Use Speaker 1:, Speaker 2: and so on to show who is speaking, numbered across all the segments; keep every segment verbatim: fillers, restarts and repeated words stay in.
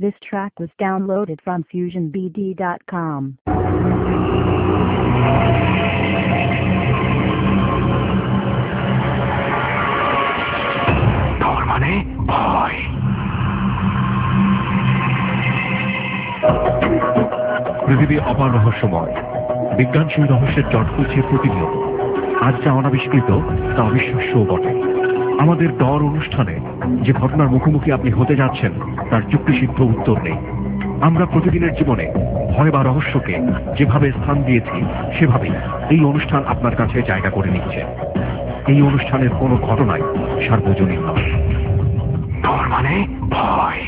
Speaker 1: This track was downloaded from fusion b d dot com.
Speaker 2: তার মানে ভয়। পৃথিবী অপার রহস্যময়, বিজ্ঞান সেই রহস্যের জট খুলছে প্রতিনিয়ত। আজ যা অনাবিষ্কৃত তা অবিশ্বাস্যও বটে। আমাদের ডর অনুষ্ঠানে যে ঘটনার মুখোমুখি আপনি হতে যাচ্ছেন তার যুক্তিসিদ্ধ উত্তর নেই। আমরা প্রতিদিনের জীবনে ভয় বা রহস্যকে যেভাবে স্থান দিয়েছি সেভাবেই এই অনুষ্ঠান আপনার কাছে জায়গা করে নিচ্ছে। এই অনুষ্ঠানের কোনো ঘটনাই সার্বজনীন নয়। ডর মানে ভয়।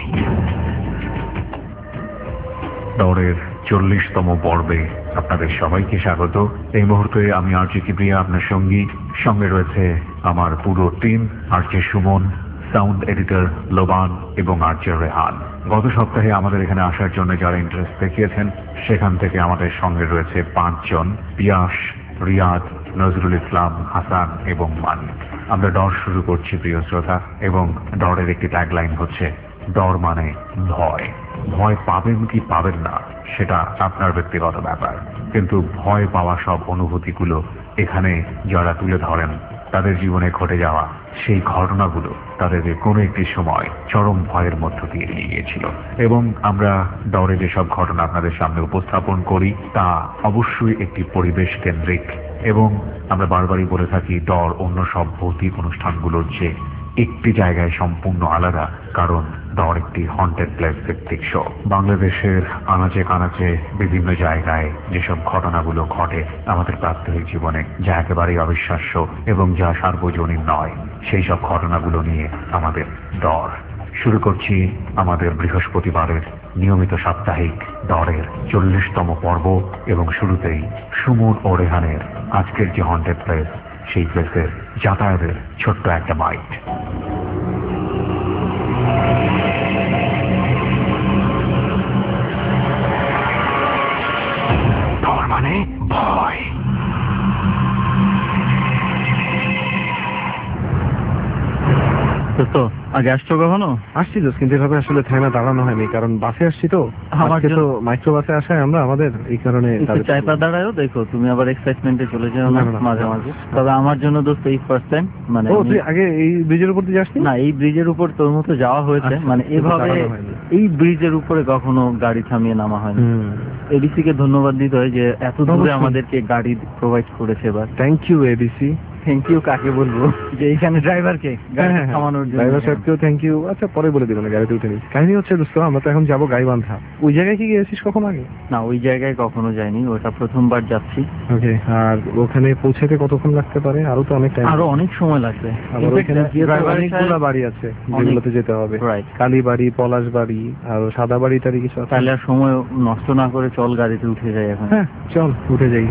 Speaker 2: ডরের চল্লিশতম পর্বে আপনাদের সবাইকে স্বাগত। এই মুহূর্তে আমি আরজে কিবরিয়া আপনার সঙ্গী, সঙ্গে রয়েছে আমার পুরো team, RJ Suman, sound editor Loban এবং আরজে রেহান। গত সপ্তাহে আমাদের এখানে আসার জন্য যারা ইন্টারেস্ট দেখিয়েছেন সেখান থেকে আমাদের সঙ্গে রয়েছে পাঁচজন, পিয়াস, রিয়াদ, নজরুল ইসলাম, হাসান এবং মানি। আমরা ডর শুরু করছি প্রিয় শ্রোতা, এবং ডরের একটি ট্যাগলাইন হচ্ছে ডর মানে ভয়। ভয় পাবেন কি পাবেন না সেটা আপনার ব্যক্তিগত ব্যাপার, কিন্তু ভয় পাওয়া সব অনুভূতিগুলো এখানে যারা তুলে ধরেন তাদের জীবনে ঘটে যাওয়া সেই ঘটনাগুলো তাদের কোনো একটি সময় চরম ভয়ের মধ্য দিয়ে এড়িয়ে গিয়েছিল। এবং আমরা ডরে যেসব ঘটনা আপনাদের সামনে উপস্থাপন করি তা অবশ্যই একটি পরিবেশ কেন্দ্রিক, এবং আমরা বারবারই বলে থাকি ডর অন্য সব ভৌতিক অনুষ্ঠানগুলোর চেয়ে একটি জায়গায় সম্পূর্ণ আলাদা, কারণ ডর একটি হন্টেড প্লেস ভিত্তিক শো। বাংলাদেশের আনাচে কানাচে বিভিন্ন জায়গায় যেসব ঘটনাগুলো ঘটে আমাদের প্রাত্যহিক জীবনে, যা একেবারেই অবিশ্বাস্য এবং যা সার্বজনীন নয়, সেই সব ঘটনাগুলো নিয়ে আমাদের ডর। শুরু করছি আমাদের বৃহস্পতিবারের নিয়মিত সাপ্তাহিক ডরের চল্লিশতম পর্ব, এবং শুরুতেই সুমন ও রেহানের আজকের যে হন্টেড প্লেস সেই প্লেসের যাতায়াতের ছোট্ট একটা বাইট। ডর মানে ভয়।
Speaker 3: তো আগে আসছো কখনো?
Speaker 4: আসছি তো, কিন্তু এভাবে আসলে থানা দাঁড়ানো হয়নি, কারণ বাসে আসছি তো।
Speaker 3: আমার
Speaker 4: তো মাইক্রো বাসে আসায় আমরা আমাদের এই কারণে
Speaker 3: চাইপা দাঁড়ায়ও দেখো, তুমি আবার এক্সাইটমেন্টে চলে যাও না মাঝে মাঝে। তবে আমার জন্য দোস্ত এই ফার্স্ট টাইম, মানে
Speaker 4: ও তুই আগে এই ব্রিজের উপর দিয়ে আসছিস?
Speaker 3: না, এই ব্রিজের উপর তোর মতো যাওয়া হয়েছে, মানে এভাবে এই ব্রিজের উপরে কখনো গাড়ি থামিয়ে নামা হয়নি। এবিসি কে ধন্যবাদ দিতে হয় যে এত দূরে আমাদেরকে গাড়ি প্রোভাইড করেছে। এবার
Speaker 4: thank you ABC.
Speaker 3: Thank you কাকে বলবো, যে এইখানে ড্রাইভারকে গাড়ি থামানোর জন্য।
Speaker 4: ড্রাইভার সাহেবকেও থ্যাংক ইউ। আচ্ছা, পরে বলে দিব না, গাড়িতে উঠে নিস। কাহিনী হচ্ছে দোস্ত, আমরা তো এখন যাবো গাইবান্ধা। ওই জায়গায় কি গিয়েছিস কখন আগে?
Speaker 3: না, ওই জায়গায় কখনো যাইনি, ওটা প্রথমবার যাচ্ছি।
Speaker 4: ওকে, আর ওখানে পৌঁছাতে কতক্ষণ লাগতে পারে? আরো তো অনেক টাইম,
Speaker 3: আরো অনেক সময় লাগবে।
Speaker 4: অনেকগুলো বাড়ি আছে যেগুলোতে যেতে হবে, কালীবাড়ি, পলাশবাড়ি আর সাদা বাড়ি টাড়ি কিছু।
Speaker 3: তাহলে আর সময় নষ্ট না করে চল গাড়িতে উঠে যাই এখন।
Speaker 4: হ্যাঁ চল উঠে যাই।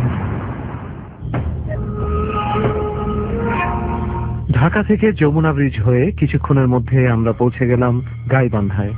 Speaker 4: ঢাকা থেকে যমুনা ব্রিজ হয়ে কিছুক্ষণের মধ্যে আমরা পৌঁছে গেলাম গাইবান্ধায়।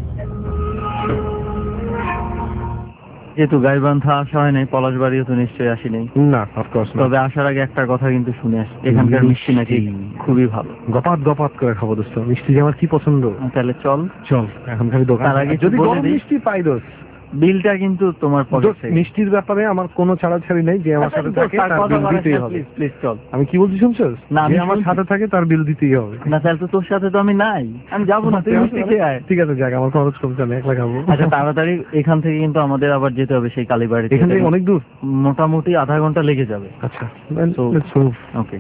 Speaker 3: যেহেতু গাইবান্ধা আসা হয় নাই, পলাশবাড়িও তো নিশ্চয়ই আসি নাই।
Speaker 4: না, অফকোর্স।
Speaker 3: তবে আসার আগে একটা কথা কিন্তু শুনে আসি, এখানকার মিষ্টি নাকি খুবই ভালো।
Speaker 4: গপাত গপাত করে খাবো দোস্ত, মিষ্টি যে আমার কি পছন্দ।
Speaker 3: তাহলে চল
Speaker 4: চল এখন খালি দোকান। তার আগে যদি গরম মিষ্টি পাই দোস্ত,
Speaker 3: বিলটা কিন্তু তোমার পকেটে।
Speaker 4: মিষ্টির ব্যাপারে আমার কোনো ছাড়াছাড়ি নেই, যে আমার সাথে থাকে তার বিল দিতেই হবে।
Speaker 3: প্লিজ চল।
Speaker 4: আমি কি বলছি শুনছস? না, যে আমার সাথে থাকে তার বিল দিতেই হবে।
Speaker 3: না, তাহলে তো তোর সাথে তো আমি নাই, আমি যাবো না, তুই মিষ্টি খেয়ে আয়।
Speaker 4: ঠিক আছে, যাক, আমার খরচ কমছে, আমি একলা খাবো।
Speaker 3: আচ্ছা, তাড়াতাড়ি এখান থেকে কিন্তু আমাদের আবার যেতে হবে সেই কালীবাড়ি।
Speaker 4: এখান থেকে অনেক দূর,
Speaker 3: মোটামুটি আধা ঘন্টা লেগে যাবে।
Speaker 4: আচ্ছা
Speaker 3: ওকে।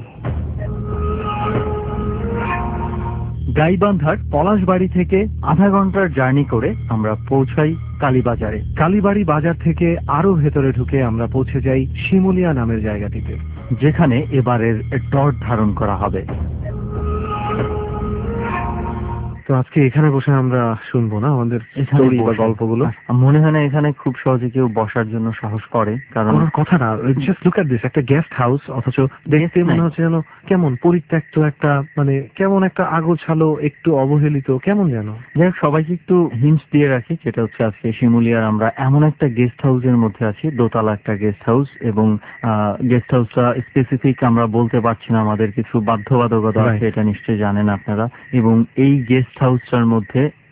Speaker 3: গাইবান্ধার পলাশবাড়ি থেকে আধা ঘন্টার জার্নি করে আমরা পৌঁছাই কালীবাজারে।
Speaker 4: কালীবাড়ি বাজার থেকে আরো ভেতরে ঢুকে আমরা পৌঁছে যাই শিমুলিয়া নামের জায়গাটিতে,
Speaker 3: যেখানে এবারের ডর ধারণ করা হবে।
Speaker 4: তো আজকে এখানে বসে আমরা শুনবো না আমাদের স্টোরি বা গল্পগুলো।
Speaker 3: মনে হয় না এখানে খুব সহজে কেউ বসার জন্য সাহস করে, কারণ
Speaker 4: কথা না, জাস্ট লুক এট দিস, একটা গেস্ট হাউস, অথচ দেখতে মনে হচ্ছে যেন কেমন পরিত্যক্ত একটা, মানে কেমন একটা আগোছালো, একটু অবহেলিত, কেমন যেন।
Speaker 3: যাই হোক, সবাইকে একটু হিন্ট দিয়ে রাখি, যেটা হচ্ছে আজকে শিমুলিয়ার আমরা এমন একটা গেস্ট হাউসের মধ্যে আছি, দোতলা একটা গেস্ট হাউস, এবং গেস্ট হাউসটা স্পেসিফিক আমরা বলতে পারছি না, আমাদের কিছু বাধ্যবাধকতা আছে, এটা নিশ্চয়ই জানেন আপনারা। এবং এই গেস্ট হাউসটার মধ্যে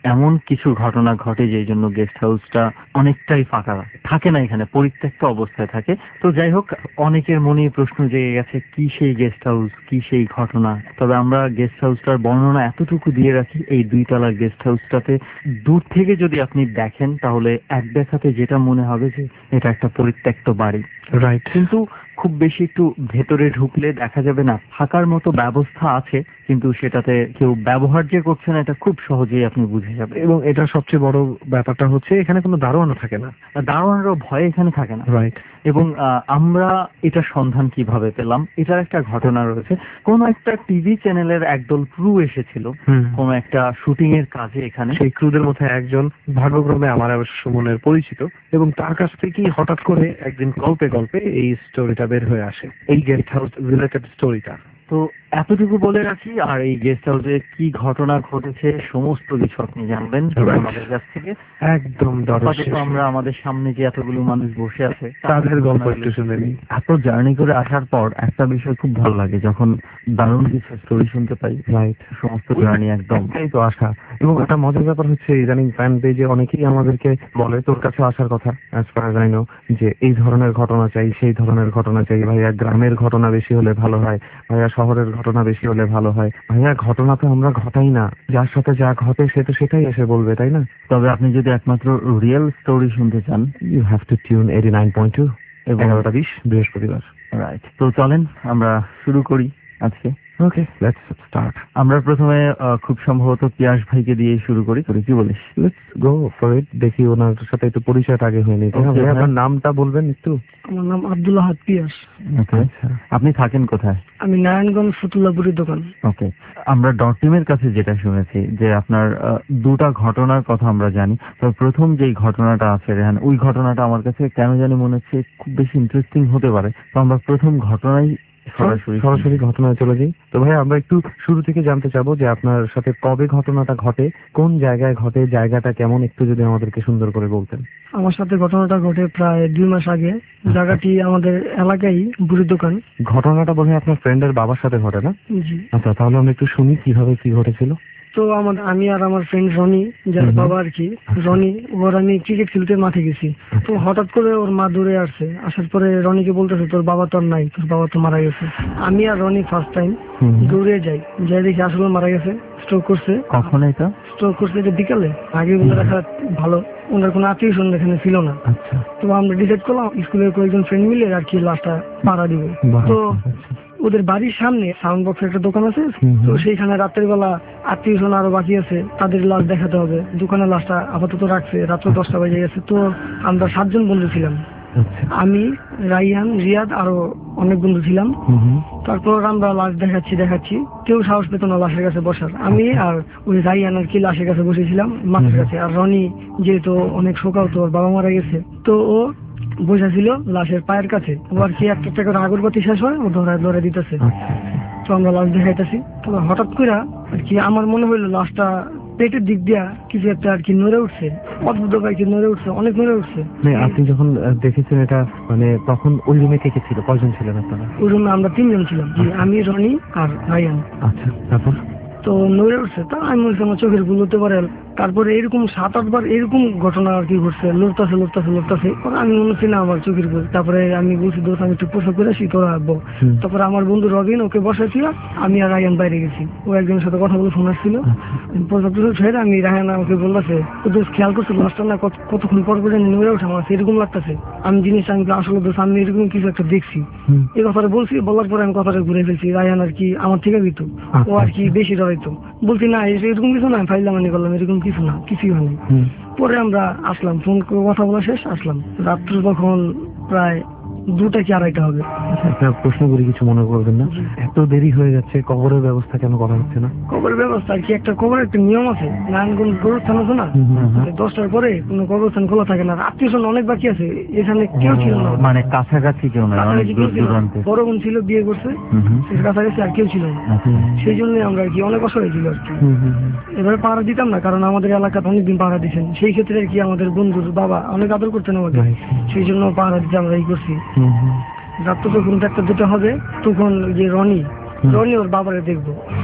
Speaker 3: এমন কিছু ঘটনা ঘটে যে জন্য গেস্ট হাউসটা অনেকটাই ফাঁকা থাকে না, এখানে পরিত্যক্ত অবস্থায় থাকে। তো যাই হোক, অনেকের মনে প্রশ্ন জেগে গেছে কি সেই গেস্ট হাউস, কি সেই ঘটনা। তবে আমরা গেস্ট হাউসটার বর্ণনা এতটুকু দিয়ে রাখি, এই দুই তলার গেস্ট হাউসটাতে দূর থেকে যদি আপনি দেখেন তাহলে এক দেখাতে যেটা মনে হবে যে এটা একটা পরিত্যক্ত বাড়ি,
Speaker 4: রাইট।
Speaker 3: কিন্তু খুব বেশি একটু ভেতরে ঢুকলে দেখা যাবে না থাকার মতো ব্যবস্থা আছে, কিন্তু সেটাতে কেউ ব্যবহার যে করছে না এটা খুব সহজেই আপনি বুঝে যাবেন।
Speaker 4: এবং এটা সবচেয়ে বড় ব্যাপারটা হচ্ছে এখানে কোনো দারোয়ানও থাকে না,
Speaker 3: দারোয়ানেরও ভয় এখানে থাকে না।
Speaker 4: রাইট।
Speaker 3: এবং আহ, আমরা এটা সন্ধান কিভাবে পেলাম, এটার একটা ঘটনা রয়েছে। কোন একটা টিভি চ্যানেলের একদল ক্রু এসেছিল কোন একটা শুটিং এর কাজে এখানে।
Speaker 4: সেই ক্রুদের মধ্যে একজন ভাগ্যক্রমে আমার আর সুমনের পরিচিত, এবং তার কাছ থেকেই হঠাৎ করে একদিন গল্পে গল্পে এই স্টোরিটা বের হয়ে আসে, এই গেস্ট হাউস রিলেটেড স্টোরিটা।
Speaker 3: তো এতটুকু বলে রাখি, আর এই গেস্ট হাউসে কি ঘটনা ঘটেছে সমস্ত কিছু আপনি জানবেন আমাদের কাছ থেকে
Speaker 4: একদম।
Speaker 3: আপাতত আমরা আমাদের সামনে যে এতগুলো মানুষ বসে আছে
Speaker 4: তাদের গল্প একটু শুনে নিই।
Speaker 3: এত জার্নি করে আসার পর একটা বিষয় খুব ভালো লাগে, যখন দারুণ কিছু স্টোরি শুনতে পাই।
Speaker 4: রাইট।
Speaker 3: সমস্ত জার্নি একদম
Speaker 4: এই তো আশা। এবং একটা মজার ব্যাপার হচ্ছে ইদানিং ফ্যান পেজে অনেকেই আমাদেরকে বলে তোর কাছে আসার কথা, অ্যাজ ফার আই নো, যে এই ধরনের ঘটনা চাই, সেই ধরনের ঘটনা চাই, ভাইয়া গ্রামের ঘটনা বেশি হলে ভালো হয়, ভাইয়া শহরের ঘটনা বেশি হলে ভালো হয়। ভাইয়া ঘটনা তো আমরা ঘটাই না, যার সাথে যা ঘটে সে তো সেটাই এসে বলবে, তাই না?
Speaker 3: তবে আপনি যদি একমাত্র রিয়েল স্টোরি শুনতে চান,
Speaker 4: you have to tune eighty nine point two
Speaker 3: এবং
Speaker 4: এগারোটা বিশ বৃহস্পতিবার।
Speaker 3: রাইট। তো চলেন আমরা শুরু করি আজকে।
Speaker 4: Okay, let's start.
Speaker 3: আমরা প্রথমে আহ, খুব সম্ভবত পিয়াস ভাইকে দিয়ে শুরু করি, করি কি বলিস?
Speaker 4: Let's go for it. দেখি ওনার সাথে একটু পরিচয়টা আগে হয়নি।
Speaker 3: Okay,
Speaker 4: আপনার নামটা বলবেন একটু?
Speaker 5: আমার নাম আব্দুল আহাদ পিয়াস।
Speaker 3: ওকে, আপনি থাকেন কোথায়?
Speaker 5: আমি নারায়ণগঞ্জ ফতুল্লাপুরের দোকান।
Speaker 3: ওকে, আমরা ডট টিমের কাছে যেটা শুনেছি যে আপনার আহ, দুটা ঘটনার কথা আমরা জানি। তো প্রথম যেই ঘটনাটা আছে রেহান, ওই ঘটনাটা আমার কাছে কেন জানি মনে হচ্ছে খুব বেশি ইন্টারেস্টিং হতে পারে। তো আমরা প্রথম ঘটনাই সরাসরি
Speaker 4: সরাসরি ঘটনায় চলে যাই। তো ভাই আমরা একটু শুরু থেকে জানতে চাবো যে আপনার সাথে কবে ঘটনাটা ঘটে, কোন জায়গায় ঘটে, জায়গাটা কেমন, একটু যদি আমাদেরকে সুন্দর করে বলতেন।
Speaker 5: আমার সাথে ঘটনাটা ঘটে প্রায় দুই মাস আগে। জায়গাটি আমাদের এলাকায় বুড়ির দোকান।
Speaker 4: ঘটনাটা বোধহয় আপনার ফ্রেন্ডের বাবার সাথে ঘটে না?
Speaker 5: জি।
Speaker 4: আচ্ছা, তাহলে আমরা একটু শুনি কিভাবে কি ঘটেছিল।
Speaker 5: তো আমার আমি আর আমার ফ্রেন্ড রনি, যার বাবা আর কি রনি, ওর আমি ক্রিকেট খেলতে মাঠে গেছি। তো হঠাৎ করে ওর মা দূরে আসছে, আসার পরে রনিকে বলতেছে তোর বাবা তো আর নাই, তোর বাবা তো মারা গেছে। আমি আর রনি ফার্স্ট টাইম দৌড়ে যাই, যাই দেখি আসলে মারা গেছে, স্ট্রোক করছে।
Speaker 3: কখন এটা
Speaker 5: স্ট্রোক করছে এটা বিকালে। আগে বলে রাখা ভালো, ওনার কোনো আত্মীয় স্বজন এখানে ছিল না।
Speaker 4: আচ্ছা।
Speaker 5: তো আমরা ডিসাইড করলাম স্কুলের কয়েকজন ফ্রেন্ড মিলে আর কি লাশটা পাড়া দিব। তো ওদের বাড়ির সামনে সাউন্ড বক্সের একটা দোকান আছে, তো সেইখানে রাতের বেলা আত্মীয় স্বজন আরো বাকি আছে, তাদের লাশ দেখাতে হবে। দোকানের লাশটা আপাতত রাখছে, রাত্র দশটা বাজে গেছে। তো আমরা সাতজন বন্ধু ছিলাম, আমি, রাইহান, রিয়াদ, আরো অনেক বন্ধু ছিলাম। তারপর আমরা লাশ দেখাচ্ছি দেখাচ্ছি কেউ সাহস পেত না লাশের কাছে বসার। আমি আর ওই রাইহান আর কি লাশের কাছে বসেছিলাম মাঠের কাছে। আর রনি যেহেতু অনেক শোকাহত, ওর বাবা মারা গেছে, তো ও বসে ছিল লাশের পায়ের কাছে। ও আর কি একটা একটা করে আগরবাতি শেষ হয়, ও ধরায় ধরে দিতেছে। তো আমরা লাশ দেখাইতেছি। তো হঠাৎ করে আর কি আমার মনে হইলো লাশটা পেটের দিক দিয়া কিছু একটা আর কি নড়ে উঠছে, অদ্ভুত ভাই কি নড়ে উঠছে, অনেক নড়ে উঠছে।
Speaker 4: আপনি যখন আহ, দেখেছেন এটা, মানে তখন ওই রুমে কে কে ছিল, কয়জন ছিলেন আপনারা?
Speaker 5: ওই রুমে আমরা তিনজন ছিলাম, জি, আমি, রনি আর রাইহান।
Speaker 4: আচ্ছা, তারপর?
Speaker 5: তো নড়ে উঠছে, তা আমি বলছি আমার চোখের ভুল হতে পারে। তারপরে এরকম সাত আটবার এরকম ঘটনা আর কি ঘটছে, লড়তাছে লড়তাছে লড়তাছে। আমি মনে হচ্ছে না আমার চোখের ভুল। তারপরে আমি বলছি দোষ আমি একটু পোশাক করে আসি, তোরা আসবো। তারপরে আমার বন্ধু রবিন ওকে বসাইছিল, আমি আর রায়ান বাইরে গেছি। ও একজনের সাথে কথা বলে ফোন আসছিল। পোশাক টোশাক ছেড়ে আমি রায়ান আমাকে বলতেছে তো দোষ খেয়াল করছে লাস্টটা না কতক্ষণ পর পরে নড়ে ওঠে, আমার এরকম লাগতেছে। আমি জিনিসটা আমি আসলে দোষ আমি এরকম কিছু একটা দেখছি, এই কথাটা বলছি। বলার পরে আমি কথাটা ঘুরে ফেলছি। রায়ান আর কি আমার থেকে দিত, ও আর কি বেশি ডরাইতো। বলছি না এরকম কিছু না, ফাইলামানি করলাম, এরকম কিছু না, কিছুই হয়নি। পরে আমরা আসলাম, ফোন করে কথা বলা শেষ, আসলাম। রাত্র তখন প্রায় দুটা কি আড়াইটা হবে।
Speaker 4: একটা প্রশ্ন করি, কিছু মনে করবেন না, এত দেরি হয়ে যাচ্ছে, কবরের ব্যবস্থা কেন করা হচ্ছে না?
Speaker 5: কবরের ব্যবস্থা আর কি একটা কবরের একটা নিয়ম আছে, নারায়ণগঞ্জ গোরস্থান আছে না, দশটার পরে কোনো কবরস্থান খোলা থাকে না। আত্মীয় স্বজন অনেক বাকি আছে, এখানে কেউ ছিল না,
Speaker 3: মানে কাছাকাছি কেউ না, অনেক দূর দূরান্তে।
Speaker 5: বড় বোন ছিল, বিয়ে করছে, কাছাকাছি আর কেউ ছিল না। সেই জন্য আমরা আর কি অনেক অসহায় ছিল আর কি। এবারে পাহারা দিতাম না, কারণ আমাদের এলাকাতে অনেকদিন পাহারা দিচ্ছেন। সেই ক্ষেত্রে আর কি আমাদের বন্ধুর বাবা অনেক আদর করতেন আমাদের, সেই জন্য পাহারা দিতে আমরা এই করছি। রাত্র যখন একটা দুটো হবে তখন যে রনি রনি ওর বাবারে দেখবো,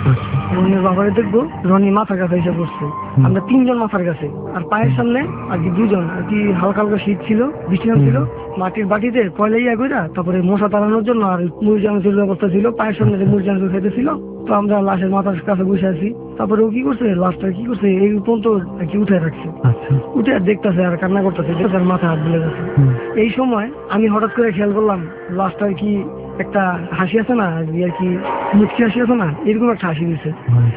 Speaker 5: রনির বাবারে দেখবো রনি মাথার কাছে এসে পড়ছে। আমরা তিনজন মাথার কাছে, আর পায়ের সামনে আর কি দুজন আর কি হালকা হালকা শীত ছিল, বৃষ্টি ছিল, মাটির বাটিতে পয়লা ইয়া কইরা তারপরে মশা তাড়ানোর জন্য আর মুড়ি চানাচুর ব্যবস্থা ছিল, পায়ের সামনে যে মুড়ি চানাচুর খেতেছিল। তো আমরা লাশের মাথার কাছে বসে আছি। তারপরে ও কি করছে, লাশটা কি করছে এই পর্যন্ত আর কি উঠে রাখছে, উঠে আর দেখতেছে আর কান্না করতেছে, তার মাথা হাত বুলে গেছে। এই সময় আমি হঠাৎ করে খেয়াল করলাম লাশটার কি একটা হাসি আছে না আর কি, মুচকি হাসি আছে না, এরকম একটা হাসি দিচ্ছে।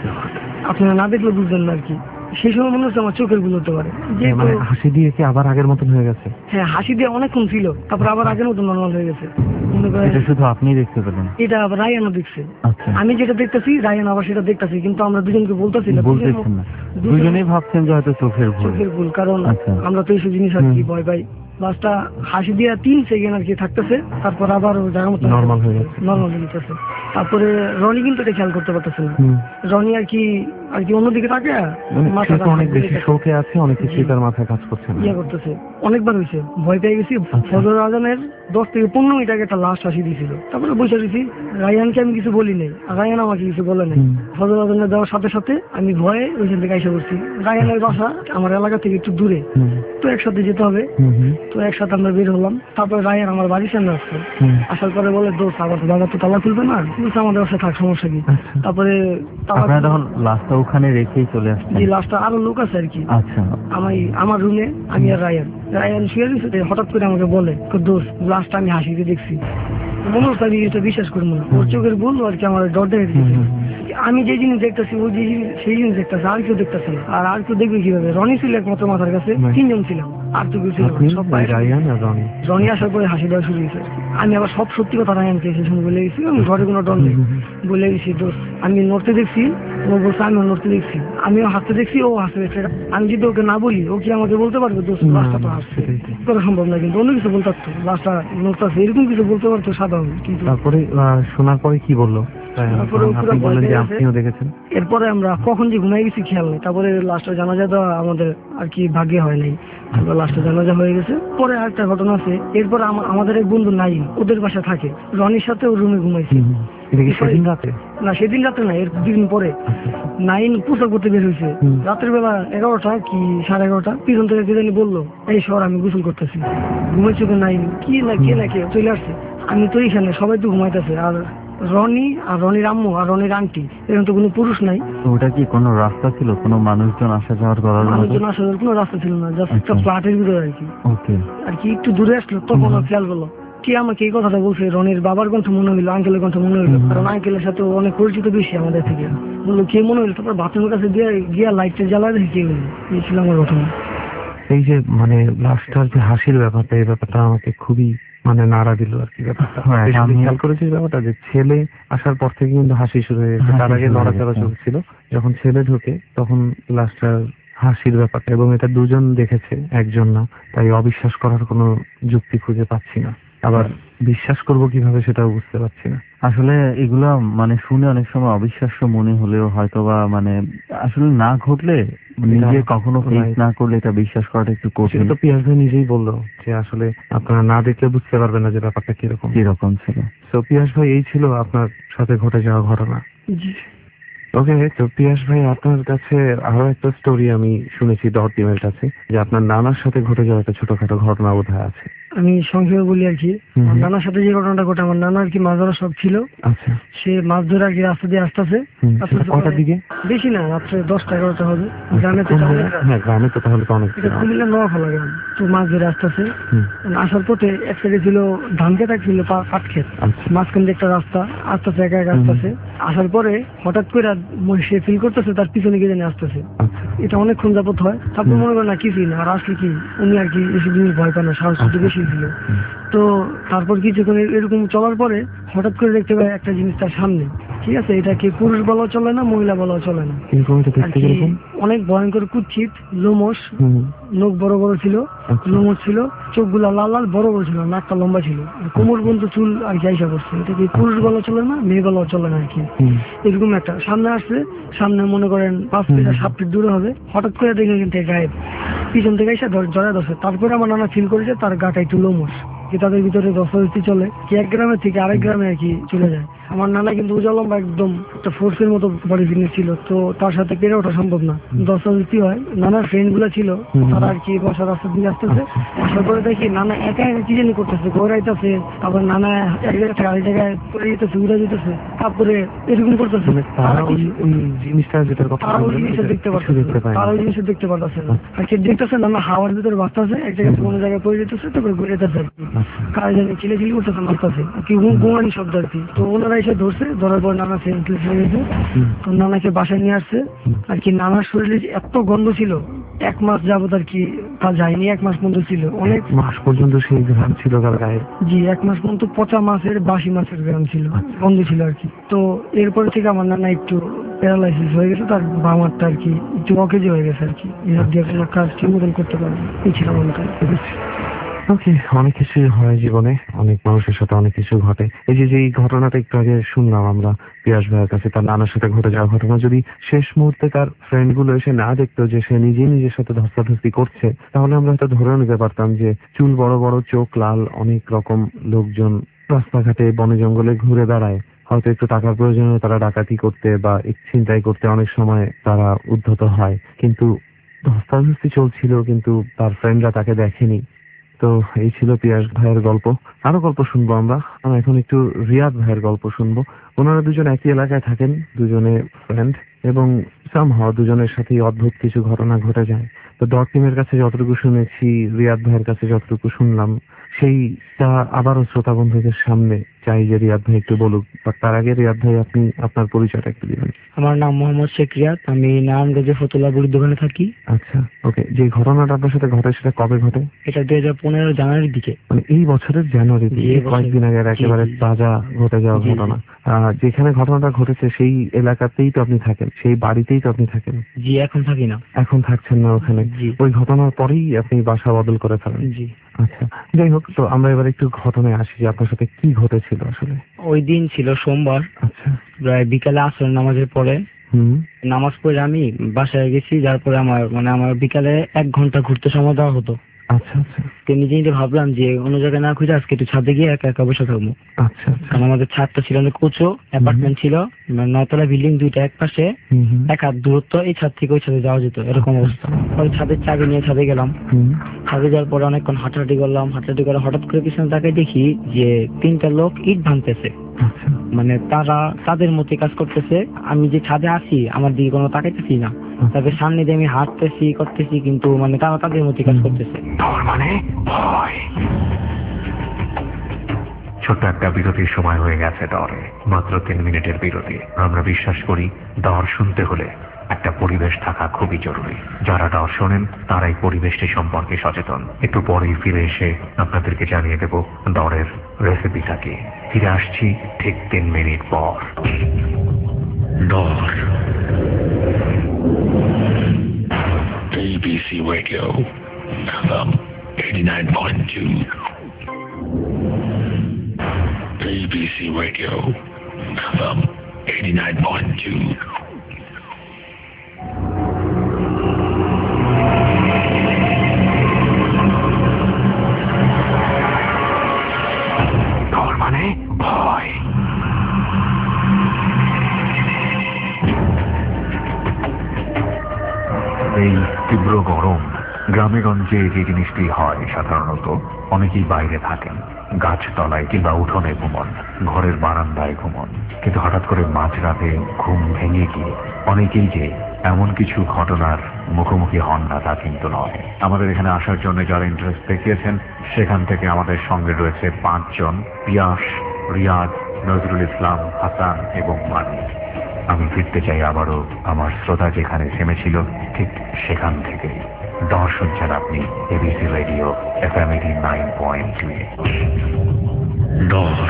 Speaker 5: আপনারা না দেখলে বুঝবেন না আর কি। সেই সময় মনে হচ্ছে আমার চোখের ভুল হতে পারে, যে
Speaker 4: মানে হাসি দিয়ে কি আবার আগের মতন হয়ে গেছে?
Speaker 5: হ্যাঁ, হাসি দিয়ে অনেকক্ষণ ছিল, তারপর আবার আগের মতন নর্মাল হয়ে গেছে।
Speaker 3: এটা শুধু আপনি দেখতে পেলেন?
Speaker 5: এটা আবার রায়ানও দেখছে। আমি যেটা দেখতেছি রায়ান আবার সেটা দেখতেছি, কিন্তু আমরা দুজনকে বলতেছি না,
Speaker 3: বলতেছেন না, দুজনেই ভাবছেন যে হয়তো চোখের ভুল।
Speaker 5: চোখের ভুল, কারণ আমরা তো এইসব জিনিস আর কি ভয় পাই। লাস্টটা হাসি দিয়ে তিন সেকেন্ড আর কি থাকতেছে, তারপর আবার জায়গা মতো
Speaker 4: নর্মাল হয়ে যাচ্ছে,
Speaker 5: নর্মাল হয়ে যেতেছে। তারপরে রনি কিন্তু এটা খেয়াল করতে পারতেছে না। রনি আর কি আর কি অন্যদিকে থাকে,
Speaker 4: মাথা অনেক বেশি শোকে আছে, অনেক কিছুই তার মাথায় কাজ করছে না,
Speaker 5: ইয়ে করতেছে। অনেকবার হয়েছে, ভয় পেয়ে গেছি। ফজর আজানের দশ থেকে পনেরো মিনিট আগে একটা লাশ হাসি দিয়েছিল, তারপরে বসে গেছি। রায়ানকে আমি কিছু বলি নাই, আর রায়ান আমাকে কিছু বলে নাই। ফজর আজানের দেওয়ার সাথে সাথে আমি ভয়ে ওইখান থেকে এসে পড়ছি। রায়ানের বাসা আমার এলাকা থেকে একটু দূরে, তো একসাথে যেতে হবে। তো একসাথে আমরা বের হলাম। তারপরে রায়ান আমার বাড়ির সামনে আসছে, আসার পরে বলে দোস্ত আবার দাদা তো তালা খুলবে না, আমাদের বাসায় থাক, সমস্যা কি। তারপরে
Speaker 3: তখন লাশটা ওখানে রেখেই চলে আসছে।
Speaker 5: যে লাশটা আরো লোক আছে আর কি।
Speaker 3: আচ্ছা,
Speaker 5: আমি আমার রুমে আমি আর রায়ান রায়ান শুয়ে দিচ্ছে, হঠাৎ করে আমাকে বলে দোস্ত লাশটা আমি হাসিতে দেখছি। মনে হচ্ছে আমি এটা বিশ্বাস করবো না, ওর চোখের ভুল আর কি আমার ডর দেখে দিয়েছে। আমি যে জিনিস দেখতেছি ওই যে জিনিস সেই জিনিস দেখতেছে, আর কেউ দেখতেছে না। আর আর কেউ দেখবে কিভাবে? রনি ছিল একমাত্র মাথার কাছে, তিনজন ছিলাম, আর তো কেউ ছিল না। রনি আসার পরে হাসি দেওয়া শুরু হয়েছে। আমি আবার সব সত্যি কথা রায়ানকে সেই সময় বলে গেছি, আমি ঘরে কোনো ডর নেই বলে গেছি দোস্ত আমি নড়তে দেখছি। ও বলছে আমিও নড়তে দেখছি, আমিও হাসতে দেখছি, ও হাসতে দেখছি। আমি যদি ওকে না বলি ও কি আমাকে বলতে পারবে দোস্ত লাশটা তো হাসছে? করা সম্ভব না, কিন্তু অন্য কিছু বলতে পারতো, লাশটা নড়তেছে এরকম কিছু বলতে পারতো সাধারণ। কিন্তু
Speaker 4: তারপরে শোনার পরে কি বললো?
Speaker 5: এরপরে আমরা কখন যে ঘুমাই গেছি খেয়াল নেই। তারপরে লাস্টটা জানাজা দেওয়া আমাদের আর কি ভাগ্যে হয় নাই, লাস্টে জানাজা হয়ে গেছে। পরে আরেকটা ঘটনা আছে, এরপরে আমাদের এক বন্ধু নাই, ওদের বাসা থাকে, রনির সাথে ওর রুমে ঘুমাইছি। না সেদিন রাতে না, এর দুদিন পরে নাইন পোশাক করতে বের হয়েছে রাতের বেলা এগারোটা কি সাড়ে এগারোটা, পিছন থেকে কে জানি বললো এই শহর আমি গোসল করতেছি। ঘুমাইছি তো নাইন কি না কে না কে চলে আসছে। আমি তো এইখানে, সবাই তো ঘুমাইতেছে, আর রনি আর রনির আম্মু আর রনির আন্টি, এরকম তো কোনো পুরুষ নাই।
Speaker 3: ওটা কি কোনো রাস্তা ছিল, কোনো মানুষজন আসা যাওয়ার করার?
Speaker 5: মানুষজন আসা যাওয়ার কোনো রাস্তা ছিল না, জাস্ট একটা ফ্ল্যাটের ভিতরে আর কি।
Speaker 3: ওকে,
Speaker 5: আর কি একটু দূরে আসলো তখন খেয়াল করলো কে আমাকে এই কথাটা বলছে। রনির বাবার কণ্ঠ মনে হইলো, আঙ্কেলের কণ্ঠ মনে হইলো, কারণ আঙ্কেলের সাথে অনেক পরিচিত বেশি আমাদের থেকে। বললো কে মনে হইলো, তারপর বাথরুমের কাছে দিয়ে গিয়া লাইটটা জ্বালা দেখি কে হইলো। এই ছিল আমার ঘটনা।
Speaker 4: এই যে মানে লাস্টার যে হাসির ব্যাপারটা, এই ব্যাপারটা আমাকে খুবই মানে নাড়া দিল আর কি। ব্যাপারটা খেয়াল করেছিস ব্যাপারটা, যে ছেলে আসার পর থেকে কিন্তু হাসি শুরু হয়ে গেছে, তার আগে নড়াচড়া চলছিল। যখন ছেলে ঢোকে তখন লাস্টার হাসির ব্যাপারটা, এবং এটা দুজন দেখেছে একজন না, তাই অবিশ্বাস করার কোনো যুক্তি খুঁজে পাচ্ছি না। আবার বিশ্বাস করব কিভাবে সেটাও বুঝতে পারছি না।
Speaker 3: আসলে এগুলা মানে শুনে অনেক সময় অবিশ্বাস্য মনে হলেও হয়তো বা মানে আসলে না ঘটলে, নিজে কখনো ফেস না করলে এটা বিশ্বাস করাটা একটু কঠিন।
Speaker 4: তো পিয়াস ভাই নিজেই বললো যে আসলে আপনারা না দেখলে বুঝতে পারবেন না যে ব্যাপারটা কিরকম
Speaker 3: কিরকম ছিল।
Speaker 4: তো পিয়াস ভাই এই ছিল আপনার সাথে ঘটে যাওয়া ঘটনা। ওকে, তো পিয়াস ভাই আপনার কাছে আরো একটা স্টোরি আমি শুনেছি ডট টিমের কাছে, যে আপনার নানার সাথে ঘটে যাওয়া একটা ছোটখাটো ঘটনা বোধহয় আছে।
Speaker 5: আমি সংক্ষেপে বলি আর কি, নানার সাথে যে ঘটনাটা ঘটে, আমার নানা আর কি মাছ ধরা সব ছিল।
Speaker 4: আচ্ছা,
Speaker 5: সে মাছ ধরে আর কি রাস্তা দিয়ে আসতেছে।
Speaker 4: কটার দিকে?
Speaker 5: বেশি না, রাত্রে দশটা এগারোটা হবে। গ্রামে তো
Speaker 4: হ্যাঁ, গ্রামে তো তাহলে তো অনেক।
Speaker 5: কুমিল্লা নোয়াখালা গ্রাম। তো মাছ ধরে আসতেছে, আসার পথে এক সাইডে ছিল ধান খেত, ছিল পাট ক্ষেত, মাঝখান দিয়ে একটা রাস্তা আসতেছে, একা একা আসতেছে। আসার পরে হঠাৎ করে সে ফিল করতেছে তার পিছনে গিয়ে জানি আসতেছে। এটা অনেকক্ষণ যাবত হয়, তারপর মনে করেন না কিছুই না, আর আসলে কি উনি আর কি এসব জিনিস ভয় পায় না, সাহস বেশি ছিল। তো তারপর কিছুক্ষণ এরকম চলার পরে হঠাৎ করে দেখতে পাই একটা জিনিস তার সামনে। ঠিক আছে, এটা কি পুরুষ বলাও চলে না, মহিলা বলাও চলে না, অনেক ভয়ঙ্কর কুৎসিত লোমশ নখ বড় বড় ছিল, লোমশ ছিল, চোখগুলা লাল লাল বড় বড় ছিল, নাকটা লম্বা ছিল, কোমর পর্যন্ত চুল আর কি আইসা করছে। এটা কি পুরুষ গলা চলে না, মেয়ে গলা চলে না আর কি, এরকম একটা। সামনে আসছে, সামনে মনে করেন পাঁচ ফিট আর সাত ফিট দূরে হবে, হঠাৎ করে দেখে কিন্তু গায়েব, পিছন থেকে এসে জড়ায় ধরছে। তারপরে আমার নানা ফিল করেছে তার গাটা একটু লোমশ, কি তাদের ভিতরে দস্তাদস্তি চলে, কি এক গ্রামের থেকে আরেক গ্রামে আর কি চলে যায়। আমার নানা কিন্তু উজা লম্বা একদম একটা ফোর্সের মতো বডি ফিটনেস ছিল, তো তার সাথে পেরে ওঠা সম্ভব না, দস্তাদস্তি হয়। নানার ফ্রেন্ড গুলো ছিল, তারা আর কি বসা রাস্তার দিকে আসতেছে, আসার পরে দেখি নানা একা একা কি জানি করতেছে, ঘোরাইতেছে, আবার নানা এক জায়গা থেকে আরেক জায়গায় পড়ে যেতেছে, উড়ে যেতেছে, তারপরে এরকম করতেছে। তারা ওই জিনিসটা দেখতে পারতেছে, তারা ওই জিনিসটা দেখতে পারতেছে না আর কি, দেখতেছে নানা হাওয়ার ভিতরে বাঁচতেছে, এক জায়গায় কোনো জায়গায় পড়ে যেতেছে, তারপরে ঘুরে যেতেছে, কারে জানি চিলে চিলি করতেছে, মারতেছে কি গোয়ানি শব্দ আর কি। তো ওনারা এসে ধরছে, ধরার পর নানা সেন্সলেস হয়ে গেছে। তো নানাকে বাসায় নিয়ে আসছে আর কি। নানার শরীরে এত গন্ধ ছিল, এক মাস যাবত আর কি তা যায়নি, এক মাস পর্যন্ত ছিল, অনেক মাস পর্যন্ত সেই গ্রাম ছিল তার গায়ে। জি, এক মাস পর্যন্ত পচা মাছের বাসি মাছের গ্রাম ছিল, গন্ধ ছিল আর কি। তো এরপর থেকে আমার নানা একটু প্যারালাইসিস হয়ে গেছে, তার বামারটা আর কি একটু অকেজে হয়ে গেছে আর কি, এসব দিয়ে কোনো কাজ ঠিক মতন করতে পারে এই ছিল আমার কাছে। ওকে, অনেক কিছুই হয় জীবনে, অনেক মানুষের সাথে অনেক কিছু ঘটে। এই যে এই ঘটনাটা একটু আগে শুনলাম আমরা পিয়াস ভাইয়ের কাছে, তার নানার সাথে ঘটে যাওয়া ঘটনা, যদি শেষ মুহূর্তে তার ফ্রেন্ড গুলো এসে না দেখতো যে সে নিজেই নিজের সাথে ধস্তাধস্তি করছে, তাহলে আমরা হয়তো ধরে নিতে পারতাম যে চুল বড় বড়, চোখ লাল, অনেক রকম লোকজন রাস্তাঘাটে বনে জঙ্গলে ঘুরে বেড়ায়, হয়তো একটু টাকার প্রয়োজনে তারা ডাকাতি করতে বা ছিনতাই করতে অনেক সময় তারা উদ্ধত হয়, কিন্তু ধস্তাধস্তি চলছিল, কিন্তু তার ফ্রেন্ডরা তাকে দেখেনি। তো এই ছিল পিয়াস ভাইয়ের গল্প। আরো গল্প শুনবো আমরা। আমরা এখন একটু রিয়াদ ভাইয়ের গল্প শুনবো। ওনারা দুজন একই এলাকায় থাকেন, দুজনে ফ্রেন্ড, এবং সামহাও দুজনের সাথে অদ্ভুত কিছু ঘটনা ঘটে যায়। তো ডট টিমের কাছে যতটুকু শুনেছি, রিয়াদ ভাইয়ের কাছে যতটুকু শুনলাম, সেইটা আবারও শ্রোতা বন্ধুদের সামনে চাই যে রিয়াদ ভাই একটু বলুক। বাট তার আগে রিয়াদ ভাই আপনি আপনার পরিচয়টা একটু দিবেন।
Speaker 6: আমার নাম মোহাম্মদ শেখ রিয়াদ, আমি নারায়ণগঞ্জে ফতুল্লা বুড়ির দোকানে থাকি।
Speaker 4: আচ্ছা, ওকে। যে ঘটনাটা আপনার সাথে ঘটে সেটা কবে ঘটে?
Speaker 6: এটা দুই হাজার পনেরো জানুয়ারির দিকে,
Speaker 4: মানে এই বছরের জানুয়ারিতে, কয়েকদিন আগে একেবারে তাজা ঘটে যাওয়া ঘটনা। যেখানে ঘটনাটা ঘটেছে সেই এলাকাতেই তো আপনি থাকেন, সেই বাড়িতেই তো আপনি থাকেন?
Speaker 6: জি, এখন থাকি না।
Speaker 4: এখন থাকছেন না ওখানে? ওই ঘটনার পরেই আপনি বাসা বদল করে ফেলেন?
Speaker 6: জি।
Speaker 4: আচ্ছা, যাই হোক, তো আমরা এবার একটু ঘটনায় আসি যে আপনার সাথে কি ঘটেছিল আসলে।
Speaker 6: ওই দিন ছিল সোমবার।
Speaker 4: আচ্ছা।
Speaker 6: প্রায় বিকালে আসর নামাজের পরে নামাজ পড়ে আমি বাসায় গেছি, যার পরে আমার মানে আমার বিকালে এক ঘন্টা ঘুরতে সময় দেওয়া হতো।
Speaker 4: আচ্ছা আচ্ছা।
Speaker 6: নিজে নিজে ভাবলাম যে অন্য জায়গায় না খুঁজে আজকে একটু ছাদে গিয়ে একা একা বসে থাকবো।
Speaker 4: আচ্ছা।
Speaker 6: কারণ আমাদের ছাদটা ছিল অনেক উঁচু, অ্যাপার্টমেন্ট ছিল, নয়তলা বিল্ডিং দুইটা, এক পাশে এক হাত দূরত্ব, এই ছাদ থেকে ওই ছাদে যাওয়া যেত, এরকম অবস্থা। ওই ছাদের চাবি নিয়ে ছাদে গেলাম। ছাদে যাওয়ার পরে অনেকক্ষণ হাঁটাহাঁটি করলাম। হাঁটাহাঁটি করে হঠাৎ করে পিছনে তাকাই দেখি যে তিনটা লোক ইট ভাঙতেছে, মানে তারা তাদের মতো কাজ করতেছে। আমি যে ছাদে আছি আমার দিকে কোনো তাকাইতেছি না, তাদের সামনে দিয়ে আমি হাঁটতেছি করতেছি, কিন্তু মানে তারা তাদের মতো কাজ করতেছে।
Speaker 2: মানে ছোট্ট একটা বিরতির সময় হয়ে গেছে দরে, মাত্র তিন মিনিটের বিরতি। আমরা বিশ্বাস করি দর শুনতে হলে একটা পরিবেশ থাকা খুবই জরুরি। যারা দর শোনেন তারাই পরিবেশটি সম্পর্কে সচেতন। একটু পরেই ফিরে এসে আপনাদেরকে জানিয়ে দেব দরের রেসিপিটাকে। ফিরে আসছি ঠিক তিন মিনিট পর। দর A B C Radio F M eighty-nine point two A B C Radio F M eighty-nine point two ডর মানে ভয়। এই তীব্র গরম গ্রামে গঞ্জে যে জিনিসটি হয় সাধারণত, অনেকেই বাইরে থাকেন, গাছতলায় কিংবা উঠোনে ঘুমন, ঘরের বারান্দায় ঘুমন, কিন্তু হঠাৎ করে মাঝরাতে ঘুম ভেঙে গিয়ে অনেকেই যে এমন কিছু ঘটনার মুখোমুখি হন না তা কিন্তু নয়। আমাদের এখানে আসার জন্য যারা ইন্টারেস্ট দেখিয়েছেন সেখান থেকে আমাদের সঙ্গে রয়েছে পাঁচজন, পিয়াস, রিয়াদ, নজরুল ইসলাম, হাসান এবং মানি। আমি ফিরতে চাই আবারও আমার শ্রোতা যেখানে থেমেছিল ঠিক সেখান থেকে। দর শুনছেন আপনি ABC radio F M eighty nine point two. দর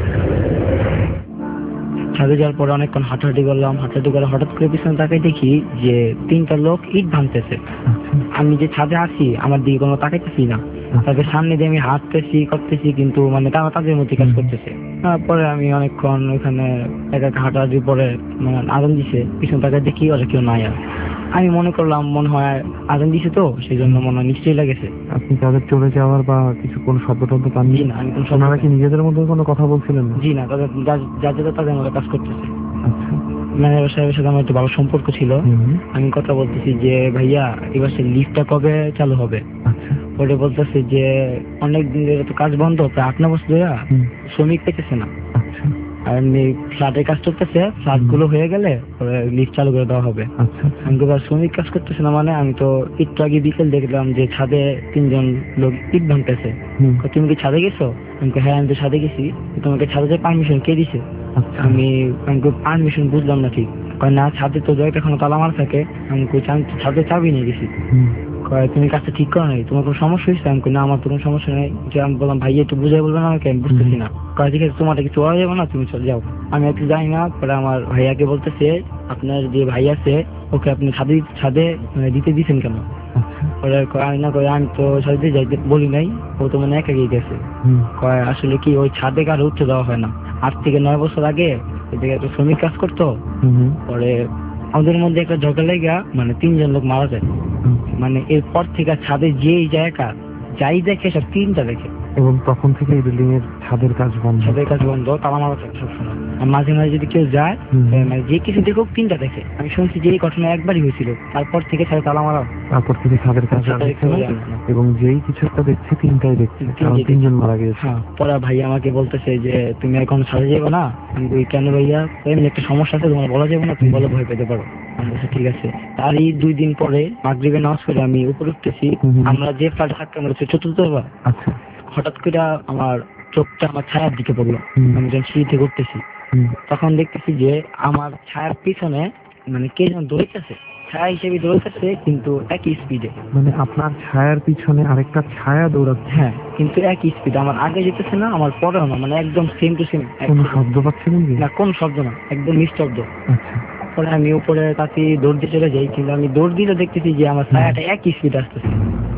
Speaker 6: ছাদে যাওয়ার পরে অনেকক্ষণ হাঁটাহাঁটি করলাম। হাঁটাহাঁটি করে হঠাৎ করে পিছনে তাকাই দেখি যে তিনটা লোক ইট ভাঙতেছে। আমি যে ছাদে আছি আমার দিকে কোনো তাকাইতেছি না, তাদের সামনে দিয়ে আমি হাঁটতেছি করতেছি কিন্তু মানে তারা তাদের মধ্যে কাজ করতেছে। তারপরে আমি অনেকক্ষণ ওখানে একা একা হাঁটাহাঁটির পরে মানে আগুন দিছে, পিছন তাকে দেখি ওরা কেউ নাই। আর আমি মনে করলাম মনে হয় আগুন দিছে তো সেই জন্য মনে হয় নিশ্চয়ই লেগেছে।
Speaker 4: আপনি তাদের চলে যাওয়ার বা কিছু কোনো শব্দ টব্দ পাননি?
Speaker 6: জি না, আমি কোনো
Speaker 4: ওনারা কি নিজেদের মধ্যে কোনো কথা বলছিলেন না?
Speaker 6: জি না, তাদের যা যা তাদের মধ্যে কাজ করতেছে।
Speaker 4: আচ্ছা,
Speaker 6: ম্যানেজার সাহেবের সাথে আমার একটু ভালো সম্পর্ক ছিল। আমি কথা বলতেছি যে ভাইয়া এবার সে লিফটটা কবে চালু হবে?
Speaker 4: আচ্ছা,
Speaker 6: ওটা বলতেছে যে অনেক দিন ধরে তো কাজ বন্ধ, প্রায় আট ন বছর ধরে শ্রমিক পেতেছে না।
Speaker 4: আচ্ছা,
Speaker 6: আর এমনি ফ্ল্যাটের কাজ চলতেছে, ফ্ল্যাট গুলো হয়ে গেলে লিফট চালু করে দেওয়া হবে।
Speaker 4: আচ্ছা,
Speaker 6: আমি এবার শ্রমিক কাজ করতেছে না মানে আমি তো একটু আগে বিকেল দেখলাম যে ছাদে তিনজন লোক ইট ভাঙতেছে। তুমি কি ছাদে গেছো? আমি হ্যাঁ আমি তো ছাদে গেছি। তোমাকে ছাদে যে পারমিশন কে দিছে? আমি পারমিশন বুঝলাম না ঠিক। না ছাদে তো জয়টা এখনো তালা মারা থাকে। আমি ছাদে চাবি নিয়ে গেছি। তুমি কাজটা ঠিক করো নাই, তোমার কোনো সমস্যা হয়েছে? আমি না আমার তো কোনো সমস্যা নেই। আমি বললাম ভাই একটু বুঝাই বলবেন আমাকে, আমি বুঝতেছি না। কয় ঠিক আছে তোমার কিছু বলা যাবে না, তুমি চলে যাও। আমি একটু জানি না। পরে আমার ভাইয়াকে বলতেছে আপনার যে ভাই আছে ওকে আপনি ছাদে ছাদে দিতে দিচ্ছেন কেন? পরে কয় না কয় আমি তো ছাদে যাইতে বলি নাই, ও তো মানে একা গিয়ে গেছে। কয় আসলে কি ওই ছাদে কারো উঠতে দেওয়া হয় না। আজ থেকে নয় বছর আগে ওই জায়গায় একটা শ্রমিক কাজ করতো। পরে আমাদের মধ্যে একটা ঝগড়া লেগা মানে তিনজন লোক মারা যায়। মানে এরপর থেকে ছাদে যেই জায়গা যাই দেখে সব তিনটা দেখে।
Speaker 4: এবং তখন থেকে এই বিল্ডিং এর ছাদের কাজ বন্ধ।
Speaker 6: ছাদের কাজ বন্ধ, তালা মারা থাকে সবসময়। আর মাঝে মাঝে যদি কেউ যায় মানে যে কিছু দেখুক তিনটা দেখে। আমি শুনছি যে এই ঘটনা একবারই হয়েছিল, তারপর থেকে ছাদে তালা মারা।
Speaker 4: তারপর থেকে ছাদের কাজ এবং যেই কিছু একটা দেখছে তিনটাই দেখছে, কারণ তিনজন মারা গেছে।
Speaker 6: হ্যাঁ, পরে ভাই আমাকে বলতেছে যে তুমি এখন ছাদে যাবে না। আমি কেন ভাইয়া? এমনি একটা সমস্যা আছে, তোমার বলা যাবে না, তুমি বলে ভয় পেতে পারো। ঠিক আছে। তার এই দুই দিন পরে মাগরিবে নামাজ পড়ে আমি উপরে উঠতেছি। আমরা যে ফ্ল্যাটে থাকতাম চতুর্থ তলা। আচ্ছা, হঠাৎ করে আমার চোখটা আমার ছায়ার দিকে পড়লো। আমি যখন সিঁড়ি থেকে উঠতেছি তখন দেখতেছি যে আমার ছায়ার পিছনে মানে কে যেন দৌড়াইতেছে, ছায়া হিসেবে দৌড়াইতেছে কিন্তু একই স্পিডে।
Speaker 4: মানে আপনার ছায়ার পিছনে আরেকটা ছায়া দৌড়াচ্ছে?
Speaker 6: হ্যাঁ, কিন্তু একই স্পিডে। আমার আগে যেতেছে না, আমার পরেও না, মানে একদম সেম টু সেম।
Speaker 4: কোনো শব্দ পাচ্ছিলেন
Speaker 6: না? কোন শব্দ না, একদম নিস্তব্ধ।
Speaker 4: আচ্ছা।
Speaker 6: পরে আমি উপরে তাকে দৌড় দিয়ে চলে যাই, কিন্তু আমি দৌড় দিলে দেখতেছি যে আমার ছায়াটা একই স্পিড আসতেছে।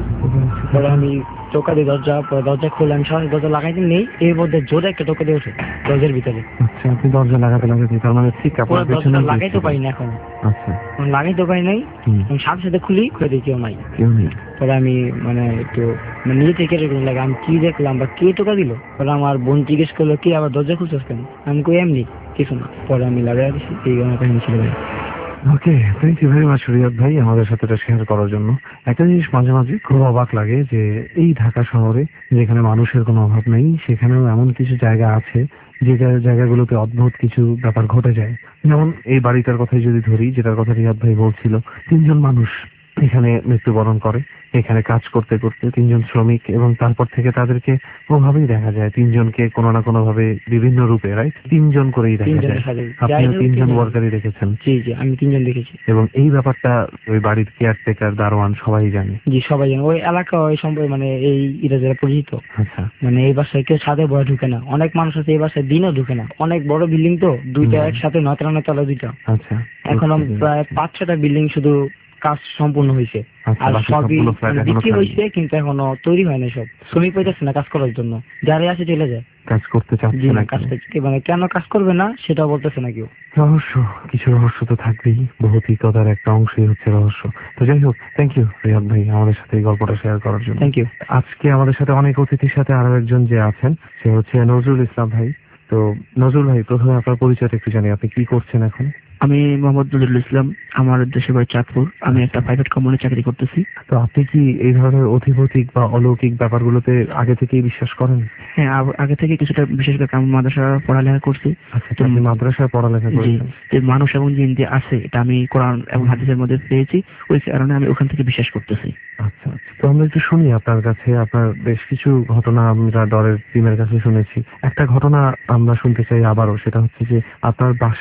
Speaker 6: পরে আমি টোকা দিই দরজা, পরে দরজা খুলে আমি সরাসরি দরজা লাগাইতে নেই, এর মধ্যে জোরে একটা টোকা দিয়ে ওঠে দরজার ভিতরে।
Speaker 4: আচ্ছা, আপনি দরজা লাগাতে লাগাতে তার মানে ঠিক আপনার পেছনে
Speaker 6: লাগাইতে পারি না এখন।
Speaker 4: আচ্ছা,
Speaker 6: লাগাইতে পারি নাই। আমি সাথে সাথে খুলি, খুলে দেখি কেউ নাই।
Speaker 4: কেউ নেই।
Speaker 6: পরে আমি মানে একটু মানে নিজে থেকে এরকম লাগে আমি কি দেখলাম বা কে টোকা দিল। পরে আমার বোন জিজ্ঞেস করলো কি আবার দরজা খুলছিস কেন? আমি কই এমনি কিছু না। পরে আমি লাগাই দিচ্ছি। এই আমার কাহিনী ছিল ভাই।
Speaker 4: Okay, thank you very much Riyad ভাই আমাদের সাথে এটা শেয়ার করার জন্য। একটা জিনিস মাঝে মাঝে খুব অবাক লাগে যে এই ঢাকা শহরে যেখানে মানুষের কোনো অভাব নেই, সেখানেও এমন কিছু জায়গা আছে যে জায়গাগুলোতে অদ্ভুত কিছু ব্যাপার ঘটে যায়। যেমন এই বাড়িটার কথাই যদি ধরি, যেটার কথা রিয়াদ ভাই বলছিল, তিনজন মানুষ এখানে মৃত্যুবরণ করে এখানে কাজ করতে করতে, তিনজন শ্রমিক, এবং তারপর থেকে তাদেরকে ওভাবেই দেখা যায় তিনজনকে কোনো না কোনো ভাবে বিভিন্ন রূপে, রাইট, তিনজন করেই দেখা যায়। আপনি তিনজন ওয়ার্কারই দেখেছেন?
Speaker 6: জি জি, আমি তিনজন দেখেছি।
Speaker 4: এবং এই ব্যাপারটা ওই বাড়ির কেয়ারটেকার, দারোয়ান সবাই জানে?
Speaker 6: জি, সবাই জানে। ওই এলাকা ওই সম্পর্কে মানে এই এটা যারা পরিচিত।
Speaker 4: আচ্ছা,
Speaker 6: মানে এই বাসায় কেউ ছাদে বয় ঢুকে না। অনেক মানুষ আছে এই বাসায় দিনও ঢুকে না। অনেক বড় বিল্ডিং তো, দুইটা একসাথে নয়তলা নয়তলা দুইটা।
Speaker 4: আচ্ছা,
Speaker 6: এখন প্রায় পাঁচ ছটা বিল্ডিং শুধু কাজ সম্পূর্ণ হয়েছে, আর সবই বিক্রি হয়েছে কিন্তু এখনো তৈরি হয় না। সব শ্রমিক পাইতেছে না কাজ করার জন্য, যারা আছে চলে যায়।
Speaker 4: কাজ করতে চাচ্ছে না,
Speaker 6: কাজ মানে কেন কাজ করবে না সেটা বলতেছে না কেউ।
Speaker 4: রহস্য, কিছু রহস্য তো থাকবেই, ভৌতিকতার একটা অংশই হচ্ছে রহস্য। তো যাই হোক, থ্যাংক ইউ রিয়াদ ভাই আমাদের সাথে এই গল্পটা শেয়ার করার জন্য।
Speaker 6: Thank you.
Speaker 4: আজকে আমাদের সাথে অনেক অতিথির সাথে আরো একজন যে আছেন সে হচ্ছে নজরুল ইসলাম ভাই। তো নজরুল ভাই, প্রথমে আপনার পরিচয়টা একটু জানি, আপনি কি করছেন এখন?
Speaker 7: আমি মোহাম্মদ নজরুল ইসলাম, আমার দেশের বাড়ি চাঁদপুর। আমি একটা প্রাইভেট কোম্পানিতে চাকরি করতেছি।
Speaker 4: তো আপনি কি এই ধরনের অধিভৌতিক বা অলৌকিক ব্যাপারগুলোতে আগে থেকেই বিশ্বাস করেন?
Speaker 7: হ্যাঁ, আগে থেকে কিছুটা, বিশেষ করে আমি মাদ্রাসা পড়ালেখা করছি।
Speaker 4: আচ্ছা, আপনি মাদ্রাসায় পড়ালেখা করেছেন?
Speaker 7: যে মানুষ এবং জিন যে আছে এটা আমি কোরআন এবং হাদিসের মধ্যে পেয়েছি, ওই কারণে আমি ওখান থেকে বিশ্বাস করতেছি।
Speaker 4: আচ্ছা, তো আমরা একটু শুনি আপনার কাছে। আপনার বেশ কিছু ঘটনা আমরা ডরের টিমের কাছে শুনেছি। একটা ঘটনা আমরা শুনতে চাই আবারও, সেটা হচ্ছে যে আপনার বাসায়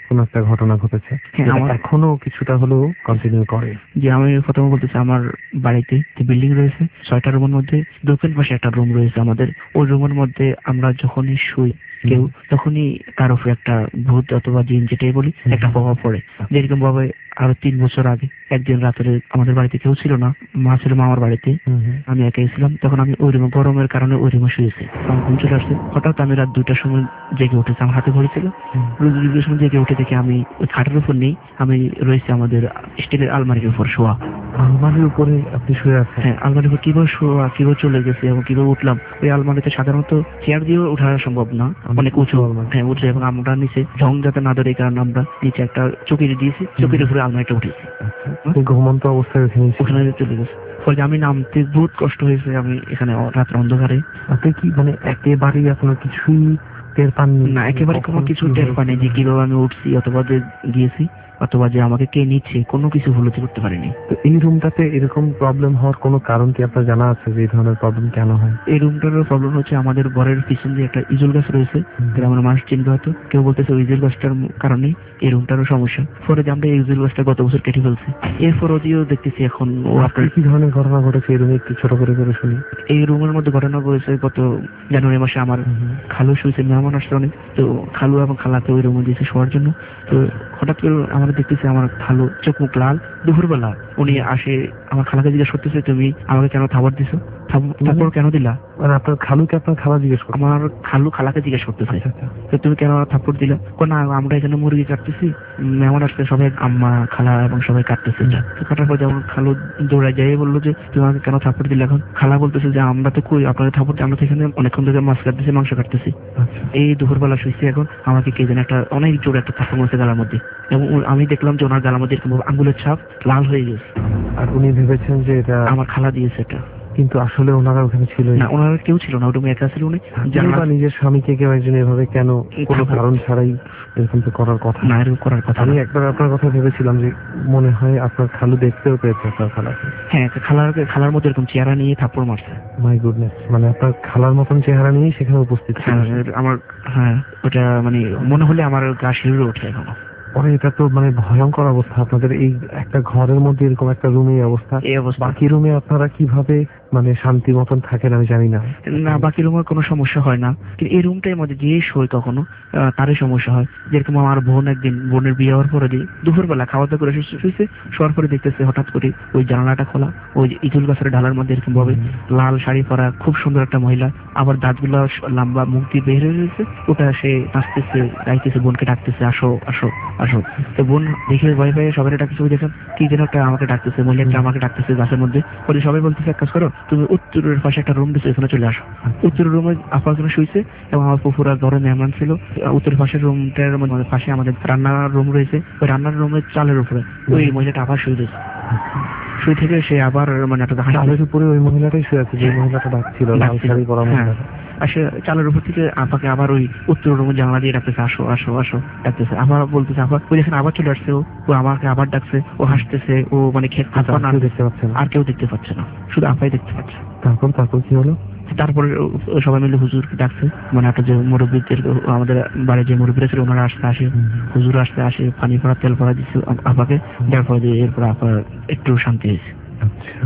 Speaker 4: কোনো একটা ঘটনা ঘটেছে,
Speaker 7: হ্যাঁ,
Speaker 4: যেটা
Speaker 7: আমার-
Speaker 4: এখনো কিছুটা হলেও কন্টিনিউ করে।
Speaker 7: যে আমি প্রথমে বলতেছি, আমার বাড়িতে যে বিল্ডিং রয়েছে ছয়টা রুমের মধ্যে দক্ষিণ পাশে একটা রুম রয়েছে আমাদের। ওই রুমের মধ্যে আমরা যখনই শুই কেউ, তখনই তার উপরে একটা ভূত অথবা জিন যেটাই বলি একটা প্রভাব পড়ে। যেরকম ভাবে আরো তিন বছর আগে একদিন রাত্রে আমাদের বাড়িতে কেউ ছিল না, মা ছিল মামার বাড়িতে, আমি একাই ছিলাম। তখন আমি ওই রুমে গরমের কারণে ওই রুমে শুয়েছি, আমার ঘুম চলে আসছে। হঠাৎ আমি রাত দুইটার সময় জেগে উঠেছি, আমার হাতে ঘড়ি ছিল। দুইটার সময় জেগে উঠে দেখি আমি ওই খাটের উপর নেই, আমি রয়েছি আমাদের স্টিলের আলমারির উপর শোয়া।
Speaker 4: আলমারির উপরে আপনি শুয়ে আছেন?
Speaker 7: হ্যাঁ, আলমারির উপর কিভাবে শোয়া, কিভাবে চলে গেছে এবং কিভাবে উঠলাম। ওই আলমারিতে সাধারণত চেয়ার দিয়েও ওঠা সম্ভব না, অনেক উঁচু। হ্যাঁ, উঠছে এবং আমরা নিচে ঝং যাতে না ধরে এই কারণে আমরা নিচে একটা চকির দিয়েছি, চকির উপরে আলমারিটা উঠেছি।
Speaker 4: আপনি ঘুমন্ত অবস্থায় ওখানে
Speaker 7: ওখানে চলে গেছে, ফলে আমি নামতে বহুত কষ্ট হয়েছে। আমি এখানে রাত্রে অন্ধকারে,
Speaker 4: আপনি কি মানে একেবারেই আপনার কিছুই টের পাননি?
Speaker 7: না একেবারে কোনো কিছু টের পাইনি যে কিভাবে আমি উঠছি অথবা যে গিয়েছি অথবা যে আমাকে কে নিচ্ছে, কোনো কিছু উপলব্ধি করতে পারিনি।
Speaker 4: তো এই রুমটাতে এরকম প্রবলেম হওয়ার কোনো কারণ কি আপনার জানা আছে যে এই ধরনের প্রবলেম কেন হয়?
Speaker 7: এই রুমটার প্রবলেম হচ্ছে আমাদের ঘরের পিছন দিয়ে একটা ইজুল গাছ রয়েছে, গ্রামের মানুষ চিনতে হয়তো। কেউ বলতেছে ওই ইজুল গাছটার কারণেই এই রুমটারও সমস্যা। পরে যে আমরা এই ইজুল গাছটা গত বছর কেটে ফেলছি, এরপর ওদিও দেখতেছি এখন ও আপনার
Speaker 4: কি ধরনের ঘটনা ঘটেছে এই রুমে একটু ছোট করে করে শুনি।
Speaker 7: এই রুমের মধ্যে ঘটনা ঘটেছে গত জানুয়ারি মাসে। আমার খালু শুয়েছে, মেহমান আসছে অনেক, তো খালু এবং খালাকে ওই রুমে দিয়েছে শোয়ার জন্য। তো হঠাৎ করে আমরা দেখতেছি আমার খালু চোখ মুখ লাল। দুপুরবেলা উনি আসে, আমার খালাকে জিজ্ঞেস করতেছে তুমি আমাকে কেন থাবর দিছো, তারপর কেন দিলা?
Speaker 4: মানে আপনার খালুকে আপনার খালা জিজ্ঞেস করছে?
Speaker 7: আমার খালু খালাকে জিজ্ঞেস করতেছে তো তুমি কেন থাপ্পড় দিলা? না আমরা এখানে মুরগি কাটতেছি, মেহমান আসছে, সবাই আম্মা খালা এবং সবাই কাটতেছে। কাটার পর যেমন খালু দৌড়ায় যাই বললো যে তুমি আমাকে কেন থাপ্পড় দিলে? এখন খালা বলতেছে যে আমরা তো কই আপনাদের থাপ্পড়, আমরা তো এখানে অনেকক্ষণ ধরে মাছ কাটতেছি, মাংস কাটতেছি। এই দুপুরবেলা শুয়েছি, এখন আমাকে কে যেন একটা অনেক জোরে একটা থাপ্পড় মারছে গালার মধ্যে, এবং আমি দেখলাম যে ওনার গালার মধ্যে এরকম আঙ্গুলের ছাপ লাল হয়ে গেছে।
Speaker 4: আর উনি ভেবেছেন যে এটা
Speaker 7: আমার খালা দিয়েছে এটা,
Speaker 4: কিন্তু আসলে ওনারা ওখানে ছিল
Speaker 7: না, ওনার কেউ ছিল না, ওটা একা ছিল। উনি
Speaker 4: বা নিজের স্বামীকে কেউ একজন এভাবে কেন কোনো কারণ ছাড়াই এরকম তো করার কথা
Speaker 7: না, এরকম করার কথা।
Speaker 4: আমি একবার আপনার কথা ভেবেছিলাম যে মনে হয় আপনার খালু দেখতেও পেয়েছে আপনার খালাকে।
Speaker 7: হ্যাঁ, খালার খালার মধ্যে এরকম চেহারা নিয়ে থাপ্পড় মারছে।
Speaker 4: মাই গুডনেস, মানে আপনার খালার মতন চেহারা নিয়েই সেখানে উপস্থিত ছিল।
Speaker 7: হ্যাঁ, আমার হ্যাঁ ওটা মানে মনে হলে আমার গা শিউরে ওঠে এখনো।
Speaker 4: পরে এটা তো মানে ভয়ঙ্কর অবস্থা, আপনাদের এই একটা ঘরের মধ্যে এরকম একটা রুমে অবস্থা।
Speaker 7: এই অবস্থা
Speaker 4: বাকি রুমে আপনারা কিভাবে মানে শান্তি মতন থাকেন আমি জানি না।
Speaker 7: না, বাকি রুমের কোনো সমস্যা হয় না, কিন্তু এই রুমটার মধ্যে যে শোয় কখনো তারই সমস্যা হয়। যেরকম আমার বোন একদিন, বোনের বিয়ে হওয়ার পরে দিয়ে দুপুরবেলা খাওয়া দাওয়া করে শুয়েছে, শোয়ার পরে দেখতেছে হঠাৎ করে ওই জানালাটা খোলা, ওই ইজুল গাছের ডালার মধ্যে এরকম ভাবে লাল শাড়ি পরা খুব সুন্দর একটা মহিলা, আবার দাঁতগুলো লম্বা, মুখ দিয়ে বের হয়ে রয়েছে, ওটা সে নাচতেছে, গাইতেছে, বোনকে ডাকতেছে আসো আসো আসো। তো বোন দেখে ভয় পেয়ে সবাই ডাকতেছে, ওই দেখেন কি যেন একটা আমাকে ডাকতেছে, মহিলাটা আমাকে ডাকতেছে গাছের মধ্যে। পরে সবাই বলতেছে এক কাজ করো, তুমি উত্তরের পাশে একটা রুম দিচ্ছে, এখানে চলে আসো। উত্তরের রুমে আপা ওখানে শুয়েছে এবং আমার পুকুরা ঘরে মেহমান ছিল। উত্তরের পাশের রুমটার মধ্যে পাশে আমাদের রান্নার রুম রয়েছে, ওই রান্নার রুমের চালের উপরে ওই মহিলাটা আবার শুয়ে রয়েছে। শুয়ে থেকে সে আবার মানে একটা
Speaker 4: চালের উপরে ওই মহিলাটাই শুয়ে আছে যে মহিলাটা ডাকছিল, লাল শাড়ি পরা মহিলা।
Speaker 7: আসে চালের উপর থেকে আপাকে আবার ওই উত্তর রুমের জানলা দিয়ে ডাকতেছে আসো আসো আসো ডাকতেছে, আবার বলতেছে আবার ওই দেখেন আবার চলে আসছে, ও আমাকে আবার ডাকছে, ও হাসতেছে, ও মানে খেতে
Speaker 4: দেখতে পাচ্ছে না,
Speaker 7: আর কেউ দেখতে পাচ্ছে না, শুধু আপাই দেখতে পাচ্ছে।
Speaker 4: তারপর তারপর কি হলো?
Speaker 7: তারপরে সবাই মিলে হুজুরকে ডাকছে, মানে একটা যে মুরব্বীদের, আমাদের বাড়ির যে মুরব্বীরা ছিল ওনারা আসতে আসে, হুজুর আসতে আসে, পানি ভরা তেল ভরা দিচ্ছে আপাকে, যার ফলে এরপর আপা একটু শান্তি হয়েছে।
Speaker 4: আচ্ছা,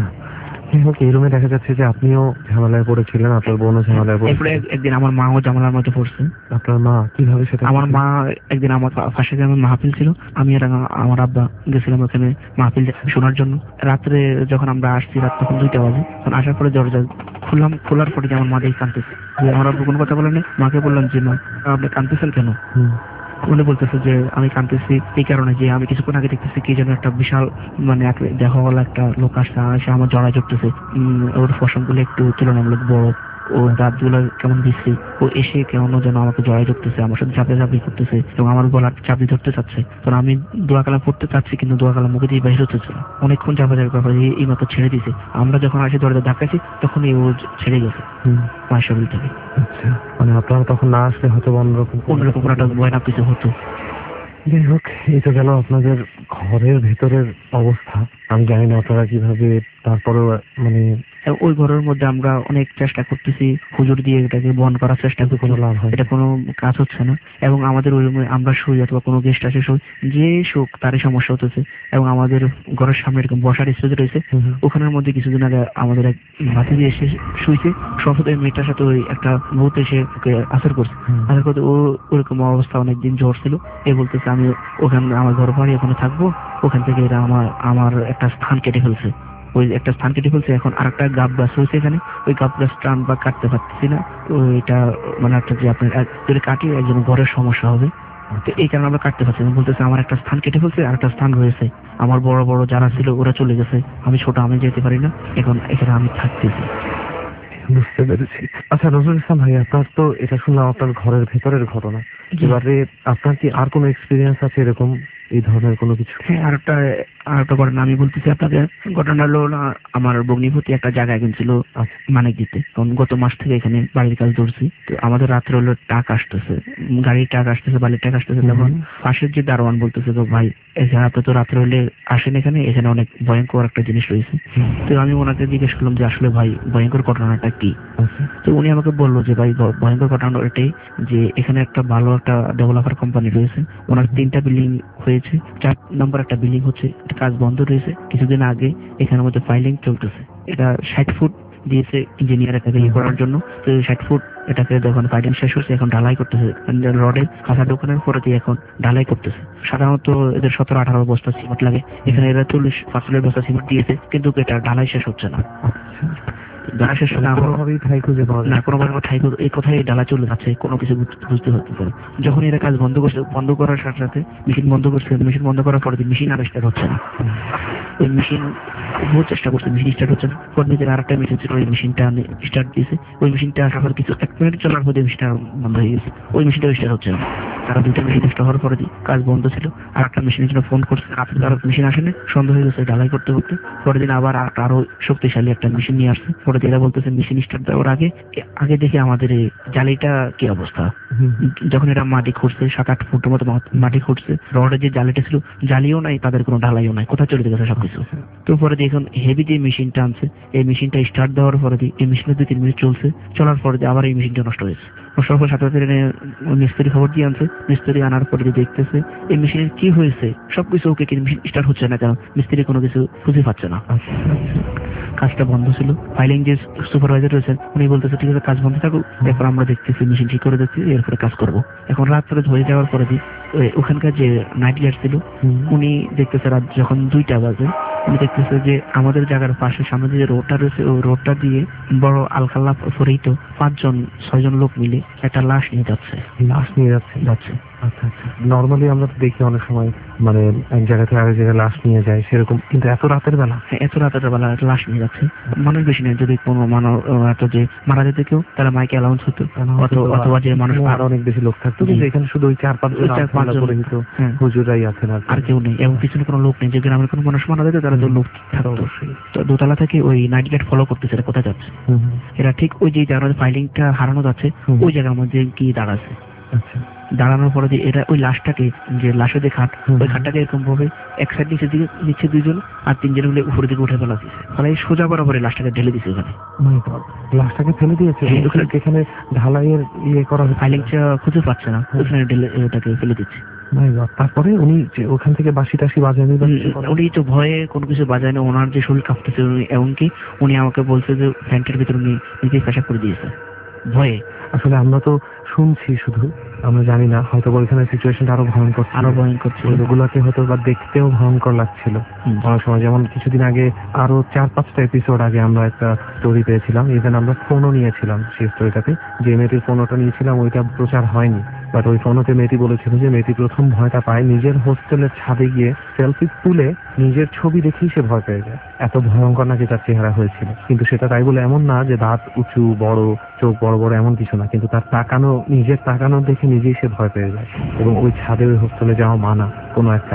Speaker 4: এই রুমে দেখা যাচ্ছে যে আপনিও ঝামেলায় পড়েছিলেন, আপনার বোনও ঝামেলায় পড়েছে।
Speaker 7: একদিন আমার মাও ঝামেলার মধ্যে পড়ছে।
Speaker 4: আপনার মা কিভাবে সেটা?
Speaker 7: আমার মা একদিন আমার পাশে যেমন মাহফিল ছিল, আমি আর আমার আব্বা গেছিলাম ওখানে মাহফিল শোনার জন্য। রাত্রে যখন আমরা আসছি, রাত তখন দুইটা বাজে, তখন আসার পরে দরজা খুললাম, খোলার পরে যে আমার মা দেখে কাঁদতেছে। আমার আব্বু কোনো কথা বলেনি, মাকে বললাম যে মা আপনি কাঁদতেছেন কেন? উনি বলতেছে যে আমি কাঁদতেছি এই কারণে যে আমি কিছুক্ষণ আগে দেখতেছি কি যেন একটা বিশাল মানে দেখাওয়ালা একটা লোক আসছে, এসে আমার জড়ায় চড়তেছে, ওর ফসলগুলো একটু তুলনামূলক বড়, ও দাঁত গুলো কেমন দিচ্ছে, ও এসে কেমন যেন আমাকে জড়াই ধরতেছে, আমার সাথে চাপে চাপি করতেছে এবং আমার গলার চাপি ধরতে চাচ্ছে। তখন আমি দোয়া কালাম পড়তে চাচ্ছি, কিন্তু দোয়া কালাম মুখে দিয়ে বাইরে হতেছে না। অনেকক্ষণ চাপা চাপি করার পরে এই মাত্র ছেড়ে দিছে। আমরা যখন আসি দরজা ধাক্কাছি, তখনই ও ছেড়ে গেছে মায়ের শরীর থেকে।
Speaker 4: আচ্ছা, মানে আপনারা তখন না আসলে হয়তো অন্যরকম
Speaker 7: অন্যরকম একটা ভয় না কিছু হতো।
Speaker 4: যাই হোক, এই তো গেল আপনাদের ঘরের ভেতরের অবস্থা। আমি জানি না আপনারা কিভাবে তারপরেও মানে
Speaker 7: ওই ঘরের মধ্যে আমরা অনেক চেষ্টা করতেছি, হুজুর দিয়ে এটাকে বন্ধ করার চেষ্টা করছি,
Speaker 4: কোনো লাভ হয়
Speaker 7: এটা কোনো কাজ হচ্ছে না। এবং আমাদের ওই রুমে আমরা শুই অথবা কোনো গেস্ট আসে শুই, যে শুক তারই সমস্যা হতেছে। এবং আমাদের ঘরের সামনে এরকম বসার স্পেস রয়েছে, ওখানের মধ্যে কিছুদিন আগে আমাদের এক ভাতি দিয়ে এসে শুইছে, সম্ভবত ওই মেয়েটার সাথে ওই একটা ভূত এসে ওকে আসার করছে। আসার করতে ও ওরকম অবস্থা অনেকদিন জ্বর ছিল, এ বলতেছে আমি ওখানে আমার ঘর বাড়ি ওখানে থাকবো, ওখান থেকে এরা আমার আমার একটা স্থান কেটে ফেলছে, ওই একটা স্থান কেটে ফেলছে। এখন আর একটা গাব গাছ হয়েছে এখানে, ওই গাব গাছটা আমরা কাটতে পারতেছি না। তো এটা মানে একটা যে আপনার যদি কাটি একজন ঘরের সমস্যা হবে, তো এই কারণে আমরা কাটতে পারছি না। বলতেছে আমার একটা স্থান কেটে ফেলছে, আর একটা স্থান রয়েছে, আমার বড় বড় যারা ছিল ওরা চলে গেছে, আমি ছোট, আমি যেতে পারি না, এখন এখানে আমি থাকতেছি।
Speaker 4: বুঝতে পেরেছি। আচ্ছা নজরুল ইসলাম ভাই, আপনার তো এটা শুনলাম আপনার ঘরের ভেতরের ঘটনা, এবারে আপনার কি আর কোনো এক্সপিরিয়েন্স আছে এরকম এই ধরনের কোনো কিছু?
Speaker 7: হ্যাঁ, আর একটা আর একটা ঘটনা আমি বলতেছি আপনাকে। ঘটনা হলো না, আমার ভগ্নিপতি একটা জায়গায় কিনছিল মানে দিতে, কারণ গত মাস থেকে এখানে বাড়ির কাজ ধরছি। তো আমাদের রাত্রে হলো টাকা আসতেছে, গাড়ির টাকা আসতেছে, বাড়ির টাকা আসতেছে। তখন পাশের যে দারোয়ান বলতেছে, তো ভাই এখানে আপনি তো রাত্রে হলে আসেন, এখানে এখানে অনেক ভয়ঙ্কর একটা জিনিস রয়েছে। তো আমি ওনাকে জিজ্ঞেস করলাম যে আসলে ভাই ভয়ঙ্কর ঘটনাটা কি? তো উনি আমাকে বললো যে ভাই ভয়ঙ্কর ঘটনা এটাই যে এখানে একটা ভালো একটা ডেভেলপার কোম্পানি রয়েছে, ওনার তিনটা বিল্ডিং হয়েছে, চার নম্বর একটা বিল্ডিং হচ্ছে কাজ বন্ধ রয়েছে। কিছুদিন আগে এখানের মধ্যে ফাইলিং চলতেছে, এটা ষাট ফুট দিয়েছে ইঞ্জিনিয়ার এটাকে ইয়ে করার জন্য। তো ষাট ফুট এটাকে যখন ফাইলিং শেষ হচ্ছে, এখন ঢালাই করতেছে, রডের কাঁচা দোকানের পরে দিয়ে এখন ঢালাই করতেছে। সাধারণত এদের সতেরো আঠারো বস্তা সিমেন্ট লাগে, এখানে এরা চল্লিশ পাঁচচল্লিশ বস্তা সিমেন্ট দিয়েছে, কিন্তু এটা ঢালাই শেষ হচ্ছে না। ঢালা শেষ হলে কোনোভাবেই ঠাই খুঁজে পাওয়া না, কোনোভাবে ঠাই খুঁজে এই কোথায় ঢালা চলে যাচ্ছে, কোনো কিছু বুঝতে হতে পারে। যখন এরা কাজ বন্ধ করছে, বন্ধ করার সাথে সাথে মেশিন বন্ধ করছে, মেশিন বন্ধ করার পরে মেশিন আর স্টার্ট হচ্ছে না। ওই মেশিন বহু চেষ্টা করছে, মেশিন স্টার্ট হচ্ছে না। পর নিজের আর একটা মেশিন ছিল, ওই মেশিনটা স্টার্ট দিয়েছে, ওই মেশিনটা আসার পর কিছু এক মিনিট চলার পরে মেশিনটা বন্ধ হয়ে গেছে, ওই মেশিনটা স্টার্ট হচ্ছে না। তারা দুইটা মেশিন স্টার্ট হওয়ার পরে কাজ বন্ধ ছিল। আর একটা মেশিনের জন্য ফোন করছে, রাত্রে আর মেশিন আসেনি, সন্ধ্যা হয়ে গেছে ঢালাই করতে করতে। পরের দিন আবার আরো শক্তিশালী একটা মেশিন নিয়ে আসছে। পরে এরা বলতেছে মেশিন স্টার্ট দেওয়ার আগে আগে দেখে আমাদের এই জালিটা কি অবস্থা। যখন এরা মাটি খুঁড়ছে, সাত আট ফুটের মতো মাটি খুঁড়ছে, রডের যে জালিটা ছিল জালিও নাই, তাদের কোনো ঢালাইও নাই, কোথায় চলে গেছে সবকিছু। তো পরে দিয়ে এখন হেভি দিয়ে মেশিনটা আনছে, এই মেশিনটা স্টার্ট দেওয়ার পরে দিয়ে এই মেশিনটা দুই তিন মিনিট চলছে, চলার পরে দিয়ে আবার এই মেশিনটা নষ্ট হয়েছে। নষ্ট হওয়ার সাথে সাথে মিস্ত্রি খবর দিয়ে আনছে, মিস্ত্রি আনার পরে দিয়ে দেখতেছে এই মেশিনের কি হয়েছে, সবকিছু ওকে, কিন্তু মেশিন স্টার্ট হচ্ছে না, কারণ মিস্ত্রি কোনো কিছু খুঁজে পাচ্ছে না। কাজটা বন্ধ ছিল। ফাইলিং যে সুপারভাইজার রয়েছেন উনি বলতেছে ঠিক আছে কাজ বন্ধ থাকুক, এরপর আমরা দেখতেছি মেশিন ঠিক করে দেখছি, এরপরে কাজ করবো। এখন রাত্রে হয়ে যাওয়ার পরে ওখানকার যে নাইট গার্ড ছিল উনি দেখতেছে রাত যখন দুইটা বাজে, উনি দেখতেছে যে আমাদের জায়গার পাশে সামনে যে রোডটা রয়েছে ওই রোডটা দিয়ে বড় আলখাল্লা ফরেই তো পাঁচজন ছয়জন লোক মিলে একটা লাশ নিয়ে যাচ্ছে।
Speaker 4: লাশ নিয়ে যাচ্ছে যাচ্ছে আচ্ছা আচ্ছা। নর্মালি আমরা তো দেখি অনেক সময় মানে এক জায়গা থেকে আরেক জায়গায় লাশ নিয়ে যায় সেরকম, কিন্তু এত রাতের বেলা?
Speaker 7: হ্যাঁ, এত রাতের বেলা লাশ নিয়ে যাচ্ছে। মানুষ বেশি নেই, যদি কোনো মানুষ এত যে মারা যেত কেউ তাহলে মাইকে অ্যালাউন্স হতো, অথবা যে মানুষ
Speaker 4: আরো অনেক বেশি লোক থাকতো, কিন্তু এখানে শুধু ওই চার পাঁচ চার পাঁচ হুজুরাই আছেন, আর কেউ নেই, এবং পিছনে কোনো লোক নেই। যে গ্রামের কোনো মানুষ মারা যেত তাহলে তো লোক থাকতো। দোতলা থেকে ওই নাইট গার্ড ফলো করতেছে এরা কোথায় যাচ্ছে। এরা ঠিক ওই যে জায়গায় ফাইলিংটা হারানো যাচ্ছে ওই জায়গার মধ্যে কি দাঁড়াচ্ছে। আচ্ছা, দাঁড়ানোর পরে যে এরা ওই লাশটাকে, যে লাশের যে খাট, ওই খাটটাকে এরকম ভাবে এক সাইড নিচের দিকে নিচ্ছে দুইজন, আর তিনজন মিলে উপরের দিকে উঠে ফেলা দিচ্ছে, তাহলে এই সোজা বরাবর লাশটাকে ঢেলে দিচ্ছে ওখানে। লাশটাকে ফেলে দিয়েছে এখানে ঢালাইয়ের ইয়ে করা,
Speaker 7: ফাইলিংটা খুঁজে পাচ্ছে না, ওখানে ঢেলে ওটাকে ফেলে দিচ্ছে।
Speaker 4: তারপরে উনি ওখান থেকে বাঁশি টাশি বাজায়,
Speaker 7: উনি তো ভয়ে কোনো কিছু বাজায় না, ওনার যে শরীর কাঁপতেছে, এমনকি উনি আমাকে বলছে যে প্যান্টের ভিতরে উনি নিজেই পেশাব করে দিয়েছে ভয়ে।
Speaker 4: আসলে আমরা তো শুনছি শুধু, আমরা জানি না, হয়তো ওইখানে সিচুয়েশনটা আরো ভয়ঙ্কর
Speaker 7: আরো ভয়ঙ্কর ছিল,
Speaker 4: ওগুলোকে হয়তো বা দেখতেও ভয়ঙ্কর লাগছিল অনেক সময়। যেমন কিছুদিন আগে আরো চার পাঁচটা এপিসোড আগে আমরা একটা স্টোরি পেয়েছিলাম, ইভেন আমরা ফোনও নিয়েছিলাম সেই স্টোরিটাতে, যে মেয়েটির ফোনটা নিয়েছিলাম ওইটা প্রচার হয়নি, বাট ওই ফোনতে মেয়েটি বলেছিল যে মেয়েটি প্রথম ভয়টা পায় নিজের হোস্টেলের ছাদে গিয়ে সেলফি তুলে নিজের ছবি দেখেই সে ভয় পেয়ে যায়, এত ভয়ঙ্কর নাকি তার চেহারা হয়েছিল। কিন্তু সেটা তাই বলে এমন না যে দাঁত উঁচু বড় চোখ বড় বড় এমন কিছু না, কিন্তু তার তাকানো, নিজের তাকানো দেখে নিজেই সে ভয় পেয়ে যায়, এবং ওই ছাদে ওই হোস্টেলে যাওয়া মানা কোনো এক কারণে।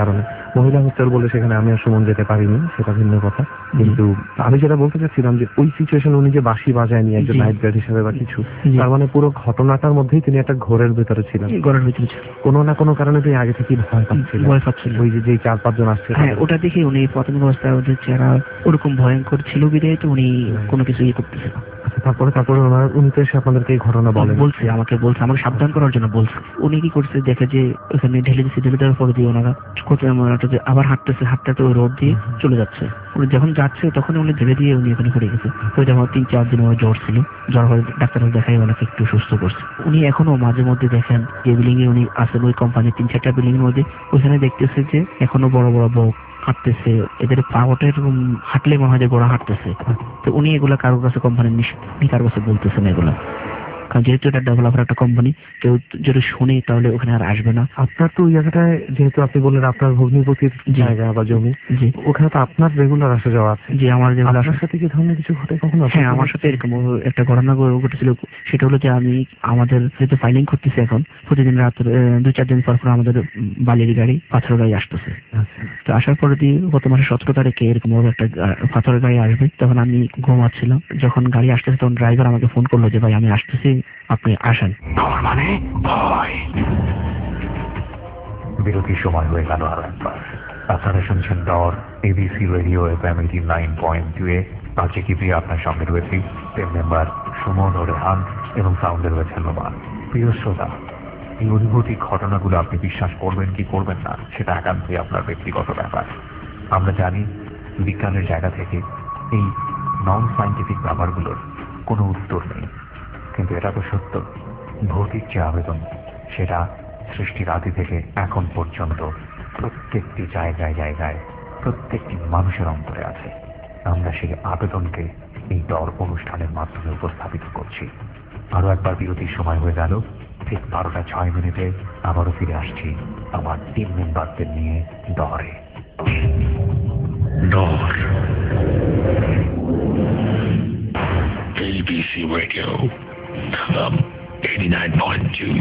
Speaker 4: মহিলা হোস্টেল বলে সেখানে আমি আর সুমন যেতে পারিনি, সেটা ভিন্ন কথা। কিন্তু আমি যেটা বলতে চাচ্ছিলাম যে ওই সিচুয়েশন উনি যে বাঁশি বাজায়নি একজন নাইট গার্ড হিসেবে বা কিছু, তার মানে পুরো ঘটনাটার মধ্যেই তিনি একটা ঘোরের ভেতরে ছিলেন।
Speaker 6: ঘরের ভিতরে ছিল।
Speaker 4: কোনো না কোনো কারণে তিনি আগে থেকে ভয় পাচ্ছিলেন।
Speaker 6: ভয় পাচ্ছিল।
Speaker 4: ওই যে যে চার পাঁচজন আসছে।
Speaker 6: হ্যাঁ, ওটা দেখে উনি প্রাথমিক অবস্থায় ওদের চেহারা ওরকম ভয়ঙ্কর ছিল বিধায় তো উনি কোনো কিছু ইয়ে করতেছে না।
Speaker 4: আচ্ছা, তারপরে তারপরে ওনার উনি তো এসে আপনাদেরকে এই ঘটনা বলেন?
Speaker 6: বলছে, আমাকে বলছে, আমাকে সাবধান করার জন্য বলছে। উনি কি করছে দেখে যে ওখানে ঢেলে দিচ্ছে, ঢেলে দেওয়ার পরে দিয়ে ওনারা আবার হাঁটতেছে, হাঁটতে ওই রোড দিয়ে চলে যাচ্ছে। উনি যখন যাচ্ছে তখন উনি ঢেলে দিয়ে উনি ওখানে পড়ে গেছে। তো যখন তিন চার দিন ওর জ্বর ছিল, জ্বর হয়ে ডাক্তার দেখাই ওনাকে একটু সুস্থ করছে। উনি এখনো মাঝে মধ্যে দেখেন যে বিল্ডিং এ উনি আসেন, ওই কোম্পানির তিন চারটা বিল্ডিং এর মধ্যে ওইখানে দেখতেছে যে এখনো বড় বড় বউ হাঁটতেছে, এদের পাওয়াটা এরকম হাঁটলে মনে হয় যে গোড়া হাঁটতেছে। তো উনি এগুলা কারোর কাছে কোম্পানির নিষেধ, উনি কারোর কাছে বলতেছেন এগুলা, কারণ যেহেতু এটা ডেভেলপার একটা কোম্পানি, কেউ যদি শুনে তাহলে ওখানে আর আসবে না।
Speaker 4: আপনার তো ওই জায়গাটায়, যেহেতু আপনি বললেন আপনার ভগ্নিপতির জায়গা বা জমি, ওখানে তো আপনার রেগুলার আসা যাওয়া আছে।
Speaker 6: যে আমার
Speaker 4: আপনার সাথে কি ধরনের কিছু ঘটে কখনো?
Speaker 6: হ্যাঁ, আমার সাথে এরকম একটা ঘটনা ঘটেছিল। সেটা হলো যে আমি আমাদের যেহেতু ফাইলিং করতেছি এখন, প্রতিদিন রাত দুই চার দিন পর পর আমাদের বালির গাড়ি পাথর গাড়ি আসতেছে। তো আসার পরে দিয়ে গত মাসের সতেরো তারিখে এরকম একটা পাথরের গাড়ি আসবে, তখন আমি ঘুমাচ্ছিলাম। যখন গাড়ি আসতেছে তখন ড্রাইভার আমাকে ফোন করলো যে ভাই আমি আসতেছি, আপনি আসেন।
Speaker 2: মানে ভয়। বিরতির সময় হয়ে গেল আরো একবার। আপনারা শুনছেন Dor ABC radio FM eighty nine point two এ। আজকে কি প্রিয় আপনার সঙ্গে রয়েছি টিম মেম্বার সুমন ও রেহান এবং সাউন্ডে রয়েছে নোমান। প্রিয় শ্রোতা, এই অনুভূতি ঘটনাগুলো আপনি বিশ্বাস করবেন কি করবেন না সেটা একান্তই আপনার ব্যক্তিগত ব্যাপার। আমরা জানি বিজ্ঞানের জায়গা থেকে এই নন সায়েন্টিফিক ব্যাপারগুলোর কোনো উত্তর নেই, কিন্তু এটা তো সত্য, ভৌতিক যে আবেদন সেটা সৃষ্টির আদি থেকে এখন পর্যন্ত প্রত্যেকটি জায়গায় জায়গায় প্রত্যেকটি মানুষের অন্তরে আছে। আমরা সেই আবেদনকে এই ডর অনুষ্ঠানের মাধ্যমে উপস্থাপিত করছি। আরো একবার বিরতির সময় হয়ে গেল। ঠিক বারোটা ছয় মিনিটে আবারও ফিরে আসছি আমার টিম মেম্বারদের নিয়ে ডরে। Dor ABC radio um, eighty-nine point two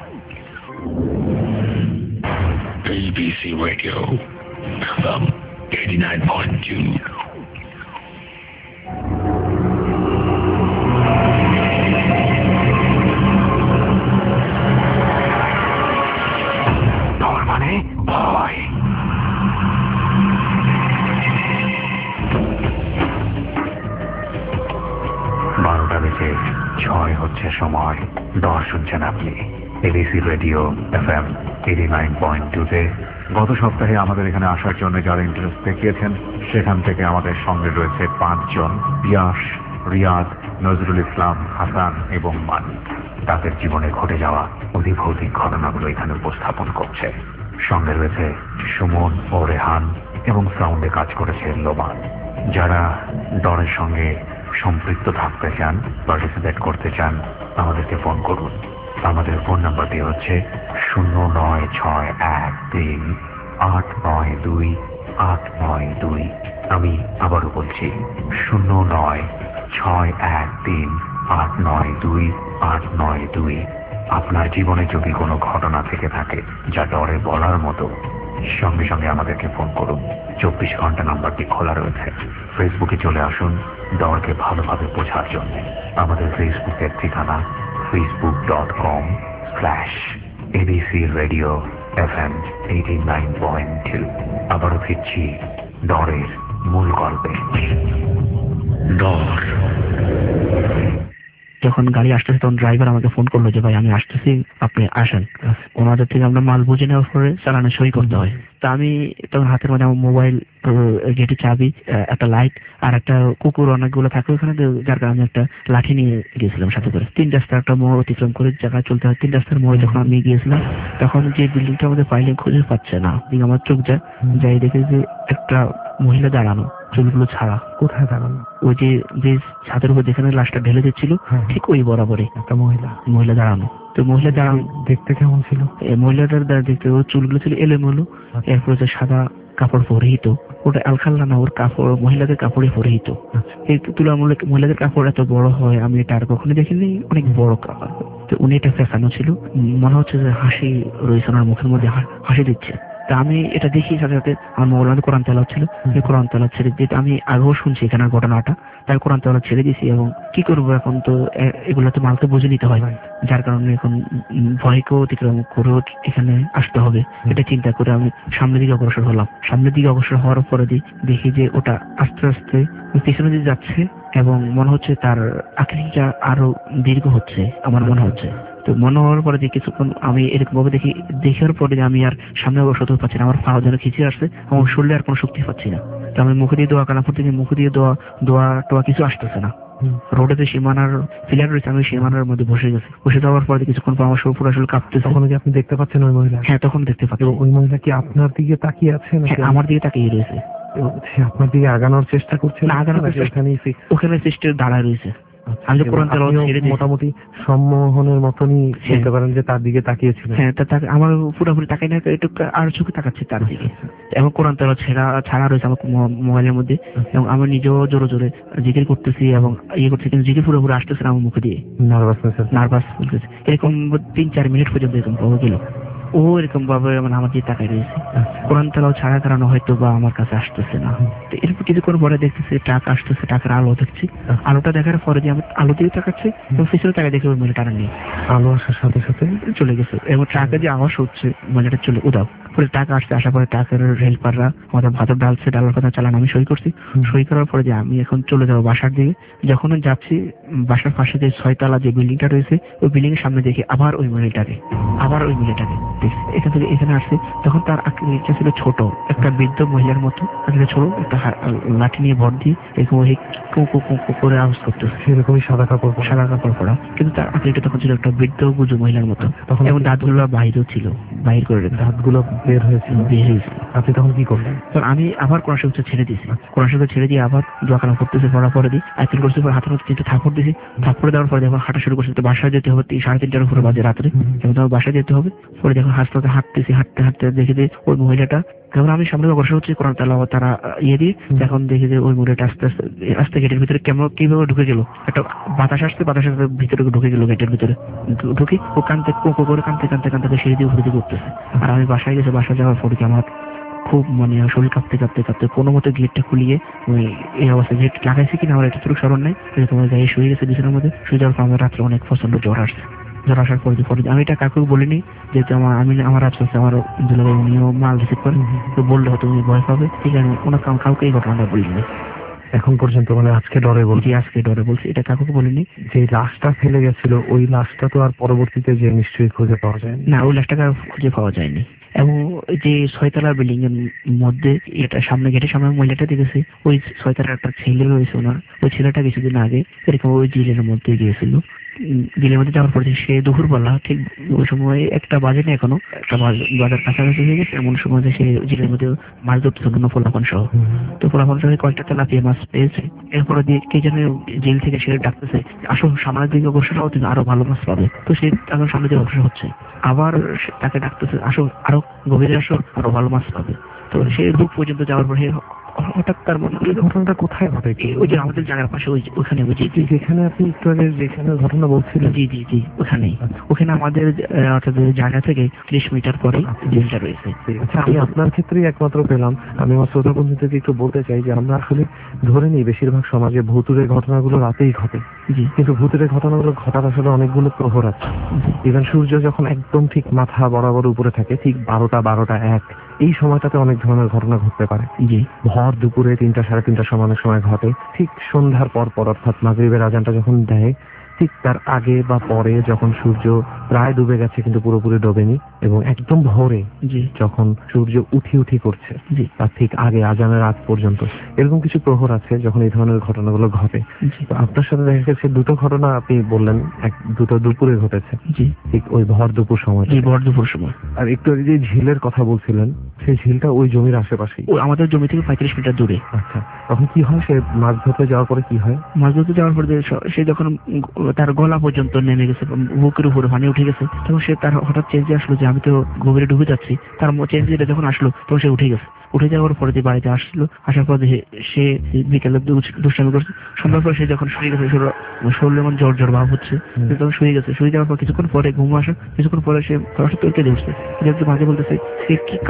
Speaker 2: A B C Radio um, eighty-nine point two ডর মানে ভয়। বারোটা বেজে ছয় হচ্ছে সময়। ডর শুনছেন আপনি ABC radio FM eighty nine point two তে। গত সপ্তাহে আমাদের এখানে আসার জন্য যারা ইন্টারেস্ট দেখিয়েছেন সেখান থেকে আমাদের সঙ্গে রয়েছে পাঁচজন। পিয়াস, রিয়াদ, নজরুল ইসলাম, হাসান এবং মানি তাদের জীবনে ঘটে যাওয়া অধিভৌতিক ঘটনাগুলো এখানে উপস্থাপন করছে। সঙ্গে রয়েছে সুমন ও রেহান এবং সাউন্ডে কাজ করেছে লোমান। যারা ডরের সঙ্গে সম্পৃক্ত থাকতে চান, পার্টিসিপেট করতে চান, আমাদেরকে ফোন করুন। আমাদের ফোন নাম্বারটি হচ্ছে শূন্য নয় ছয় এক তিন আট নয় দুই আট নয় দুই। আমি আবারও বলছি শূন্য নয় ছয় এক তিন আট নয় দুই আট নয় দুই। আপনার জীবনে যদি কোনো ঘটনা থেকে থাকে যা ডরে বলার মতো, সঙ্গে সঙ্গে আমাদেরকে ফোন করুন। চব্বিশ ঘন্টা নাম্বারটি খোলা রয়েছে। ফেসবুকে চলে আসুন ডরকে ভালোভাবে বোঝার জন্য। আমাদের ফেসবুকের ঠিকানা Facebook dot com slash ABC radio F M eighty nine point two. আবারও ফিরছি ডরের মূল গল্পে। ডর।
Speaker 6: যখন গাড়ি আসতেছে তখন ড্রাইভার আমাকে ফোন করলো যে ভাই আমি আসতেছি, আপনি আসেন। ওনাদের থেকে আমরা মাল বুঝে নেওয়ার পরে চালানে সই করতে হয়। তা আমি তখন হাতের মধ্যে আমার মোবাইল, গেটে চাবি, একটা লাইট আর একটা কুকুর অনেকগুলো থাকে ওখানে, যার কারণে আমি একটা লাঠি নিয়ে গিয়েছিলাম সাথে করে। তিন রাস্তার একটা মোড় অতিক্রম করে জায়গায় চলতে হয়। তিন রাস্তার মোড়ে যখন আমি গিয়েছিলাম তখন যে বিল্ডিংটা আমাদের ফাইলিং খুঁজে পাচ্ছে না, আমার চোখ যায় যাই দেখে যে একটা মহিলা দাঁড়ানো, চুলগুলো ছাড়া।
Speaker 4: কোথায় দাঁড়ানো? ওই
Speaker 6: যে যে ছাদের উপর যেখানে লাশটা ঢেলে দিচ্ছিল ঠিক ওই বরাবরই একটা মহিলা মহিলা দাঁড়ানো। তো মহিলা দাঁড়ানো
Speaker 4: দেখতে কেমন ছিল?
Speaker 6: মহিলাটার দেখতে ওর চুলগুলো ছিল এলোমেলো, এরপর হচ্ছে সাদা কাপড় পরিহিত। ওটা আলখাল্লা না, ওর কাপড় মহিলাদের কাপড়ে পরিহিত। এই তুলনামূলক মহিলাদের কাপড় এত বড় হয় আমি এটা আর কখনো দেখিনি, অনেক বড় কাপড়। তো উনি এটা ফেসানো ছিল, মনে হচ্ছে যে হাসি রয়েছে ওনার মুখের মধ্যে, হাসি দিচ্ছে।
Speaker 7: তা আমি এটা দেখি সাথে সাথে আমার মোবাইল মধ্যে কোরআন তেলাওয়াত ছিল, আমি কোরআন তেলাওয়াত ছেড়ে যেটা আমি আগেও শুনছি এখানের ঘটনাটা, তাই কোরআন তেলাওয়াত ছেড়ে দিয়েছি। এবং কি করবো এখন, তো এ- এগুলো তো মালকে বুঝে নিতে হয়, যার কারণে এখন উম, ভয়কেও অতিক্রম করেও এখানে আসতে হবে, এটা চিন্তা করে আমি সামনের দিকে অগ্রসর হলাম। সামনের দিকে অগ্রসর হওয়ার পরে দি- দেখি যে ওটা আস্তে আস্তে পিছনে দিকে যাচ্ছে এবং মনে হচ্ছে তার আকৃতিটা আরো দীর্ঘ হচ্ছে আমার মনে হচ্ছে। তো মনে হওয়ার পরে যে কিছুক্ষণ আমি এরকম ভাবে দেখি, দেখার পরে যে আমি আর সামনে অগ্রসর হতে পারছি না, আমার পা যেন খিচে আসছে, আমার শরীরে আর কোনো শক্তি পাচ্ছি না। তো আমি মুখে দিয়ে দোয়া কালাম থেকে মুখে দিয়ে দোয়া দোয়া টোয়া কিছু আসতেছে না। রোডে যে সীমানার ফিলার রয়েছে, আমি সীমানার মধ্যে বসে গেছি। বসে যাওয়ার পরে কিছুক্ষণ পর আমার শরীর পুরো আসলে কাঁপতেছে।
Speaker 4: তখন কি আপনি দেখতে পাচ্ছেন ওই মহিলা?
Speaker 7: হ্যাঁ, তখন দেখতে পাচ্ছি।
Speaker 4: এবং ওই মহিলা কি আপনার দিকে তাকিয়ে আছে নাকি
Speaker 7: হ্যাঁ, আমার দিকে তাকিয়ে রয়েছে।
Speaker 4: এবং সে আপনার দিকে আগানোর চেষ্টা করছে
Speaker 7: না, আগানোর
Speaker 4: নাকি
Speaker 7: চেষ্টা-
Speaker 4: ওখানেই fix?
Speaker 7: ওখানে সিস্টের দাঁড়ায় রয়েছে। আমি যে
Speaker 4: এবং
Speaker 7: কোরআন তেলাওয়াত
Speaker 4: আপনিও
Speaker 7: ছেড়ে দিয়েছি।
Speaker 4: মোটামুটি সম্মোহনের মতনই বলতে পারেন যে তার দিকে তাকিয়েছিলেন।
Speaker 7: হ্যাঁ, তা তাকে আমার পুরোপুরি তাকাই না, একটু আর চোখে তাকাচ্ছে তার দিকে। এবং কোরআন তেলাওয়াত ছেড়া ছাড়া রয়েছে আমার মো- মোবাইলের মধ্যে, এবং আমি নিজেও জোরে জোরে জিকির করতেছি এবং ইয়ে করতেছি, কিন্তু জিকির পুরোপুরি আসতেছে না আমার মুখে দিয়ে।
Speaker 4: নার্ভাসনেস।
Speaker 7: নার্ভাস বলতেছে এরকম তিন চার মিনিট পর্যন্ত এরকম পাওয়া গেল। ও এরকম ভাবে মানে আমার দিকে তাকাই রয়েছে। কোরআন তেলাওয়াত ছাড়া কারণে হয়তো বা আমার কাছে আসতেছে না। তো এরপর কিছুক্ষণ পরে দেখতেছি ট্রাক আসতেছে, ট্রাকের আলো দেখছি। আলোটা দেখার পরে যে আমি আলো দিয়ে তাকাচ্ছি এবং পিছনে তাকায় দেখি ওই মহিলাটা নেই,
Speaker 4: আলো আসার সাথে সাথে
Speaker 7: চলে গেছে। এবং ট্রাকে যে আওয়াজ হচ্ছে মহিলাটা চলে উদাও পরে ট্রাক আসছে, আসার পরে ট্রাকের হেল্পাররা আমাদের ভাতর ডালছে, ডালার কথা চালান আমি সই করছি। সই করার পরে যে আমি এখন চলে যাবো বাসার দিকে, যখন যাচ্ছি বাসার পাশে যে ছয়তলা যে বিল্ডিংটা রয়েছে ওই বিল্ডিং এর সামনে দেখি আবার ওই মহিলাটাকে, আবার ওই মহিলাটাকে দেখছি। এখান থেকে এখানে আসছে, তখন তার আকৃতিটা ছিল ছোট, একটা বৃদ্ধ মহিলার মতো আকৃতি, ছোট একটা হা- লাঠি নিয়ে ভর দিয়ে এরকম ওই কু কু কু কু করে আওয়াজ করতেছে,
Speaker 4: সেরকমই সাদা কাপড় পরা।
Speaker 7: সাদা কাপড় পরা, কিন্তু তার আকৃতিটা তখন ছিল একটা বৃদ্ধ গুজু মহিলার মতো।
Speaker 4: তখন
Speaker 7: এবং দাঁতগুলো বাইরেও ছিল, বাইর করে রেখেছে,
Speaker 4: দাঁতগুলো বের হয়েছিল।
Speaker 7: বের হয়েছিল।
Speaker 4: আপনি তখন কি করলেন?
Speaker 7: তো আমি আবার কোরআন শরীফ ছেড়ে দিয়েছি, কোরআন শরীফ ছেড়ে দিয়ে আবার দোয়া কালাম করতেছি, পড়া পরে দিই আইতেল করছি, পরে হাতের মধ্যে তিনটে থাপড় দিয়েছি। থাপড় দেওয়ার পরে যখন হাঁটা শুরু করছি, তো বাসায় যেতে হবে তিন- সাড়ে তিনটার উপরে বাজে রাত্রে, এবং তখন বাসায় যেতে হবে। পরে যখন হাসপাতালে হাঁটতেছি, হাঁটতে হাঁটতে দেখি যে ওই মহিলাটা, যখন আমি সামনে অগ্রসর হচ্ছি কোরআন তেলাওয়াত তারা ইয়ে দিয়ে, এখন দেখি যে ওই মহিলাটা আস্তে আস্তে আস্তে গেটের ভিতরে কেমন কিভাবে ঢুকে গেল, একটা বাতাস আসছে, বাতাস আসতে ভিতরে ঢুকে গেল গেটের ভিতরে। ঢু- ঢুকে ও কানতে কোকো করে কানতে কানতে কানতে সিঁড়ি দিয়ে উপরে দিকে উঠতেছে। আর আমি বাসায় গেছি, বাসায় যাওয়ার পরে কি আমার খুব মানে শরীর কাঁপতে কাঁপতে কাঁপতে কোনো মতো গেটটা খুলিয়ে ওই এই অবস্থায় গেট লাগাইছি কিনা আমার এতটুকু স্মরণ নেই, তোমার গায়ে শুয়ে গেছে বিছানার মধ্যে। শুয়ে যাওয়ার পর আমার রাত্রে অনেক প্রচন্ড জ্বর আসছে। জ্বর আসার পরে পরে আমি এটা কাউকে বলিনি, যেহেতু আমার আমি আমার আফসোস আমার দুলাভাই উনিও মাল রিসিভ করেন, তো বললে হয়তো উনি ভয় পাবে, ঠিক আছে ওনার কাউকে এই ঘটনাটা বলিনি।
Speaker 4: এখন পর্যন্ত মানে আজকে ডরে বলছি,
Speaker 7: জি আজকে ডরে বলছি, এটা কাউকে বলিনি।
Speaker 4: যে লাশটা ফেলে গেছিল ওই লাশটা তো আর পরবর্তীতে যে নিশ্চয়ই খুঁজে পাওয়া যায়
Speaker 7: না, ওই লাশটাকে আর খুঁজে পাওয়া যায়নি। এবং ওই যে ছয়তলা বিল্ডিং এর মধ্যে এটা সামনে গেটের সামনে মহিলাটা দেখেছি, ওই ছয়তলার একটা ছেলে রয়েছে ওনার, ওই ছেলেটা কিছুদিন আগে এরকম ওই জিলের মধ্যে গিয়েছিল। উম, জিলের মধ্যে যাওয়ার পরে সে দুপুরবেলা ঠিক ওই সময় একটা বাজে না, এখনো একটা বাজ- বাজার কাছাকাছি হয়ে গেছে, এমন সময় যে সে জিলের মধ্যে মাছ ধরতে জন্য ফলাফল সহ, তো ফলাফল সহ কয়েকটা তেলাপিয়া মাছ পেয়েছে। এরপরে দিয়ে কে যেন জেল থেকে সে ডাকতেছে, আসো সামনের দিকে অগ্রসর হও, তুমি আরো ভালো মাছ পাবে। তো সে এখন সামনের দিকে অগ্রসর হচ্ছে, আবার সে- তাকে ডাকতেছে, আসো আরো গভীরে আসো, আরো ভালো মাছ পাবে। তো সে দূর পর্যন্ত যাওয়ার পরে হঠাৎ তার মনে হলো
Speaker 4: এই ঘটনাটা কোথায় ঘটে?
Speaker 7: এই- ওই যে আমাদের জায়গার পাশে ওই যে- ওখানে ওই যে
Speaker 4: যে- যেখানে আপনি একটু আগে যেখানে ঘটনা বলছিলেন,
Speaker 7: জি জি জি ওখানেই, ওখানে আমাদের আহ, অর্থাৎ ওই জায়গা থেকে ত্রিশ মিটার পরে জেলটা রয়েছে।
Speaker 4: আচ্ছা, আমি আপনার ক্ষেত্রেই একমাত্র পেলাম। আমি আমার শ্রোতা বন্ধুদেরকে একটু বলতে চাই যে আমরা আসলে ধরে নিই বেশিরভাগ সমাজে ভুতুড়ে ঘটনাগুলো রাতেই ঘটে,
Speaker 7: জি
Speaker 4: কিন্তু ভূতের ঘটনাগুলো ঘটার আসলে অনেকগুলো প্রহর আছে। ইভেন সূর্য যখন একদম ঠিক মাথা বরাবর উপরে থাকে, ঠিক বারোটা বারোটা এক এই সময়টাতে অনেক ধরনের ঘটনা ঘটতে পারে।
Speaker 7: জি
Speaker 4: ভর দুপুরে তিনটা সাড়ে তিনটার সময় অনেক সময় ঘটে, ঠিক সন্ধ্যার পর পর অর্থাৎ মাগরিবের আজানটা যখন দেয় ঠিক তার আগে বা পরে, যখন সূর্য প্রায় ডুবে গেছে কিন্তু পুরোপুরি ডোবেনি, এবং একদম ভোরে
Speaker 7: জি
Speaker 4: যখন সূর্য উঠি উঠি করছে
Speaker 7: জি
Speaker 4: তার ঠিক আগে আজানের আগ পর্যন্ত এরকম কিছু প্রহর আছে যখন এই ধরনের ঘটনাগুলো ঘটে।
Speaker 7: জি
Speaker 4: তো আপনার সাথে দেখা গেছে দুটো ঘটনা আপনি বললেন, এক দুটো দুপুরে ঘটেছে,
Speaker 7: জি
Speaker 4: ঠিক ওই ভর দুপুর সময়।
Speaker 7: জি ভর দুপুর সময়।
Speaker 4: আর একটু আগে যে ঝিলের কথা বলছিলেন, সেই ঝিলটা ওই জমির আশেপাশেই।
Speaker 7: ও আমাদের জমি থেকে পঁয়ত্রিশ মিটার দূরে।
Speaker 4: আচ্ছা, তখন কি হয়? সে মাছ ধরতে যাওয়ার পরে কি হয়?
Speaker 7: মাছ ধরতে যাওয়ার পরে যে স- সে যখন তার গলা পর্যন্ত নেমে গেছে, বুকের উপরে পানি উঠে গেছে, তখন সে তার হঠাৎ চেঞ্জে আসলো যে আমি তো গভীরে ডুবে যাচ্ছি। তার চেঞ্জে যখন আসলো তখন সে উঠে গেছে। উঠে যাওয়ার পরে যে বাড়িতে আসলো, আসার পর দেখে সে বিকেলে দু- দুষ্টামি করছে। সন্ধ্যার পর সে যখন শুয়ে গেছে, শরীরে এমন জ্বর জ্বর ভাব হচ্ছে, সে তখন শুয়ে গেছে। শুয়ে যাওয়ার পর কিছুক্ষণ পরে ঘুম আসে, কিছুক্ষণ পরে সে হঠাৎ তোরকে দিয়ে উঠছে, যেহেতু মাঝে বলতেছে সে কি কালো কি যেন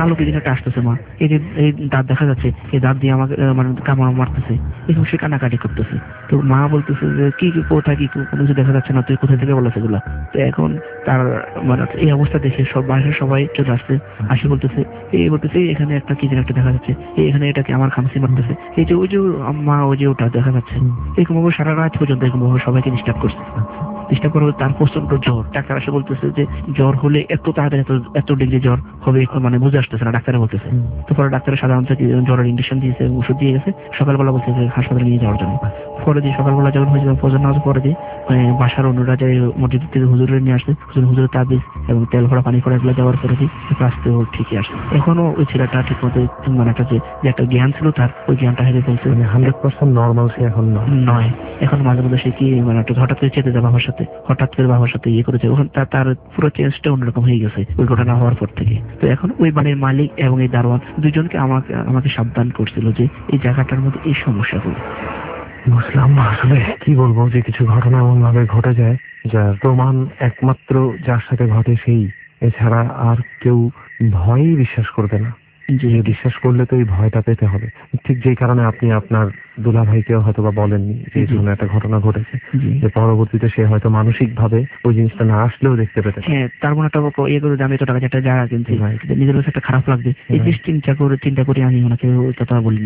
Speaker 7: একটা আসতেছে মা, এই যে এই দাঁত দেখা যাচ্ছে, এই দাঁত দিয়ে আমাকে আহ, মানে কামড় মারতেছে, এরকম সে কান্নাকাটি করতেছে। তো মা বলতেছে যে কি কি কোথায় কি কোনো কিছু দেখা যাচ্ছে না, তুই কোথায় থেকে বলেছে এগুলা। তো এখন তার মানে এই অবস্থা দেখে সব বাসার সবাই চলে আসছে, আসে বলতেছে এই বলতেছে এই এখানে একটা কি যেন একটা দেখা যাচ্ছে, এই এখানে এটাকে আমার খামসি মারতেছে, এই যে ওই যে মা ওই যে ওটা দেখা যাচ্ছে। এরকম ভাবে সারা রাত পর্যন্ত এরকম ভাবে সবাইকে ডিস্টার্ব করছে। ডিস্টার্ব করা তার প্রচন্ড জ্বর, ডাক্তার এসে বলতেছে যে জ্বর হলে এত তাড়াতাড়ি এত এত ডিগ্রি জ্বর হবে মানে বুঝে আসতেছে না, ডাক্তারে বলতেছে। তো পরে ডাক্তার সাধারণত জ্বরের ইঞ্জেকশন দিয়েছে, ওষুধ দিয়ে গেছে, সকালবেলা বলছে যে হাসপাতালে নিয়ে যাওয়ার জন্য। পরে দিয়ে সকালবেলা যখন হয়েছে ফজর নামাজ পরে দিয়ে বাসার অন্যরা যায় মসজিদ থেকে হুজুরে নিয়ে আসছে, হুজুর হুজুরের তাবিজ এবং তেল ভরা পানি করে এগুলো যাওয়ার পরে দিয়ে আসতে ও ঠিকই আসে। এখনো ওই ছেলেটা ঠিক মতো মানে একটা যে একটা জ্ঞান ছিল তার, ওই জ্ঞানটা হেরে ফেলছে,
Speaker 4: হান্ড্রেড পার্সেন্ট নর্মাল সে এখন
Speaker 7: নয়। এখন মাঝে মধ্যে সে কি মানে একটা হঠাৎ করে চেতে যায় বাবার সাথে, হঠাৎ করে বাবার সাথে ইয়ে করেছে, ওখানে তার তার পুরো চেঞ্জটা অন্যরকম হয়ে গেছে ওই ঘটনা হওয়ার পর থেকে। তো এখন ওই বাড়ির মালিক এবং এই দারোয়ান দুজনকে আমাকে আমাকে সাবধান করছিল যে এই জায়গাটার মধ্যে এই সমস্যাগুলো।
Speaker 4: বুঝলাম। আসলে কি বলবো যে কিছু ঘটনা এমন ভাবে ঘটে যায় যার প্রমাণ একমাত্র যার সাথে ঘটে সেই, এছাড়া আর কেউ ভয়ই বিশ্বাস করবে না। যে বিশ্বাস করলে তো এই ভয়টা পেতে হবে। ঠিক যেই কারণে আপনি আপনার দুলা ভাইকেও হয়তো বা বলেননি যে এই ধরনের একটা ঘটনা ঘটেছে, যে পরবর্তীতে সে হয়তো মানসিক ভাবে ওই জিনিসটা না আসলেও দেখতে পেতে।
Speaker 7: হ্যাঁ, তার মনে একটা ইয়ে করে আমি এত টাকা একটা জায়গা কিনছি, নিজের কাছে একটা খারাপ লাগবে, এই জিনিস চিন্তা করে চিন্তা করে আমি ওনাকে ওই কথা বলিনি।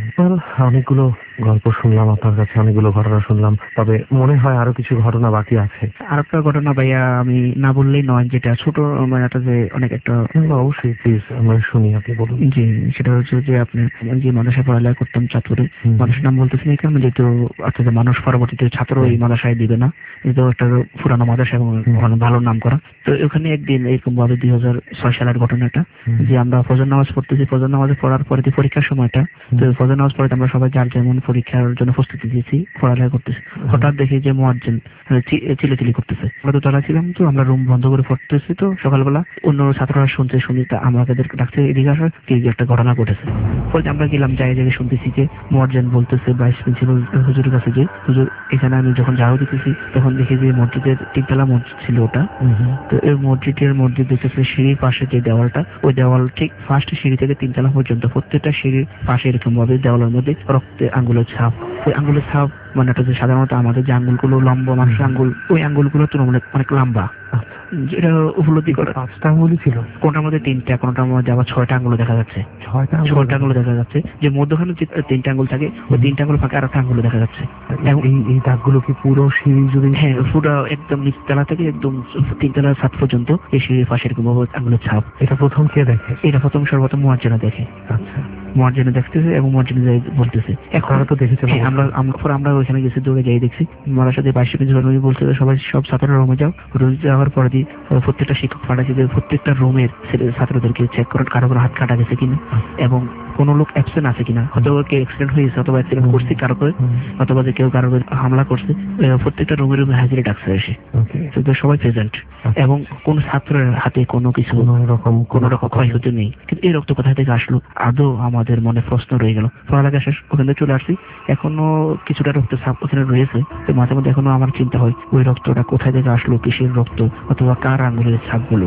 Speaker 4: অনেকগুলো গল্প শুনলাম আপনার কাছে, অনেকগুলো ঘটনা শুনলাম, তবে মনে হয় আরো কিছু ঘটনা বাকি আছে।
Speaker 7: আর একটা ঘটনা ভাইয়া আমি না বললেই নয়, যেটা ছোট মানে একটা যে অনেক একটা।
Speaker 4: অবশ্যই প্লিজ আমরা শুনি, আপনি বলুন।
Speaker 7: জি, সেটা হচ্ছে যে আপনি যে মাদ্রাসায় পড়ালেখা করতাম চাঁদপুরে, মানুষের নাম বলতেছি না কেন, যেহেতু অর্থাৎ মানুষ পরবর্তীতে ছাত্র এই মাদ্রাসায় দিবে না, যেহেতু একটা পুরানো মাদ্রাসা এবং ভালো নাম করা। তো ওখানে একদিন এরকম ভাবে দুই হাজার ছয় সালের ঘটনাটা, যে আমরা ফজর নামাজ পড়তেছি, ফজর নামাজ পড়ার পরে পরীক্ষার সময়টা, তো ফজর নামাজ পড়ে আমরা সবাই যার যেমন পরীক্ষার জন্য প্রস্তুতি দিয়েছি, পড়ালেখা করতেছি। হঠাৎ দেখি যে মুয়াজ্জিন চিল্লাচিল্লি করতেছে। আমরা তো তারা ছিলাম, তো আমরা রুম বন্ধ করে পড়তেছি। তো সকালবেলা অন্য ছাত্ররা শুনছে, শুনি তা আমাদের ডাকছে এদিকে আসার কি একটা ঘটনা ঘটেছে। পরে আমরা গেলাম, যাই জায়গায় শুনতেছি যে মুয়াজ্জিন বলতেছে ভাইস প্রিন্সিপাল হুজুরের কাছে যে হুজুর এখানে আমি যখন যাওয়া দিতেছি তখন দেখি যে মসজিদের তিনতলা মসজিদ ছিল ওটা। তো এই মসজিদের মসজিদ দেখতেছে সিঁড়ির পাশে যে দেওয়ালটা, ওই দেওয়াল ঠিক ফার্স্ট সিঁড়ি থেকে তিনতলা পর্যন্ত প্রত্যেকটা সিঁড়ির পাশে এরকম ভাবে দেওয়ালের মধ্যে রক্তে আঙ্গুলের ছাপ। ওই আঙ্গুলের ছাপ মানে একটা যে সাধারণত আমাদের যে আঙ্গুলগুলো লম্বা মানুষের আঙ্গুল, ওই আঙ্গুলগুলো তুলনামূলক অনেক লম্বা। যেটা উপলব্ধি করে
Speaker 4: পাঁচটা আঙ্গুলই ছিল,
Speaker 7: কোনটার মধ্যে তিনটা, কোনটার মধ্যে আবার ছয়টা আঙ্গুল দেখা যাচ্ছে।
Speaker 4: ছয়টা
Speaker 7: ছয়টা আঙ্গুল দেখা যাচ্ছে, যে মধ্যখানে যে তিনটা আঙ্গুল থাকে ওই তিনটা আঙ্গুল ফাঁকা আর একটা আঙ্গুল দেখা যাচ্ছে।
Speaker 4: এবং এই দাগগুলো কি পুরো সিঁড়ি জুড়ে?
Speaker 7: হ্যাঁ, পুরো একদম নিচতলা থেকে একদম তিনতলার ছাদ পর্যন্ত এই সিঁড়ির পাশে এরকম আঙ্গুলের ছাপ।
Speaker 4: এটা প্রথম কে দেখে?
Speaker 7: এটা প্রথম সর্বপ্রথম মুয়াজ্জিনা দেখে।
Speaker 4: আচ্ছা,
Speaker 7: মুয়াজ্জিনা দেখতেছে এবং মুয়াজ্জিনা বলতেছে এখন
Speaker 4: তো দেখেছে।
Speaker 7: আমরা আমরা আমরা ওইখানে গেছি, দৌড়ে যাই দেখছি মারার সাথে বাইশ প্রিন্সিপাল বলছে সবাই সব ছাত্ররা রুমে যাও। রুমে যাওয়ার পরে দিয়ে প্রত্যেকটা শিক্ষক পাঠাচ্ছে যে প্রত্যেকটা রুমের ছাত্রদেরকে চেক করেন কারো কোনো হাত কাটা গেছে কিনা এবং কোনো লোক অ্যাবসেন্ট আছে কিনা, হয়তো কেউ অ্যাক্সিডেন্ট হয়েছে অথবা অ্যাক্সিডেন্ট করছে কারো করে, অথবা যে কেউ কারো হামলা করছে। প্রত্যেকটা রুমের রুমে হাজিরে ডাকছে এসে, সবাই প্রেজেন্ট এবং কোন ছাত্রের হাতে কোনো কিছু
Speaker 4: রকম
Speaker 7: কোন রকম ক্ষয়ক্ষতি নেই। কিন্তু এই রক্ত কোথা থেকে আসলো আদৌ আমাদের মনে প্রশ্ন রয়ে গেল। পড়ালেখা শেষ, ওখান থেকে চলে আসছি, এখনো কিছুটা রক্ত ছাপ ওখানে রয়েছে। তো মাঝে মধ্যে এখনো আমার চিন্তা হয় ওই রক্তটা কোথায় থেকে আসলো, কিসের রক্ত অথবা কার আঙ্গুলের ছাপগুলো,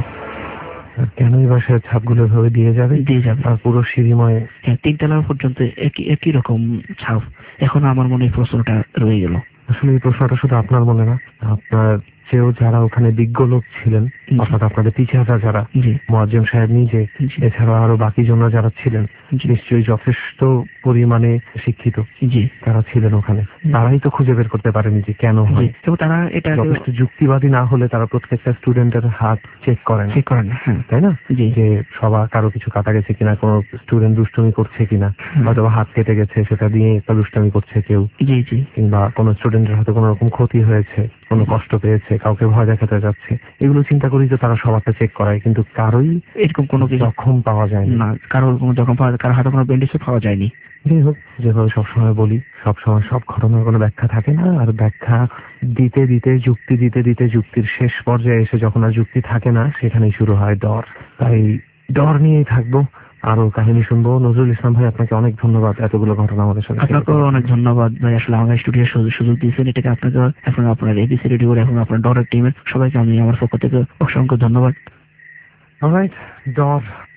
Speaker 4: কেনই বা সে ছাপগুলো ভাবে দিয়ে যাবে
Speaker 7: দিয়ে যাবে
Speaker 4: আর পুরো সিঁড়িময়।
Speaker 7: হ্যাঁ, তিনতলা পর্যন্ত একই একই রকম ছাপ। এখনো আমার মনে প্রশ্নটা রয়ে গেল।
Speaker 4: আসলে এই প্রশ্নটা শুধু আপনার মনে না, আপনার চেয়েও যারা ওখানে বিজ্ঞ লোক ছিলেন, অর্থাৎ আপনাদের পিছাটা যারা মুয়াজ্জিম সাহেব নিজে, এছাড়া আরো বাকি জনরা যারা ছিলেন নিশ্চয়ই যথেষ্ট পরিমাণে শিক্ষিত তারা ছিলেন ওখানে, তারাই তো খুঁজে বের করতে পারেনি যে কেন হয়।
Speaker 7: তারা এটা
Speaker 4: যথেষ্ট যুক্তিবাদী না হলে তারা প্রত্যেকটা স্টুডেন্টের হাত চেক করেন, চেক করেন তাই না, যে সবার কারো কিছু কাটা গেছে কিনা, কোনো স্টুডেন্ট দুষ্টুমি করছে কিনা, অথবা হাত কেটে গেছে সেটা দিয়ে একটা দুষ্টুমি করছে কেউ, কিংবা কোনো স্টুডেন্টের হাতে কোনো রকম ক্ষতি হয়েছে, কোনো কষ্ট পেয়েছে, কাউকে ভয় দেখাতে যাচ্ছে, এগুলো চিন্তা করি তো তারা সবারটা চেক করায়, কিন্তু কারোই এরকম কোনো জখম পাওয়া যায় না, কারোর কোনো জখম পাওয়া, কারোর হাতে কোনো ব্যান্ডেজও পাওয়া যায়নি। যাই হোক, যেভাবে সবসময় বলি, সবসময় সব ঘটনার কোনো ব্যাখ্যা থাকে না, আর ব্যাখ্যা দিতে দিতে যুক্তি দিতে দিতে যুক্তির শেষ পর্যায়ে এসে যখন আর যুক্তি থাকে না, সেখানেই শুরু হয় ডর। তাই ডর নিয়েই থাকবো, আরো কাহিনী শুনবো। নজরুল ইসলাম ভাই, আপনাকে অনেক ধন্যবাদ এতগুলো ঘটনা আমাদের সাথে।
Speaker 7: আপনাকেও অনেক ধন্যবাদ ভাই, আসলে আমার স্টুডিওর সুযোগ দিয়েছেন, এটাকে আপনাকে এখন আপনার এবিসি রেডিওর এবং আপনার ডরের টিমের সবাইকে আমি আমার পক্ষ থেকে অসংখ্য ধন্যবাদ।
Speaker 4: অলরাইট, ডর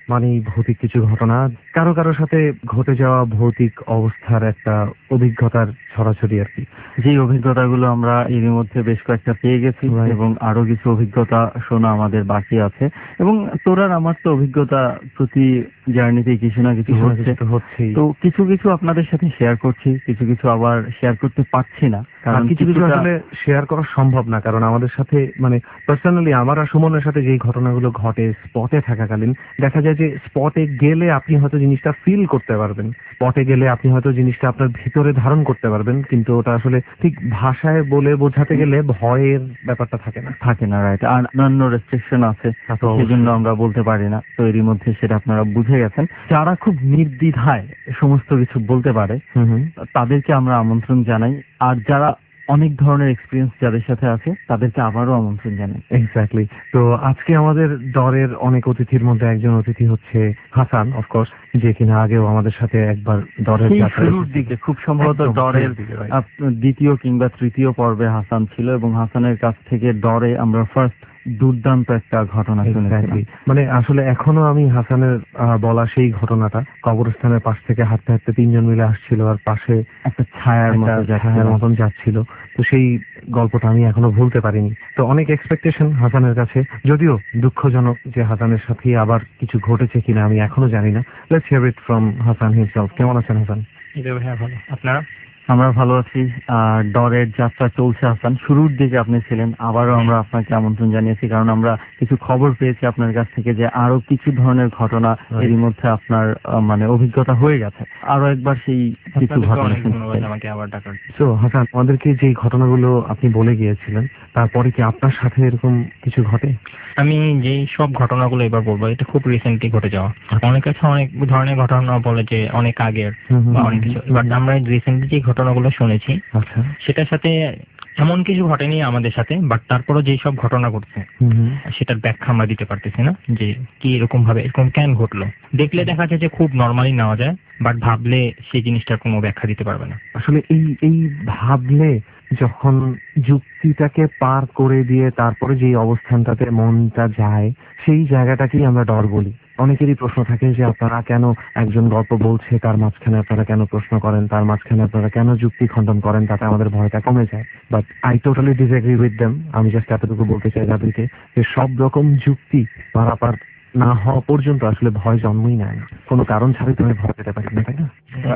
Speaker 4: মানেই ভৌতিক কিছু ঘটনা, কারো কারো সাথে ঘটে যাওয়া ভৌতিক অবস্থার একটা অভিজ্ঞতার ছড়াছড়ি আর কি।
Speaker 3: যে অভিজ্ঞতাগুলো আমরা এর মধ্যে বেশ কয়েকটা পেয়ে গেছি এবং আরো কিছু অভিজ্ঞতা শোনা আমাদের বাকি আছে। এবং তোর আর আমার তো অভিজ্ঞতা প্রতি জার্নিতে কিছু না কিছু হচ্ছে
Speaker 4: হচ্ছেই।
Speaker 3: তো কিছু কিছু আপনাদের সাথে শেয়ার করছি, কিছু কিছু আবার শেয়ার করতে পারছি না, কারণ
Speaker 4: কিছু কিছু আসলে শেয়ার করা সম্ভব না, কারণ আমাদের সাথে মানে পার্সোনালি আমার আর সুমনের সাথে যেই ঘটনাগুলো ঘটে স্পটে থাকাকালীন, দেখা যায় যে স্পটে গেলে আপনি হয়তো জিনিসটা ফিল করতে পারবেন, স্পটে গেলে আপনি হয়তো জিনিসটা আপনার ভিতরে ধারণ করতে পারবেন, কিন্তু ওটা আসলে ঠিক ভাষায় বলে বোঝাতে গেলে ভয়ের ব্যাপারটা থাকে না
Speaker 3: থাকে না রাইট। আর অন্যান্য রেস্ট্রিকশন আছে, সেজন্য আমরা বলতে পারি না। তো এরই মধ্যে সেটা আপনারা বুঝে গেছেন। যারা খুব নির্দ্বিধায় সমস্ত কিছু বলতে পারে তাদেরকে আমরা আমন্ত্রণ জানাই, আর যারা অনেক ধরনের এক্সপিরিয়েন্স যাদের সাথে আছে তাদেরকে আবারও আমন্ত্রণ জানাই।
Speaker 4: এক্স্যাক্টলি। তো আজকে আমাদের দরের অনেক অতিথির মধ্যে একজন অতিথি হচ্ছে হাসান, অফকোর্স, যে কিনা আগেও আমাদের সাথে একবার দরের
Speaker 3: শুরুর দিকে খুব সম্ভবত দরের দ্বিতীয় কিংবা তৃতীয় পর্বে হাসান ছিল, এবং হাসানের কাছ থেকে দরে আমরা ফার্স্ট দুর্দান্ত একটা ঘটনা শুনেছি।
Speaker 4: মানে আসলে এখনো আমি হাসানের বলা সেই ঘটনাটা, কবরস্থানের পাশ থেকে হাঁটতে হাঁটতে তিনজন মিলে আসছিল আর পাশে একটা ছায়ার ছায়ার মতন যাচ্ছিল, তো সেই গল্পটা আমি এখনো ভুলতে পারিনি। তো অনেক এক্সপেকটেশন হাসানের কাছে, যদিও দুঃখজনক যে হাসানের সাথে আবার কিছু ঘটেছে কিনা আমি এখনো জানি না। Let's hear it from Hasan himself. কেমন আছেন হাসান?
Speaker 6: ভালো, আপনারা?
Speaker 3: আমরা ভালো আছি। আর ডরের যাত্রা চলছে হাসান, শুরুর দিকে আপনি ছিলেন, আবারও আমরা আপনাকে আমন্ত্রণ জানিয়েছি, কারণ আমরা কিছু খবর পেয়েছি আপনার কাছ থেকে যে আরো কিছু ধরনের ঘটনা এর মধ্যে আপনার মানে অভিজ্ঞতা হয়ে গেছে। আরো একবার সেই কিছু ঘটনা
Speaker 6: আমাকে আবার ডাকার।
Speaker 4: সো হাসান, আমাদেরকে যে ঘটনাগুলো আপনি বলে গিয়েছিলেন তারপরে কি আপনার সাথে এরকম কিছু ঘটে?
Speaker 6: আমি যেই সব ঘটনাগুলো এবার বলবো এটা খুব রিসেন্টলি ঘটে যাওয়া। অনেক কাছে অনেক ধরনের ঘটনা বলে যে অনেক আগের বা অনেক কিছু, বাট আমরা রিসেন্টলি যে ঘটনাগুলো শুনেছি সেটার সাথে এমন কিছু ঘটেনি আমাদের সাথে, বাট তারপরও যেই সব ঘটনা ঘটছে সেটার ব্যাখ্যা আমরা দিতে পারতেছি না, যে কি এরকম ভাবে এরকম কেন ঘটলো। দেখলে দেখা যায় যে খুব নর্মালি নেওয়া যায়, বাট ভাবলে সেই জিনিসটার কোনো ব্যাখ্যা দিতে পারবে না।
Speaker 4: আসলে এই এই ভাবলে যখন যুক্তিটাকে পার করে দিয়ে তারপরে যে অবস্থানটাতে মনটা যায়, সেই জায়গাটাকেই আমরা ডর বলি। অনেকেরই প্রশ্ন থাকে যে আপনারা কেন একজন গল্প বলছে তার মাঝখানে আপনারা কেন প্রশ্ন করেন, তার মাঝখানে আপনারা কেন যুক্তি খণ্ডন করেন, তাতে আমাদের ভয়টা কমে যায়। But I totally disagree with them. আমি জাস্ট এতটুকু বলতে চাই যাদেরকে যে সব রকম যুক্তি পারাপার না হওয়া পর্যন্ত আসলে ভয় জন্মই নেয় না, কোনো কারণ ছাড়াই তুমি ভয় পেতে পারি না, তাই না?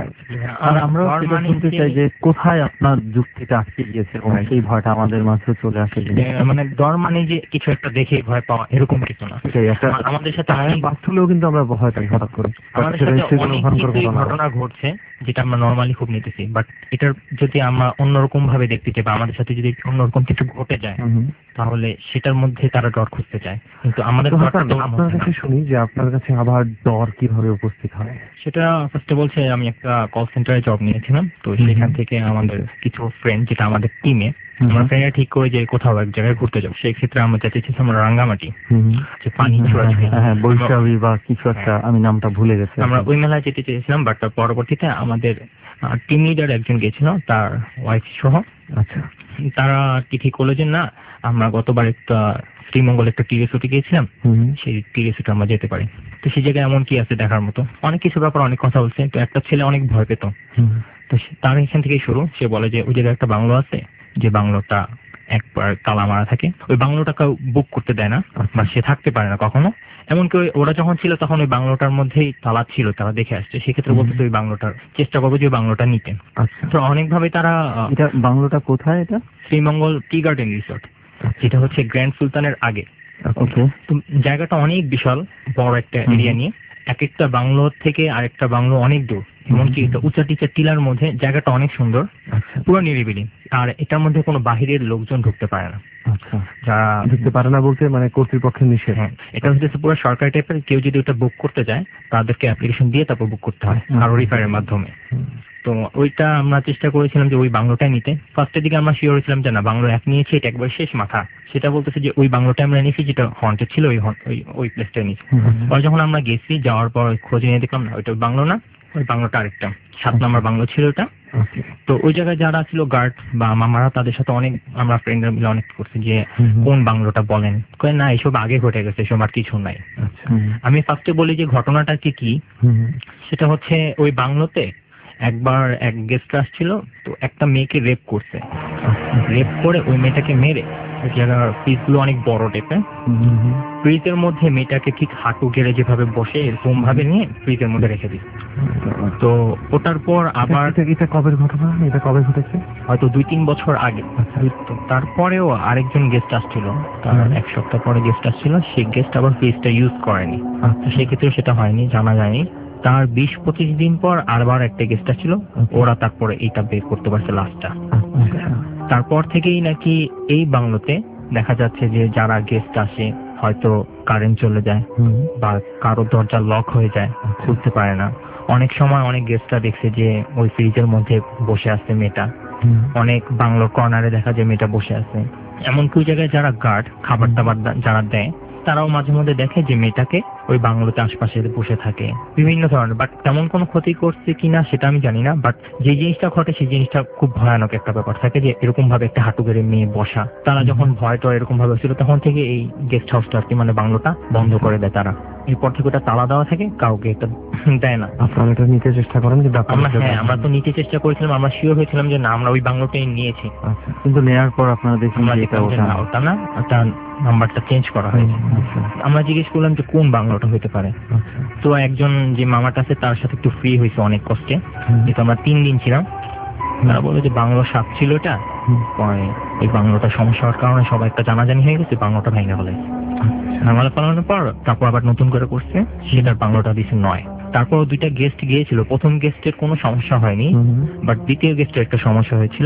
Speaker 3: আর আমরা শুনতে চাই যে কোথায় আপনার যুক্তিটা আটকে গিয়েছে, সেই ভয়টা আমাদের মাঝে চলে আসে।
Speaker 6: মানে ডর মানে যে কিছু একটা দেখে ভয় পাওয়া এরকম কিছু না। আমাদের সাথে
Speaker 4: বাস্তবেও কিন্তু আমরা ভয় পাই হঠাৎ করে।
Speaker 6: আমাদের সাথে অনেক ঘটনা ঘটছে যেটা আমরা নর্মালি খুব নিতেছি, বাট এটার যদি আমরা অন্যরকম ভাবে দেখতে চাই বা আমাদের সাথে যদি অন্যরকম কিছু ঘটে যায় তাহলে সেটার মধ্যে তারা ডর খুঁজতে চায়। কিন্তু আমাদের
Speaker 4: আপনার কাছে শুনি যে আপনার কাছে আবার ডর কিভাবে উপস্থিত হয়।
Speaker 6: সেটা ফার্স্টে বলছে আমি একটা কল সেন্টারে জব নিয়েছিলাম, তো সেখান থেকে আমাদের কিছু ফ্রেন্ড, যেটা আমাদের টিমে আমরা ফ্রেন্ডরা ঠিক করে যে কোথাও এক জায়গায় ঘুরতে যাবো। সেই ক্ষেত্রে আমরা যেতে চেয়েছিলাম রাঙ্গামাটি, যে পানি ছোড়াছুড়ি,
Speaker 3: বৈশাখী বা কিছু একটা, আমি নামটা ভুলে গেছি।
Speaker 6: আমরা ওই মেলায় যেতে চেয়েছিলাম, বাট পরবর্তীতে আমাদের টিম লিডার একজন গেছিল, তার ওয়াইফ সহ।
Speaker 4: আচ্ছা,
Speaker 6: তারা কি ঠিক করলো যে না, আমরা গতবার একটা শ্রীমঙ্গল একটা টি রিসোর্টে গিয়েছিলাম, সেই টি রিসোর্টে আমরা যেতে পারি। তো সেই জায়গায় এমন কি আছে দেখার মতো, অনেক কিছু ব্যাপার অনেক কথা বলছে। তো একটা ছেলে অনেক ভয় পেত, তো তার এখান থেকেই শুরু। সে বলে যে ওই জায়গায় একটা বাংলো আছে, যে বাংলোটা একবার তালা মারা থাকে, ওই বাংলোটা কেউ বুক করতে দেয় না বা সে থাকতে পারে না কখনো। এমনকি ওরা যখন ছিল তখন ওই বাংলোটার মধ্যেই তালা ছিল, তারা দেখে আসছে। সেক্ষেত্রে বলতে ওই বাংলোটার চেষ্টা করবো যে ওই বাংলোটা নিতে। তো অনেকভাবে তারা,
Speaker 3: এটা বাংলোটা কোথায়? এটা
Speaker 6: শ্রীমঙ্গল টি গার্ডেন রিসোর্ট, যেটা হচ্ছে গ্র্যান্ড সুলতানের আগে।
Speaker 3: ওকে।
Speaker 6: তো জায়গাটা অনেক বিশাল বড় একটা এরিয়া নিয়ে, এক একটা বাংলো থেকে আরেকটা বাংলো অনেক দূর, এমনকি উঁচা টিচা টিলার মধ্যে। জায়গাটা অনেক সুন্দর, পুরো নিরিবিলি, আর এটার মধ্যে কোনো বাহিরের লোকজন ঢুকতে পারে না।
Speaker 4: আচ্ছা, যারা ঢুকতে পারে না বলতে মানে কর্তৃপক্ষের নিষেধ।
Speaker 6: হ্যাঁ, এটা হচ্ছে পুরো সরকারি টাইপের। কেউ যদি ওটা বুক করতে যায় তাদেরকে অ্যাপ্লিকেশন দিয়ে তারপর বুক করতে হয় কারো রিফারের মাধ্যমে। তো ওইটা আমরা চেষ্টা করেছিলাম যে ওই বাংলোটাই নিতে। ফার্স্টের দিকে আমরা শিওর হয়েছিলাম যে না, বাংলো এক নিয়েছি এটা একবার শেষ মাথা। সেটা বলতেছে যে ওই বাংলোটা আমরা নিয়েছি যেটা হন্টেড ছিল, ওই ওই প্লেসটা নিয়েছি। পরে যখন আমরা গেছি, যাওয়ার পর খোঁজ নিয়ে দেখলাম না, ওইটা বাংলো না, ওই বাংলোটা আরেকটা সাত নম্বর বাংলো ছিল ওটা। তো ওই জায়গায় যারা ছিল গার্ড বা মামারা, তাদের সাথে অনেক আমরা ফ্রেন্ডরা মিলে অনেক করছি যে কোন বাংলোটা বলেন। কয়ে না, এইসব আগে ঘটে গেছে, এসব আর কিছু নাই।
Speaker 8: আমি ফার্স্টে বলি যে ঘটনাটা কি কি। সেটা হচ্ছে ওই বাংলোতে একবার এক গেস্ট আসছিল, তো একটা মেয়েকে রেপ করছে। রেপ করে ওই মেয়েটাকে মেরে ফ্রিজ গুলো অনেক বড় টেপে ফ্রিজের মধ্যে মেয়েটাকে ঠিক হাঁটু গেড়ে যেভাবে বসে এরকম ভাবে নিয়ে ফ্রিজের মধ্যে রেখে দিচ্ছে। তো ওটার পর আবার
Speaker 4: এটা কবের ঘটনা? এটা কবে ঘটেছে?
Speaker 8: হয়তো দুই তিন বছর আগে। তো তারপরেও আরেকজন গেস্ট আসছিল, তার এক সপ্তাহ পরে গেস্ট আসছিল, সেই গেস্ট আবার ফ্রিজটা ইউজ করেনি, সেক্ষেত্রে সেটা হয়নি, জানা যায়নি। তার বিশ পঁচিশ দিন পর আরবার একটা গেস্ট আসছিল, ওরা তারপরে এইটা বের করতে পারছে লাস্টটা। তারপর থেকেই নাকি এই বাংলোতে দেখা যাচ্ছে যে যারা গেস্ট আসে হয়তো কারেন্ট চলে যায় বা কারো দরজা লক হয়ে যায়, খুলতে পারে না। অনেক সময় অনেক গেস্টরা দেখছে যে ওই ফ্রিজের মধ্যে বসে আছে মেয়েটা, অনেক বাংলোর কর্নারে দেখা যায় মেয়েটা বসে আছে। এমনকি ওই জায়গায় যারা গার্ড খাবার টাবার যারা দেয় তারাও মাঝে মধ্যে দেখে যে মেয়েটাকে ওই বাংলোতে আশপাশে বসে থাকে বিভিন্ন ধরনের। বাট তেমন কোনো ক্ষতি করছে কিনা সেটা আমি জানি না, বাট যে জিনিসটা ঘটে সেই জিনিসটা খুব ভয়ানক একটা ব্যাপার থাকে, যে এরকম ভাবে একটা হাঁটু গেড়ে মেয়ে বসা। তারা যখন ভয় টয় এরকম ভাবে ছিল তখন থেকে এই গেস্ট হাউসটা আর কি মানে বাংলোটা বন্ধ করে দেয় তারা। এরপর থেকে ওটা তালা দেওয়া থাকে, কাউকে এটা দেয় না।
Speaker 4: আপনারা এটা নিতে চেষ্টা করেন?
Speaker 8: আমরা হ্যাঁ আমরা তো নিতে চেষ্টা করেছিলাম, আমরা শিওর হয়েছিলাম যে না আমরা ওই বাংলোটাই নিয়েছি।
Speaker 3: কিন্তু নেওয়ার পর আপনারা দেখুন
Speaker 8: ওটা না, ওটা নাম্বারটা চেঞ্জ করা হয়েছে। আমরা জিজ্ঞেস করলাম যে কোন বাংলোটা হইতে পারে। তো একজন যে মামাটা আছে তার সাথে একটু ফ্রি হয়েছে অনেক কষ্টে, যেহেতু আমরা তিন দিন ছিলাম। তারা বললো যে বাংলো সাপ ছিল এটা, পরে এই বাংলোটা সমস্যা হওয়ার কারণে সবাই একটা জানাজানি হয়ে গেছে, বাংলোটা ভেঙে ফেলে। নামাজ পালানোর পর তারপর আবার নতুন করে করছে, সেটার বাংলোটা দিছে নয়। তারপর দুইটা গেস্ট গিয়েছিল, প্রথম গেস্টের কোনো সমস্যা হয়নি, বাট দ্বিতীয় গেস্টের একটা সমস্যা হয়েছিল।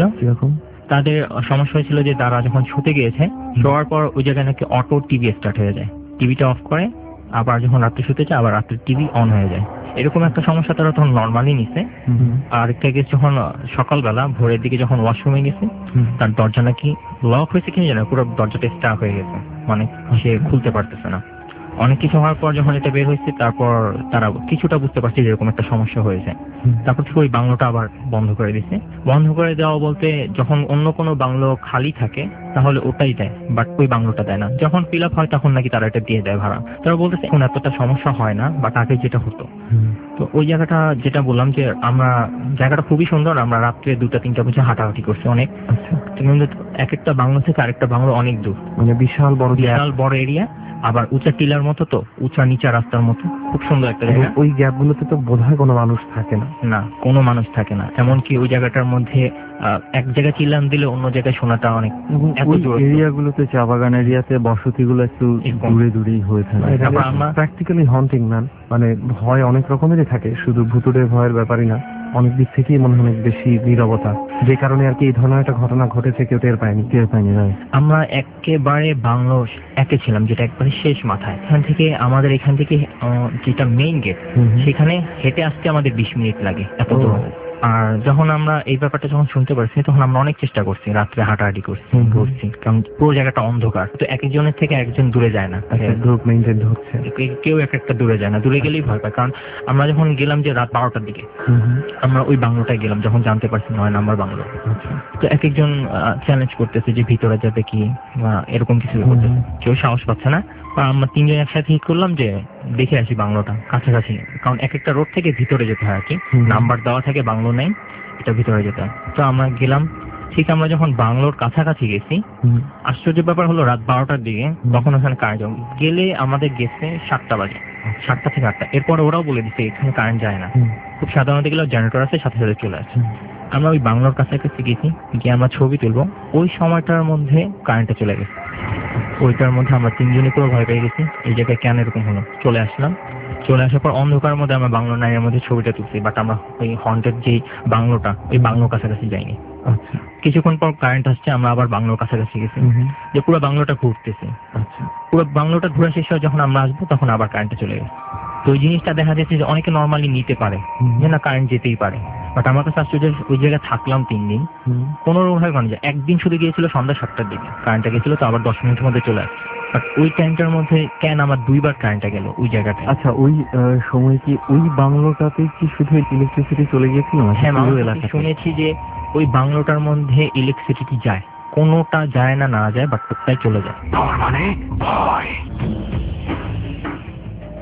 Speaker 8: তাদের সমস্যা হয়েছিল যে তারা যখন শুতে গিয়েছে, শোয়ার পর ওই জায়গায় নাকি অটো টিভি স্টার্ট হয়ে যায়, টিভিটা অফ করে আবার যখন রাত্রে শুতে যায় আবার রাত্রে টিভি অন হয়ে যায়। এরকম একটা সমস্যা তারা তখন নর্মালি নিছে। আর একটা গেস্ট যখন সকালবেলা ভোরের দিকে যখন ওয়াশরুমে গেছে, তার দরজা নাকি লক হয়েছে কিনা জানে, পুরো দরজাটা স্টাক হয়ে গেছে, মানে সে খুলতে পারতেছে না। অনেক কিছু হওয়ার পর যখন এটা বের হয়েছে তারপর তারা কিছুটা বুঝতে পারছে যে এরকম একটা সমস্যা হয়েছে। তারপর থেকে ওই বাংলোটা আবার বন্ধ করে দিছে। বন্ধ করে দেওয়া বলতে যখন অন্য কোনো বাংলো খালি থাকে তাহলে ওটাই দেয়, বাট ওই বাংলোটা দেয় না। যখন ফিল আপ হয় তখন নাকি তারা এটা দিয়ে দেয় ভাড়া। তারা বলতেছে এখন এতটা সমস্যা হয় না, বাট আগে যেটা হতো। তো ওই জায়গাটা যেটা বললাম যে আমরা জায়গাটা খুবই সুন্দর, আমরা রাত্রে দুটা তিনটা বছর হাঁটাহাঁটি করছি অনেক। কিন্তু এক একটা বাংলো থেকে আরেকটা বাংলো অনেক দূর,
Speaker 4: মানে বিশাল বড়
Speaker 8: বিশাল বড় এরিয়া, আবার উঁচা টিলার মতো, তো উঁচা নিচা রাস্তার মতো, খুব সুন্দর একটা জায়গা।
Speaker 4: ওই গ্যাপ গুলোতে তো বোধহয় কোনো মানুষ থাকে না।
Speaker 8: না, কোনো মানুষ থাকে না। এমনকি ওই জায়গাটার মধ্যে এক জায়গায় চিল্লান দিলে অন্য জায়গায় শোনাটা অনেক।
Speaker 3: এরিয়া গুলোতে চা বাগান এরিয়াতে বসতি গুলো একটু দূরে দূরেই হয়ে থাকে।
Speaker 4: প্র্যাকটিক্যালি হন্টিং ম্যান, মানে ভয় অনেক রকমেরই থাকে, শুধু ভুতুড়ে ভয়ের ব্যাপারই না, অনেক দিক থেকেই মনে হয় অনেক বেশি নীরবতা, যে কারণে আর কি এই ধরনের একটা ঘটনা ঘটেছে কেউ টের পায়নি টের পায়নি
Speaker 8: আমরা একেবারে বাংলো একে ছিলাম, যেটা একবারে শেষ মাথায়। এখান থেকে আমাদের এখান থেকে যেটা মেইন গেট, সেখানে হেঁটে আসতে আমাদের বিশ মিনিট লাগে, এত দূর। আর যখন আমরা এই ব্যাপারটা যখন শুনতে পারছি তখন আমরা অনেক চেষ্টা করছি, রাত্রে হাঁটাহাঁটি করছি ঘুরছি, কারণ পুরো জায়গাটা অন্ধকার, তো এক একজনের থেকে একজন দূরে যায় না,
Speaker 4: গ্রুপ মেইনটেইন হচ্ছে,
Speaker 8: কেউ এক একটা দূরে যায় না। দূরে গেলেই ভয় পায়, কারণ আমরা যখন গেলাম যে রাত বারোটার দিকে আমরা ওই বাংলোটায় গেলাম, যখন জানতে পারছি নয় নাম্বার বাংলো, তো এক একজন চ্যালেঞ্জ করতেছে যে ভিতরে যাবে কি, এরকম কিছু করতেছে, কেউ সাহস পাচ্ছে না। আমরা তিনজন একসাথে ঠিক করলাম যে দেখে আসি বাংলোটা কাছাকাছি, কারণ এক একটা রোড থেকে ভিতরে যেতে হয় আর কি, নাম্বার দেওয়া থাকে বাংলো নেই, এটা ভিতরে যেতে হয়। তো আমরা গেলাম, ঠিক আমরা যখন বাংলোর কাছাকাছি গেছি, আশ্চর্য ব্যাপার হলো রাত বারোটার দিকে, তখন ওখানে কারেন্ট গেলে আমাদের গেছে সাতটা বাজে, সাতটা থেকে আটটা। এরপর ওরাও বলে দিচ্ছে এখানে কারেন্ট যায় না, খুব সাধারণত গেলে জেনারেটর আছে, সাথে সাথে চলে আসে। আমরা ওই বাংলোর কাছাকাছি গেছি, গিয়ে আমরা ছবি তুলবো, ওই সময়টার মধ্যে কারেন্টটা চলে গেছে। ওইটার মধ্যে আমরা তিনজনই পুরো ভয় পেয়ে গেছি, এই জায়গায় কেন এরকম হলো। চলে আসলাম, চলে আসার পর অন্ধকারের মধ্যে আমরা বাংলো নাইয়ের মধ্যে ছবিটা তুলছি, বাট আমরা ওই হন্টেড যে বাংলোটা, ওই বাংলোর কাছাকাছি যাইনি। কিছুক্ষণ পর কারেন্ট আসছে, আমরা আবার বাংলোর কাছাকাছি গেছি, যে পুরো বাংলোটা ঘুরতেছে। পুরো বাংলোটা ঘুরে শেষ হয় যখন আমরা আসবো তখন আবার কারেন্টটা চলে গেছে। তো ওই জিনিসটা দেখা যাচ্ছে যে অনেকে নর্মালি নিতে পারে যে না কারেন্ট যেতেই পারে, বাট আমার কাছে আশ্চর্য, ওই জায়গায় থাকলাম তিন দিন, পনেরো ভাবে মানে একদিন শুধু গিয়েছিল সন্ধ্যা সাতটার দিকে, কারেন্টটা গেছিল তো আবার দশ মিনিটের মধ্যে চলে আসছে। বাট ওই টাইমটার মধ্যে কেন আমার দুইবার কারেন্টটা গেল ওই জায়গাটা।
Speaker 3: আচ্ছা, ওই সময় কি ওই বাংলোটাতে কি শুধু ইলেকট্রিসিটি চলে গিয়েছিল?
Speaker 8: হ্যাঁ, শুনেছি যে ওই বাংলোটার মধ্যে ইলেকট্রিসিটি যায়, কোনোটা যায় না না যায়, বাট প্রত্যেকটাই চলে যায়।
Speaker 2: মানে ভয়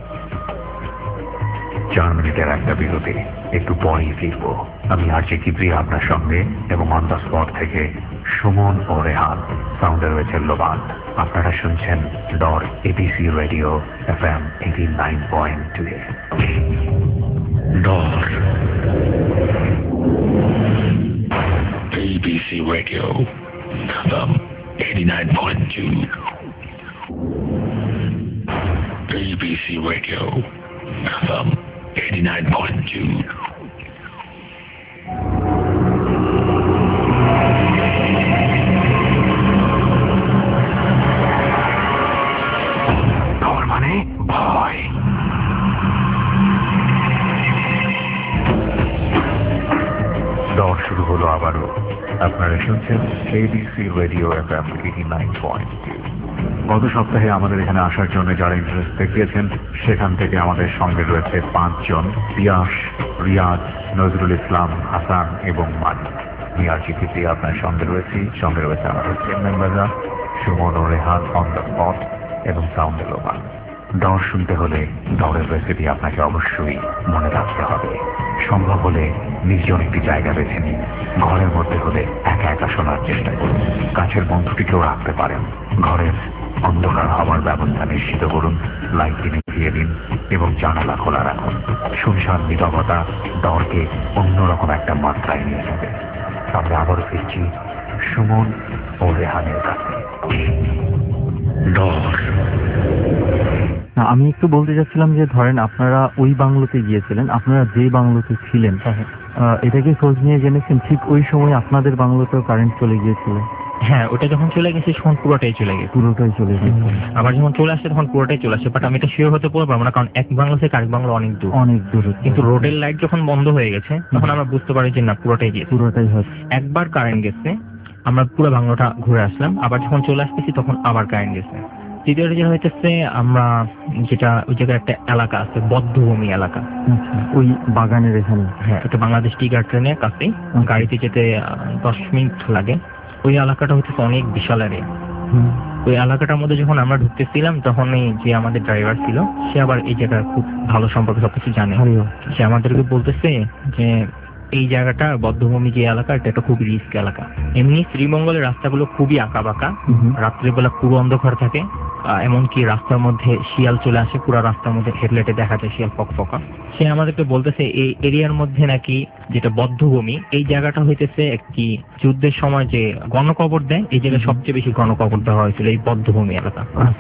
Speaker 2: চার মিনিটের একটা বিরতি, একটু পরেই ফিরবো। আমি আর জে কিবরিয়া আপনার সঙ্গে, এবং অন দ্য স্পট থেকে সুমন ও রেহান, সাউন্ডে রয়েছে লোবান। আপনারা শুনছেন Dor ABC radio F M eighty nine point two. Dor ABC radio F M eighty nine point two. ABC radio F M eighty nine point two. ডর মানে ভয়। ডর শুরু হলো আবারও। আপনারা শুনছেন ABC radio F M eighty nine point two. গত সপ্তাহে আমাদের এখানে আসার জন্য যারা ইন্টারেস্ট দেখিয়েছেন, সেখান থেকে আমাদের সঙ্গে রয়েছে পাঁচজন: পিয়াস, রিয়াজ, নজরুল ইসলাম, হাসান এবং মালিক। আমি আর জিতে আপনার সঙ্গে রয়েছি। সঙ্গে রয়েছে আমাদের টিম মেম্বাররা সুমন ও রেহান অন দ্য স্পট এবং সাউন্ড লোবান। ডর শুনতে হলে ডরের রেসিপি আপনাকে অবশ্যই মনে রাখতে হবে। সম্ভব হলে নির্জন একটি জায়গা বেছে নিন। ঘরের মধ্যে হলে একা একা শোনার চেষ্টা করুন। কাছের বন্ধুটিকেও রাখতে পারেন। ঘরের অন্ধকার হওয়ার ব্যবস্থা নিশ্চিত করুন। লাইটটি নিভিয়ে দিন এবং জানালা খোলা রাখুন। শুনশান নীরবতা ডরকে অন্যরকম একটা মাত্রায় নিয়ে যাবে। আমরা আবারও ফিরছি সুমন ও রেহানের কাছে। ডর।
Speaker 3: না, আমি একটু বলতে চাচ্ছিলাম যে ধরেন আপনারা ওই বাংলোতে গিয়েছিলেন, আপনারা যে বাংলোতে ছিলেন এটাকে খোঁজ নিয়ে জেনেছেন ঠিক ওই সময় আপনাদের বাংলোতেও কারেন্ট চলে গিয়েছিল?
Speaker 8: হ্যাঁ, ওটা যখন চলে গেছে তখন পুরোটাই চলে গেছে।
Speaker 3: পুরোটাই চলে গেছে।
Speaker 8: আবার যখন চলে আসছে তখন পুরোটাই চলে আসছে, বাট আমি এটা শিওর হতে পারবো না, কারণ এক বাংলো থেকে আরেক বাংলো অনেক দূর
Speaker 3: অনেক দূর
Speaker 8: কিন্তু রোডের লাইট যখন বন্ধ হয়ে গেছে তখন আমরা বুঝতে পারি যে না, পুরোটাই গেছে।
Speaker 3: পুরোটাই হচ্ছে।
Speaker 8: একবার কারেন্ট গেছে, আমরা পুরো বাংলোটা ঘুরে আসলাম, আবার যখন চলে আসতেছি তখন আবার কারেন্ট গেছে। দ্বিতীয়টা যেটা হইতেছে, আমরা যেটা ওই জায়গায় একটা এলাকা আছে, বদ্ধভূমি এলাকা,
Speaker 3: ওই বাগানের এখানে।
Speaker 8: হ্যাঁ, এটা বাংলাদেশ টিগার ট্রেনের কাছেই, গাড়িতে যেতে দশ মিনিট লাগে। ওই এলাকাটা হচ্ছে অনেক বিশাল এরিয়া। ওই এলাকাটার মধ্যে যখন আমরা ঢুকতেছিলাম তখন যে আমাদের ড্রাইভার ছিল সে আবার এই জায়গার খুব ভালো সম্পর্কে সবকিছু জানে। সে আমাদেরকে বলতেছে যে এই জায়গাটা বদ্ধভূমি যে এলাকা, এটা একটা খুব রিস্ক এলাকা। এমনি শ্রীমঙ্গলের রাস্তাগুলো খুবই আঁকা বাঁকা, রাত্রেবেলা পুরো অন্ধকার থাকে, এমনকি রাস্তার মধ্যে শিয়াল চলে আসে, পুরো রাস্তার মধ্যে হেডলাইটে দেখা যায় শিয়াল ফকফকা। সে আমাদেরকে বলতেছে এই এরিয়ার মধ্যে নাকি যেটা বদ্ধভূমি, এই জায়গাটা হইতেছে একটি যুদ্ধের সময় যে গণকবর দেয়, এই জায়গায় সবচেয়ে বেশি গণকবর দেওয়া হয়েছিল এই বদ্ধভূমি এলাকা।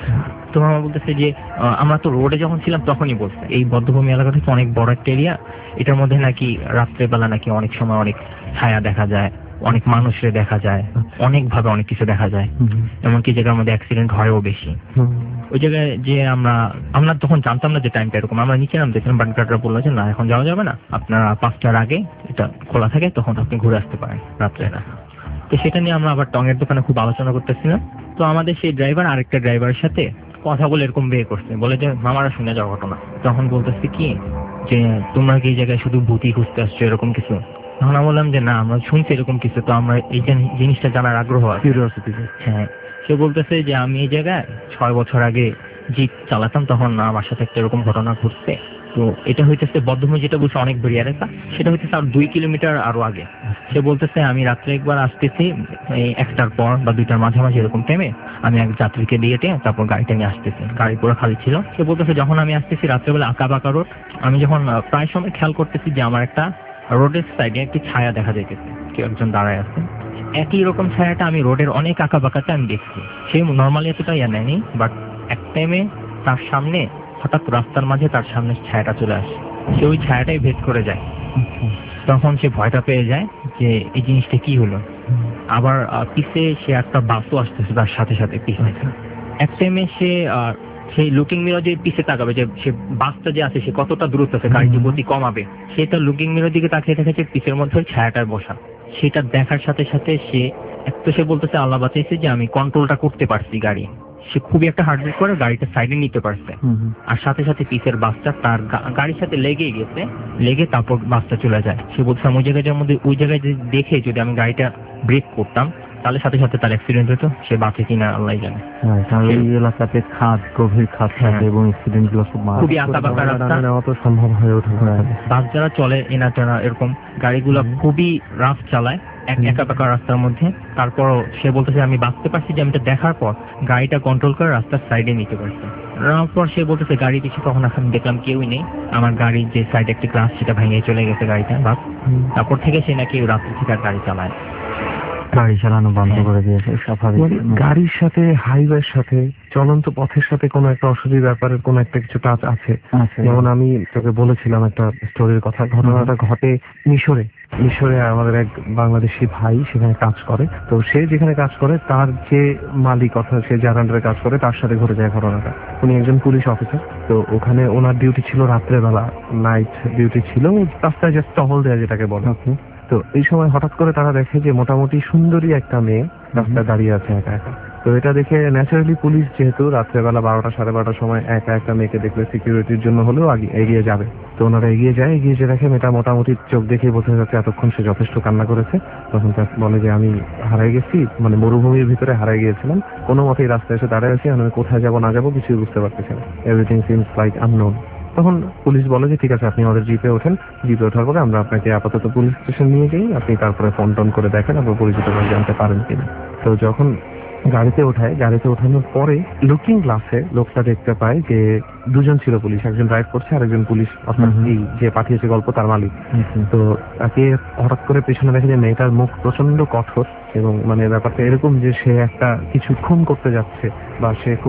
Speaker 8: তো আমার বলতেছে যে আমরা তো রোডে যখন ছিলাম তখনই বলছে এই বদ্ধভূমি এলাকাটা হচ্ছে অনেক বড় একটা এরিয়া, এটার মধ্যে নাকি রাত্রেবেলা নাকি অনেক সময় অনেক ছায়া দেখা যায়, অনেক মানুষের দেখা যায়, অনেক ভাবে অনেক কিছু দেখা যায়, এমনকি জায়গার মধ্যে অ্যাক্সিডেন্ট হয়ও বেশি। ওই জায়গায় যে আমরা আমরা তখন জানতাম না যে টাইমটা এরকম, আমরা নিচে নাম দেখলাম, বাট গার্ডরা বললো যে না, এখন যাওয়া যাবে না, আপনারা পাঁচটার আগে এটা খোলা থাকে, তখন আপনি ঘুরে আসতে পারেন রাত্রে না। তো সেটা নিয়ে আমরা আবার টঙের দোকানে খুব আলোচনা করতেছিলাম। তো আমাদের সেই ড্রাইভার আরেকটা ড্রাইভারের সাথে কথা বলে এরকম বিয়ে করছে, বলে যে মামারা শুনে যাওয়া ঘটনা। তখন বলতেছি কি যে তোমরা কি এই জায়গায় শুধু ভূতি খুঁজতে আসছো এরকম কিছু? তখন আমি বললাম যে না, আমরা শুনছি এরকম কিছু, তো আমরা এই জিনিসটা জানার আগ্রহ আছে। হ্যাঁ, সে বলতেছে যে আমি এই জায়গায় ছয় বছর আগে জিপ চালাতাম, তখন আমার সাথে একটা এরকম ঘটনা ঘটছে। তো এটা হইতেছে বদ্ধভূমি যেটা বলছে অনেক বড় এলাকা, সেটা হইতেছে আর দুই কিলোমিটার আরো আগে। সে বলতেছে আমি রাত্রে একবার আসতেছি, এই একটার পর বা দুইটার মাঝামাঝি এরকম টাইমে আমি এক যাত্রীকে দিয়ে তারপর গাড়িটা নিয়ে আসতেছি, গাড়ি পুরো খালি ছিল। সে বলতেছে যখন আমি আসতেছি রাত্রেবেলা আঁকা বাঁকা রোড, আমি যখন প্রায় সময় খেয়াল করতেছি যে আমার একটা রোডের সাইডে একটি ছায়া দেখা যাইতেছে, কেউ একজন দাঁড়ায় আছে। একই রকম ছায়াটা আমি রোডের অনেক আঁকা বাঁকাতে আমি দেখছি। সে নর্মালি এতটা ইয়া নেয়নি, বাট এক টাইমে তার সামনে হঠাৎ রাস্তার মাঝে তার সামনে ছায়াটা চলে আসে, সে ওই ছায়াটাই ভেদ করে যায়। তখন সে ভয়টা পেয়ে যায় যে এই জিনিসটা কি হলো। আবার পিছে সে একটা বাসও আসতেছে তার সাথে সাথে পিছনে। এক টাইমে সে সেই লুকিং মিরর যে পিছে তাকাবে যে সে বাসটা যে আছে সে কতটা দূরত্ব আছে, গাড়িটি গতি কমাবে, সেটা লুকিং মিরর দিকে তাকিয়ে দেখেছে পিছের মধ্যে ছায়াটার বসা। সেটা দেখার সাথে সাথে সে এক তো সে বলতেছে আল্লাহ বাঁচাইছে যে আমি কন্ট্রোলটা করতে পারছি গাড়ি। সে খুবই একটা হার্ডবিট করে গাড়িটা সাইডে নিতে পারছে, আর সাথে সাথে পিছের বাসটা তার গাড়ির সাথে লেগে গেছে, লেগে তারপর বাসটা চলে যায়। সে বলছে ওই জায়গাটার মধ্যে ওই জায়গায় দেখে যদি আমি গাড়িটা ব্রেক করতাম তাহলে সাথে সাথে তার অ্যাক্সিডেন্ট হতো, সে বাঁচে কিনা আল্লাহ জানে।
Speaker 3: হ্যাঁ, কারণ এই এলাকাতে খাদ, গভীর খাদ থাকে
Speaker 8: হ্যাঁ।
Speaker 3: এবং অ্যাক্সিডেন্ট গুলো খুব মারাত্মক।
Speaker 8: খুবই আঁকা বাঁকা রাস্তা,
Speaker 4: অত সম্ভব হয়ে ওঠে না।
Speaker 8: বাস যারা চলে এনার যারা এরকম গাড়িগুলো খুবই রাফ চালায় এক একা পাকা রাস্তার মধ্যে। তারপরও সে বলতেছে আমি বাঁচতে পারছি যে আমি এটা দেখার পর গাড়িটা কন্ট্রোল করে রাস্তার সাইডে নিতে পারছি। তারপর সে বলতেছে গাড়ি পিছিয়ে তখন এখন দেখলাম কেউই নেই, আমার গাড়ির যে সাইড একটা গ্লাস সেটা ভেঙে চলে গেছে গাড়িটা বাস। তারপর থেকে সে নাকি রাস্তা থেকে আর গাড়ি চালায়,
Speaker 3: গাড়ি চালানো বন্ধ করে দিয়েছে স্বাভাবিক।
Speaker 4: মানে গাড়ির সাথে হাইওয়ের সাথে চলন্ত পথের সাথে কোনো একটা অসুবিধা ব্যাপারের কোনো একটা কিছু টাচ আছে। যেমন আমি তোকে বলেছিলাম একটা স্টোরির কথা, ঘটনাটা ঘটে মিশরে। মিশরে আমাদের এক বাংলাদেশি ভাই সেখানে কাজ করে, তো সে যেখানে কাজ করে তার যে মালিক অর্থাৎ সে যার আন্ডারে কাজ করে তার সাথে ঘটে যায় ঘটনাটা। উনি একজন পুলিশ অফিসার, তো ওখানে ওনার ডিউটি ছিল রাত্রেবেলা, নাইট ডিউটি ছিল, রাস্তায় জাস্ট টহল দেয়া যেটাকে বলে। তো এই সময় হঠাৎ করে তারা দেখে যে মোটামুটি সুন্দরী একটা মেয়ে রাস্তায় দাঁড়িয়ে আছে একা একা। তো এটা দেখে ন্যাচারালি পুলিশ যেহেতু রাত্রেবেলা বারোটা সাড়ে বারোটার সময় একা একটা মেয়েকে দেখলে সিকিউরিটির জন্য হলেও আগে এগিয়ে যাবে, তো ওনারা এগিয়ে যায়। এগিয়ে যে দেখে মেয়েটা মোটামুটি চোখ দেখেই বোঝা যাচ্ছে এতক্ষণ সে যথেষ্ট কান্না করেছে। তখন তার বলে যে আমি হারাই গেছি, মানে মরুভূমির ভিতরে হারাই গিয়েছিলাম, কোনো মতেই রাস্তায় এসে দাঁড়িয়ে আছি, আমি কোথায় যাবো না যাবো কিছুই বুঝতে পারতেছি না, এভরিথিং সিমস লাইক আননোন। তখন পুলিশ বলে যে ঠিক আছে আপনি আমাদের জিপে ওঠেন, জিপে ওঠার পরে আমরা আপনাকে আপাতত পুলিশ স্টেশন নিয়ে যাই, আপনি তারপরে ফোন টোন করে দেখেন আপনার পরিচিত করে জানতে পারেন কিনা। তো যখন গাড়িতে ওঠায়, গাড়িতে ওঠানোর পরে লুকিং গ্লাসে লোকটা দেখতে পায় যে দুজন ছিল পুলিশ, একজন ড্রাইভ করছে আর একজন পুলিশ অর্থাৎ এই যে পাঠিয়েছে গল্প তার মালিক। তো তাকে হঠাৎ করে পেছনে দেখে যে মেয়েটার মুখ প্রচন্ড কঠোর এবং মানে ব্যাপারটা এরকম যে সে একটা কিছু খুন করতে যাচ্ছে বা সে খুব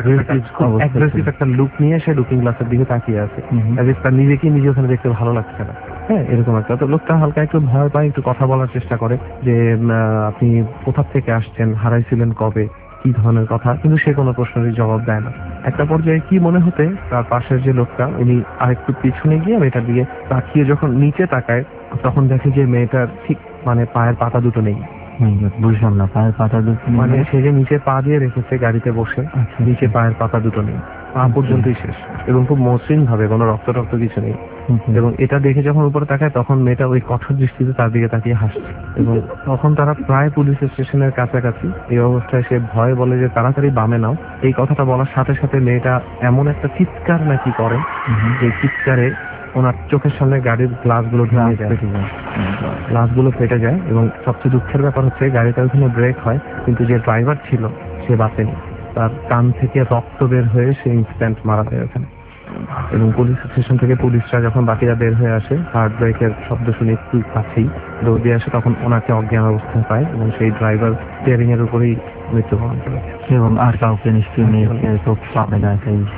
Speaker 4: অ্যাগ্রেসিভ একটা লুক নিয়ে সে লুকিং গ্লাসের দিকে তাকিয়ে আছে, তার নিজেকে নিজে ওখানে দেখতে ভালো লাগছে না। হ্যাঁ, এরকম একটা। তো লোকটা হালকা একটু ভয় পায়, একটু কথা বলার চেষ্টা করে যে আপনি কোথা থেকে আসছেন, হারাইছিলেন কবে, কি ধরনের কথা, কিন্তু সে কোনো প্রশ্নেরই জবাব দেয় না। একটা পর্যায়ে কি মনে হতে তার পাশের যে লোকটা উনি আরেকটু পিছনে গিয়ে মেয়েটার দিকে তাকিয়ে যখন নিচে তাকায় তখন দেখে যে মেয়েটার ঠিক মানে পায়ের পাতা দুটো নেই।
Speaker 3: বুঝলাম না, পায়ের পাতা দুটো
Speaker 4: মানে সে যে নিচে পা দিয়ে রেখেছে গাড়িতে বসে, নিচে পায়ের পাতা দুটো নেই, পা পর্যন্তই শেষ এবং খুব মসৃণ ভাবে, কোনো রক্ত রক্ত কিছু নেই। এবং এটা দেখে যখন উপরে তাকায় তখন মেয়েটা ওই কঠোর দৃষ্টিতে তার দিকে তাকিয়ে হাসছে। এবং তখন তারা প্রায় পুলিশ স্টেশনের কাছাকাছি। এই অবস্থায় সে ভয় বলে যে তাড়াতাড়ি বামে নাও। এই কথাটা বলার সাথে সাথে মেয়েটা এমন একটা চিৎকার নাকি করে যে চিৎকারে ওনার চোখের সামনে গাড়ির গ্লাস গুলো ভেঙে যায়, গ্লাস গুলো ফেটে যায়। এবং সবচেয়ে দুঃখের ব্যাপার হচ্ছে গাড়িটা ওখানে ব্রেক হয় কিন্তু যে ড্রাইভার ছিল সে বাঁচেনি, তার কান থেকে রক্ত বের হয়ে সে ইনস্ট্যান্ট মারা যায় ওখানে। এবং পুলিশ স্টেশন থেকে পুলিশরা যখন বাকিরা বের হয়ে আসে, হার্ট ব্রেকের শব্দ শুনে একটু কাছেই দৌড় দিয়ে আসে, তখন ওনাকে অজ্ঞান অবস্থায় পায় এবং সেই ড্রাইভার স্টিয়ারিং এর উপরেই মৃত্যুবরণ করে।
Speaker 3: এবং আর কাউকে নিশ্চয়ই নেই, তো পাবে না।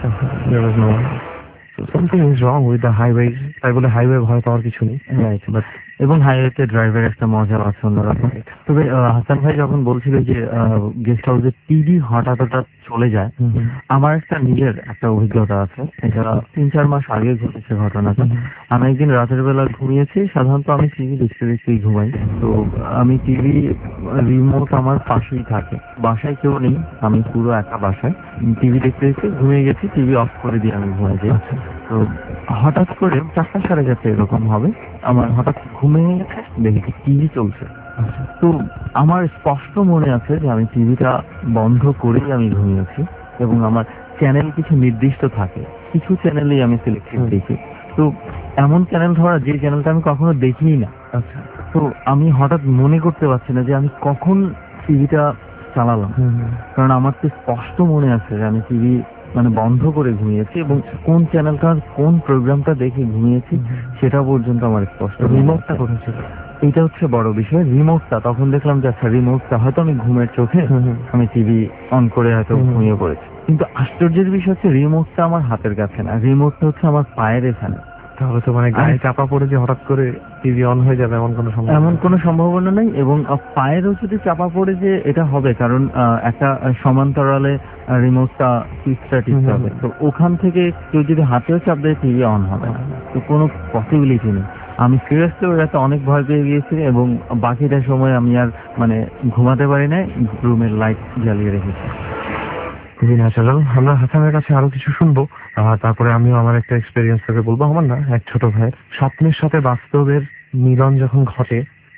Speaker 4: Something is wrong with the highway, তাই বলে হাইওয়ে ভয় পাওয়ার কিছু নেই।
Speaker 3: রাইট, বাট এবং হাইওয়েতে ড্রাইভার একটা মজা আছে অন্যরকম। তবে হাসান ভাই যখন বলছিল যে গেস্ট হাউসে টিভি হঠাৎ হঠাৎ চলে যায়, আমার একটা নিজের একটা অভিজ্ঞতা আছে। এটা তিন চার মাস আগে ঘটেছে ঘটনাটা। আমি একদিন রাতের বেলা ঘুমিয়েছি, সাধারণত আমি টিভি দেখতে দেখতেই ঘুমাই। তো আমি টিভি রিমোট আমার পাশেই থাকে, বাসায় কেউ নেই, আমি পুরো একা বাসায় টিভি দেখতে দেখতে ঘুমিয়ে গেছি, টিভি অফ করে দিয়ে আমি ঘুমাই যাই। তো হঠাৎ করে চারটা সাড়ে চারটে এরকম হবে, আমার হঠাৎ ঘুমিয়ে গেছে, দেখি টিভি চলছে। তো আমার স্পষ্ট মনে আছে যে আমি টিভিটা বন্ধ করেই আমি ঘুমিয়েছি এবং আমার চ্যানেল কিছু নির্দিষ্ট থাকে, কিছু চ্যানেলেই আমি সিলেক্টেড দেখি। তো এমন চ্যানেল ধরা যে চ্যানেলটা আমি কখনো দেখিই না। আচ্ছা, তো আমি হঠাৎ মনে করতে পারছি না যে আমি কখন টিভিটা চালালাম, কারণ আমার তো স্পষ্ট মনে আছে যে আমি টিভি মানে বন্ধ করে ঘুমিয়েছি এবং কোন চ্যানেলটার কোন প্রোগ্রামটা দেখে ঘুমিয়েছি সেটা পর্যন্ত আমার স্পষ্ট। রিমোটটা কোথায় ছিল, এইটা হচ্ছে বড় বিষয়। রিমোটটা তখন দেখলাম যে আচ্ছা রিমোটটা হয়তো আমি ঘুমের চোখে আমি টিভি অন করে হয়তো ঘুমিয়ে পড়েছি, কিন্তু আশ্চর্যের বিষয় হচ্ছে রিমোটটা আমার হাতের কাছে না, রিমোটটা হচ্ছে আমার পায়ের এখানে।
Speaker 4: তাহলে তো মানে গায়ে চাপা পড়ে যে হঠাৎ করে টিভি অন হয়ে যাবে এমন কোনো
Speaker 3: এমন কোনো সম্ভাবনা নেই। এবং পায়েরও যদি চাপা পড়ে যে এটা হবে, কারণ একটা সমান্তরালে রিমোটটা সুইচটা টিপতে হবে, তো ওখান থেকে কেউ যদি হাতেও চাপ দেয় টিভি অন হবে না, তো কোনো পসিবিলিটি নেই। আমি সিরিয়াসলি ওই রাতে অনেক ভয় পেয়ে গিয়েছি এবং বাকিটা সময় আমি আর মানে ঘুমাতে পারি না, রুমের লাইট জ্বালিয়ে রেখেছি।
Speaker 4: খুবই ন্যাচারাল। আমরা হাসানের কাছে আরো কিছু শুনবো, তারপরে আমিও আমার একটা এক্সপেরিয়েন্স থেকে বলবো। আমার না এক ছোট ভাইয়ের স্বপ্নের সাথে বাস্তবের মিলন যখন ঘটে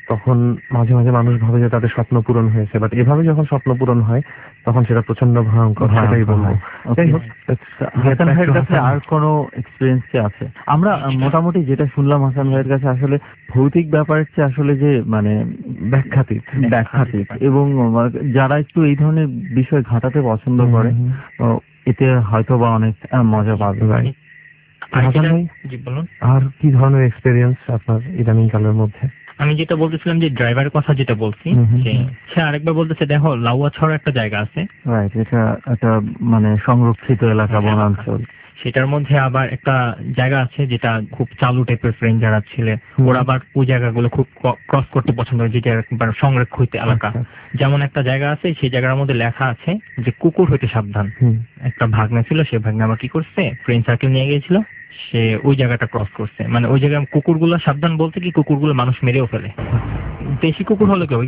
Speaker 4: তখন মাঝে মাঝে মানুষ ভাবে যে তাদের স্বপ্ন পূরণ হয়েছে, বাট এভাবে যখন স্বপ্ন পূরণ হয় তখন সেটা প্রচন্ড ভয়ঙ্কর, সেটাই বলবো। যাই হোক,
Speaker 3: হাসান ভাইয়ের কাছে আর কোনো এক্সপিরিয়েন্স কি আছে? আমরা মোটামুটি যেটা শুনলাম হাসান ভাইয়ের কাছে আসলে ভৌতিক ব্যাপারের চেয়ে আসলে যে মানে ব্যাখ্যাতীত ব্যাখ্যাতীত এবং যারা একটু এই ধরনের বিষয় ঘাটাতে পছন্দ করে এতে হয়তো বা অনেক মজা পাবে ভাই।
Speaker 4: হাসান ভাই, আর কি ধরনের এক্সপিরিয়েন্স আপনার ইদানিং কালের মধ্যে?
Speaker 8: আমি যেটা বলতেছিলাম যে ড্রাইভারের কথা যেটা বলছি, সে আরেকবার বলতেছে দেখো লাউয়াছড়া একটা জায়গা আছে,
Speaker 3: রাইট, এটা একটা মানে সংরক্ষিত এলাকা, বনাঞ্চল।
Speaker 8: সেটার মধ্যে আবার একটা জায়গা আছে যেটা খুব চালু টাইপের ফ্রেন্ড যারা ছিল ওরা আবার ওই জায়গাগুলো খুব ক্রস করতে পছন্দ করে, যেটা সংরক্ষিত এলাকা। যেমন একটা জায়গা আছে, সেই জায়গার মধ্যে লেখা আছে যে কুকুর হইতে সাবধান। একটা ভাগনা ছিল, সে ভাগনা আবার কি করছে, ফ্রেন্ড সার্কেল নিয়ে গিয়েছিল, সে ওই জায়গাটা ক্রস করছে। মানে ওই জায়গায় কুকুরগুলো সাবধান বলতে কি কুকুরগুলো মানুষ মেরেও ফেলে, দেশি কুকুর হলো কেউ।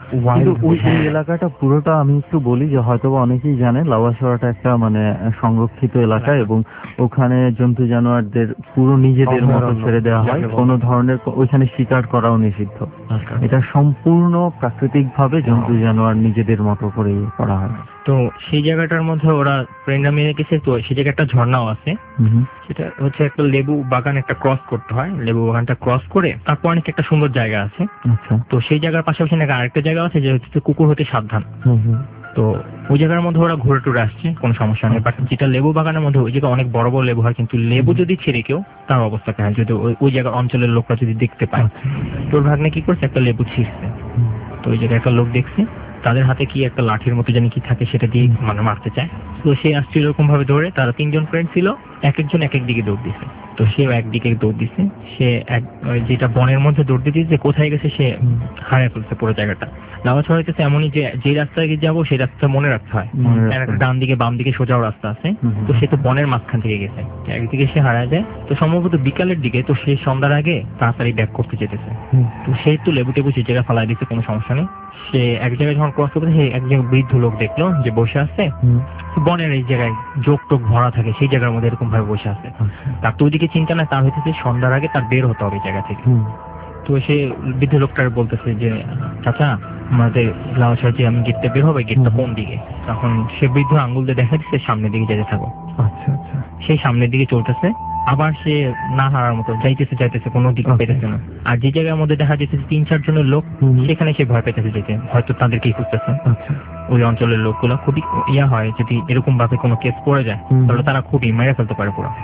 Speaker 3: ওই এলাকাটা পুরোটা আমি একটু বলি যে হয়তো অনেকেই জানে, লাউয়াছড়াটা একটা মানে সংরক্ষিত এলাকা এবং ওখানে জন্তু জানোয়ারদের পুরো নিজেদের মতো ছেড়ে দেওয়া হয়, কোনো ধরনের ওইখানে শিকার করাও নিষিদ্ধ। এটা সম্পূর্ণ প্রাকৃতিক ভাবে জন্তু জানোয়ার নিজেদের মতো করে করা হয়।
Speaker 8: তো সেই জায়গাটার মধ্যে ওরা ফ্রেন্ডরা মেরে গেছে, তো সেই জায়গায় একটা ঝর্ণাও আছে। সেটা হচ্ছে একটা লেবু বাগান একটা ক্রস করতে হয়, লেবু বাগানটা ক্রস করে তারপর অনেক একটা সুন্দর জায়গা আছে। তো সেই জায়গার পাশাপাশি নাকি আরেকটা জায়গা আছে যে হচ্ছে কুকুর হতে সাবধান। তো ওই জায়গার মধ্যে ওরা ঘুরে টুরে আসছে, কোনো সমস্যা নেই। বাট যেটা লেবু বাগানের মধ্যে ওই জায়গায় অনেক বড় বড় লেবু হয়, কিন্তু লেবু যদি ছেড়ে কেউ তার অবস্থা কেন, যদি ওই জায়গার অঞ্চলের লোকরা যদি দেখতে পায়, তোর ভাগ্নে কি করছে, একটা লেবু ছিঁড়ছে। তো ওই জায়গায় একটা লোক দেখছে, তাদের হাতে কি একটা লাঠির মতো জানি কি থাকে, সেটা দিয়ে মানে মারতে চায়। তো সে আসছিল এরকম ভাবে দৌড়ে, তারা তিনজন ফ্রেন্ড ছিল, এক একজন এক এক দিকে দৌড় দিছে। তো সেও একদিকে দৌড় দিছে, সে এক যেটা বনের মধ্যে দৌড় দিতে কোথায় গেছে সে হারিয়ে ফেলছে পুরো জায়গাটা। লাউয়াছড়া হইতেছে এমনই যে যে রাস্তায় যাবো সেই রাস্তা মনে রাখতে হয়, ডান দিকে বাম দিকে সোজাও রাস্তা আছে। তো সে তো বনের মাঝখান থেকে গেছে, একদিকে সে হারায় যায়। তো সম্ভবত বিকালের দিকে, তো সে সন্ধ্যার আগে তাড়াতাড়ি ব্যাক করতে যেতেছে। তো সে তো লেবু টেবু সে জায়গায় ফালাই দিচ্ছে, কোনো সমস্যা নেই। সে এক জায়গায় যখন ক্রস করতে, সে একজন বৃদ্ধ লোক দেখলো যে বসে আছে বনের এই জায়গায়, যোগ টোক ভরা থাকে, সেই জায়গার মধ্যে এরকম ভাবে বসে আছে। তার তো ওইদিকে চিন্তা না, তার হইতেছে সন্ধ্যার আগে তার বের হতে হবে এই জায়গা থেকে। তো সে বৃদ্ধ লোকটার বলতেছে যে চাচা আমাদের লাউয়াছড়া যে আমি গেটটা বের হবে, গেটটা কোন দিকে? তখন সে বৃদ্ধ আঙ্গুল দিয়ে দেখা দিচ্ছে সামনের দিকে যেতে থাকো।
Speaker 4: আচ্ছা আচ্ছা।
Speaker 8: সেই সামনের দিকে চলতেছে, আবার সে না হারার মতো যাইতেছে যাইতেছে, কোনো দিকে পেতেছে না। আর যে জায়গার মধ্যে দেখা যেতেছে তিন চার জনের লোক, সেখানে সে ভয় পেতেছে যেতে, হয়তো তাদেরকেই খুঁজতেছে। ওই অঞ্চলের লোকগুলো খুবই ইয়া হয়, যদি এরকম ভাবে কোনো কেস পড়ে যায় তাহলে তারা খুবই মেরে ফেলতে পারে পুরো।